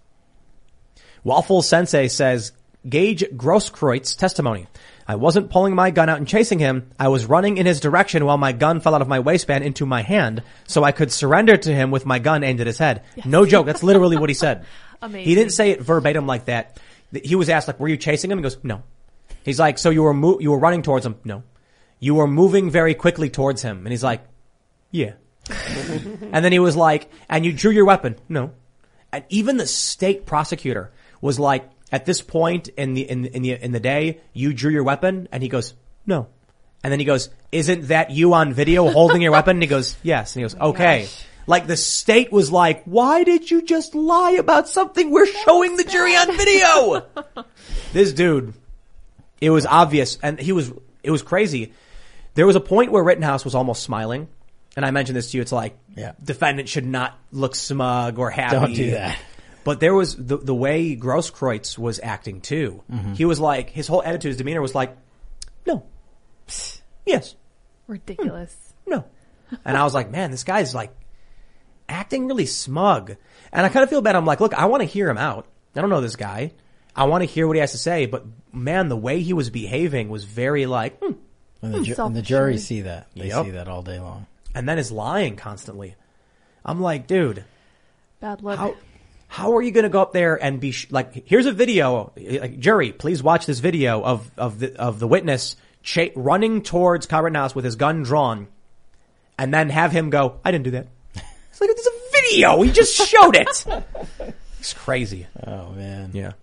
Waffle Sensei says, Gage Grosskreutz testimony. I wasn't pulling my gun out and chasing him. I was running in his direction while my gun fell out of my waistband into my hand so I could surrender to him with my gun aimed at his head. Yes. No joke. That's literally what he said. Amazing. He didn't say it verbatim like that. He was asked, like, were you chasing him? He goes, no. He's like, so you were running towards him? No. You were moving very quickly towards him. And he's like, yeah. And then he was like, and you drew your weapon? No. And even the state prosecutor was like, at this point in the day, you drew your weapon? And he goes, no. And then he goes, isn't that you on video holding your weapon? And he goes, yes. And he goes, okay. Gosh. Like the state was like, why did you just lie about something we're showing the jury on video? This dude, it was obvious. And it was crazy. There was a point where Rittenhouse was almost smiling. And I mentioned this to you. It's like, defendant should not look smug or happy. Don't do that. But there was the way Grosskreutz was acting too. Mm-hmm. He was like, his whole attitude, his demeanor was like, no. Yes. Ridiculous. No. And I was like, man, this guy's like acting really smug. And I kind of feel bad. I'm like, look, I want to hear him out. I don't know this guy. I want to hear what he has to say. But man, the way he was behaving was very like, And the jury see that. They see that all day long. And then his lying constantly. I'm like, dude. Bad luck. How are you going to go up there and be like, here's a video, like, jury, please watch this video of the witness running towards Kyle Rittenhouse with his gun drawn, and then have him go, I didn't do that. It's like, there's a video. He just showed it. It's crazy. Oh man. Yeah.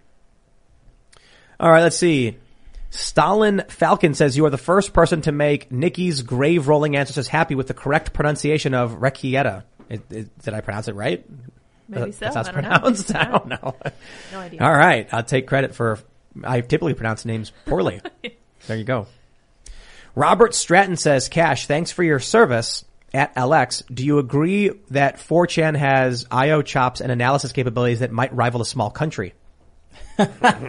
All right. Let's see. Stalin Falcon says, you are the first person to make Nikki's grave rolling ancestors happy with the correct pronunciation of Rekieta. Did I pronounce it right? Maybe so. That's how it's pronounced. I don't know. No idea. All right. I'll take credit I typically pronounce names poorly. There you go. Robert Stratton says, Cash, thanks for your service at LX. Do you agree that 4chan has IO chops and analysis capabilities that might rival a small country? I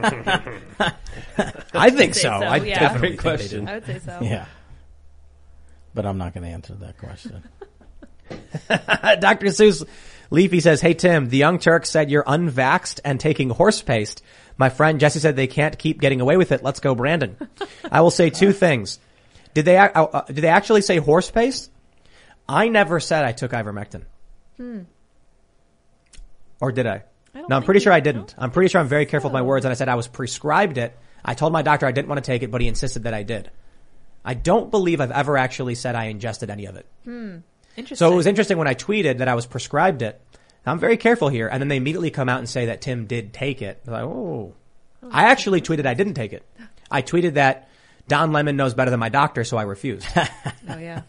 think so. I definitely think they do. I would say so. Yeah. But I'm not going to answer that question. Dr. Seuss Leafy says, hey, Tim, the Young Turks said you're unvaxxed and taking horse paste. My friend Jesse said they can't keep getting away with it. Let's go, Brandon. I will say two things. Did they actually say horse paste? I never said I took ivermectin. Or did I? No, I'm pretty sure I didn't. I'm pretty sure I'm very careful with my words, and I said I was prescribed it. I told my doctor I didn't want to take it, but he insisted that I did. I don't believe I've ever actually said I ingested any of it. Interesting. So it was interesting when I tweeted that I was prescribed it. I'm very careful here, and then they immediately come out and say that Tim did take it. I'm like, oh. I actually tweeted I didn't take it. I tweeted that Don Lemon knows better than my doctor, so I refused. Oh, yeah.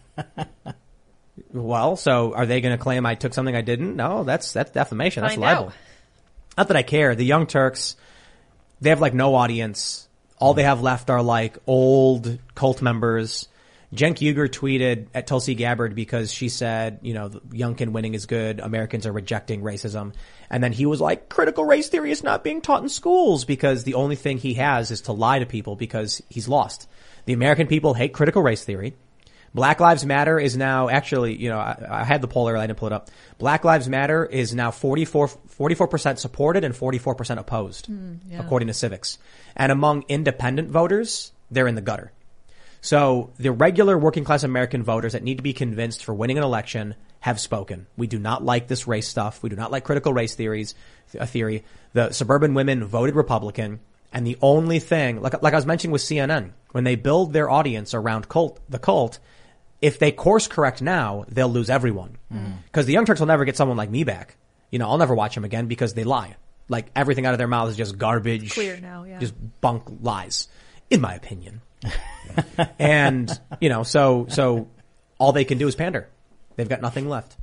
Well, so are they going to claim I took something I didn't? No, that's defamation. That's Find libel. out. Not that I care. The Young Turks, they have like no audience. All they have left are like old cult members. Cenk Uygur tweeted at Tulsi Gabbard because she said, you know, Youngkin winning is good. Americans are rejecting racism. And then he was like, critical race theory is not being taught in schools because the only thing he has is to lie to people because he's lost. The American people hate critical race theory. Black Lives Matter is now actually, you know, I had the poll earlier, I didn't pull it up. Black Lives Matter is now 44% supported and 44% opposed, according to Civics. And among independent voters, they're in the gutter. So the regular working class American voters that need to be convinced for winning an election have spoken. We do not like this race stuff. We do not like critical race theory. The suburban women voted Republican. And the only thing, like I was mentioning with CNN, when they build their audience around the cult, if they course correct now, they'll lose everyone. Because the Young Turks will never get someone like me back. You know, I'll never watch them again because they lie. Like everything out of their mouths is just garbage. It's clear now, yeah. Just bunk lies, in my opinion. And, you know, so all they can do is pander. They've got nothing left.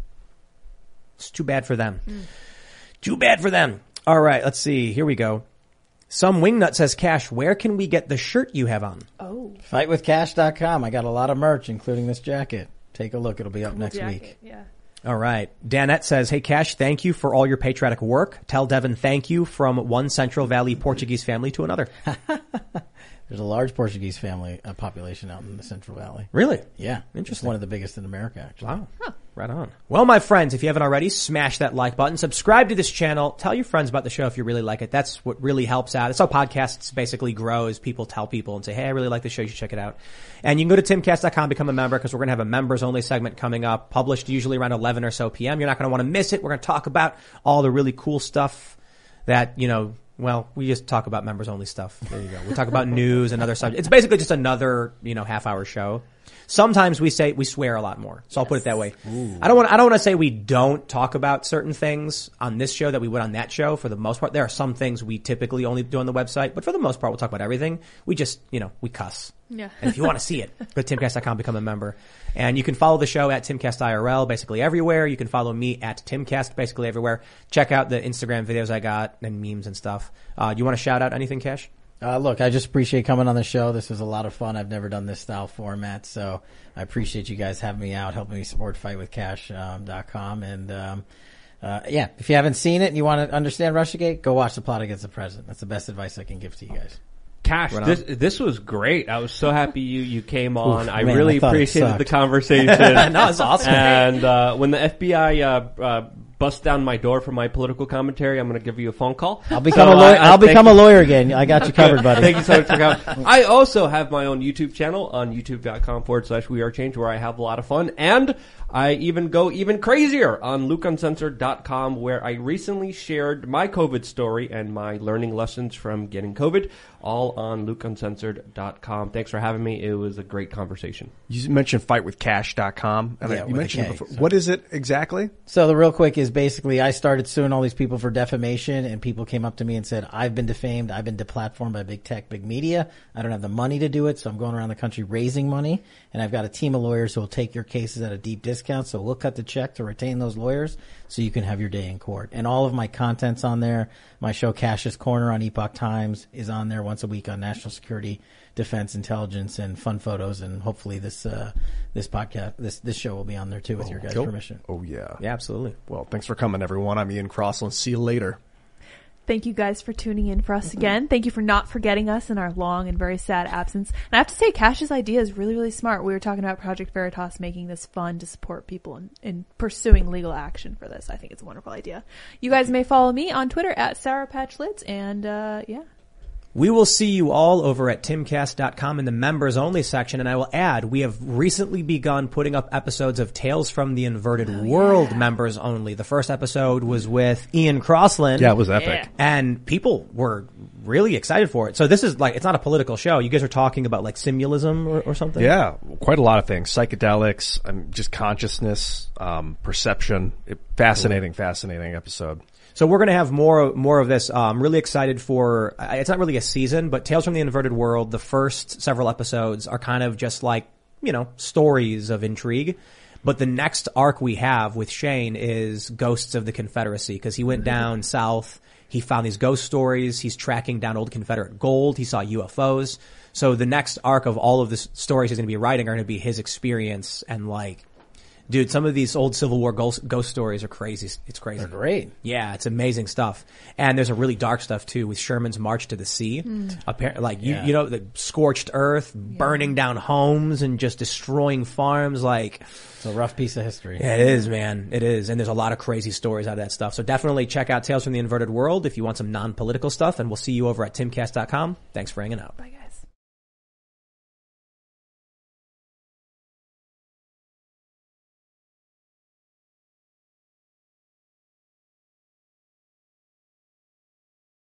It's too bad for them. Too bad for them. All right, let's see. Here we go. Some wingnut says, Cash, where can we get the shirt you have on? Oh. Fightwithcash.com. I got a lot of merch, including this jacket. Take a look. It'll be up next jacket, week. Yeah. All right. Danette says, hey, Cash, thank you for all your patriotic work. Tell Devin thank you from one Central Valley Portuguese family to another. There's a large Portuguese family population out in the Central Valley. Really? Yeah. Interesting. It's one of the biggest in America, actually. Wow. Huh. Right on. Well, my friends, if you haven't already, smash that like button. Subscribe to this channel. Tell your friends about the show if you really like it. That's what really helps out. That's how podcasts basically grow, is people tell people and say, hey, I really like the show. You should check it out. And you can go to timcast.com, become a member, because we're going to have a members only segment coming up, published usually around 11 or so p.m. You're not going to want to miss it. We're going to talk about all the really cool stuff that, you know, well, we just talk about members only stuff. There you go. We talk about news and other subjects. It's basically just another, you know, half-hour show. Sometimes we swear a lot more. So I'll put it that way. Ooh. I don't want to say we don't talk about certain things on this show that we would on that show. For the most part, there are some things we typically only do on the website, but for the most part, we'll talk about everything. We just, you know, we cuss. Yeah. And if you want to see it, go to timcast.com, become a member. And you can follow the show at TimcastIRL basically everywhere. You can follow me at Timcast basically everywhere. Check out the Instagram videos I got and memes and stuff. You want to shout out anything, Cash? Look, I just appreciate coming on the show. This was a lot of fun. I've never done this style format, so I appreciate you guys having me out, helping me support fightwithcash.com. And, yeah, if you haven't seen it and you want to understand Russiagate, go watch The Plot Against the President. That's the best advice I can give to you guys. Cash, this was great. I was so happy you came on. Oof, I man, really I thought it appreciated the sucked. conversation. No, it's awesome. And when the FBI busts down my door for my political commentary, I'm going to give you a phone call. I'll become a lawyer. I'll become a lawyer again. I got you covered, buddy. Thank you so much for coming. I also have my own YouTube channel on youtube.com/wearechange where I have a lot of fun. And I even go even crazier on LukeUncensored.com, where I recently shared my COVID story and my learning lessons from getting COVID, all on LukeUncensored.com. Thanks for having me. It was a great conversation. You mentioned fightwithcash.com. And Yeah, you with a mentioned K, it before. so. What is it exactly? So the real quick is basically I started suing all these people for defamation, and people came up to me and said, I've been defamed. I've been deplatformed by big tech, big media. I don't have the money to do it, so I'm going around the country raising money. And I've got a team of lawyers who will take your cases at a deep discount. So we'll cut the check to retain those lawyers so you can have your day in court. And all of my content's on there. My show Cash's Corner on Epoch Times is on there once a week on national security, defense, intelligence, and fun photos. And hopefully this podcast, this show will be on there too with your guys' permission. Oh, yeah. Yeah, absolutely. Well, thanks for coming, everyone. I'm Ian Crossland. See you later. Thank you guys for tuning in for us again. Thank you for not forgetting us in our long and very sad absence. And I have to say, Cash's idea is really, really smart. We were talking about Project Veritas making this fun to support people in pursuing legal action for this. I think it's a wonderful idea. You guys may follow me on Twitter at Sour Patch Lids, and yeah. We will see you all over at timcast.com in the members only section. And I will add, we have recently begun putting up episodes of Tales from the Inverted World members only. The first episode was with Ian Crossland. Yeah, it was epic. Yeah. And people were really excited for it. So this is like, it's not a political show. You guys are talking about like simulism or something? Yeah, quite a lot of things. Psychedelics, just consciousness, perception. Fascinating episode. So we're going to have more of this. I'm really excited for, it's not really a season, but Tales from the Inverted World, the first several episodes are kind of just like, stories of intrigue. But the next arc we have with Shane is Ghosts of the Confederacy, because he went down south. He found these ghost stories. He's tracking down old Confederate gold. He saw UFOs. So the next arc of all of the stories he's going to be writing are going to be his experience and like, dude, some of these old Civil War ghost stories are crazy. It's crazy. They're great. Yeah, it's amazing stuff. And there's a really dark stuff too with Sherman's March to the Sea. Apparently, like the scorched earth, burning down homes and just destroying farms. Like, It's a rough piece of history. yeah, it is, man. It is. And there's a lot of crazy stories out of that stuff. So definitely check out Tales from the Inverted World if you want some non-political stuff. And we'll see you over at timcast.com. Thanks for hanging out. Bye, guys.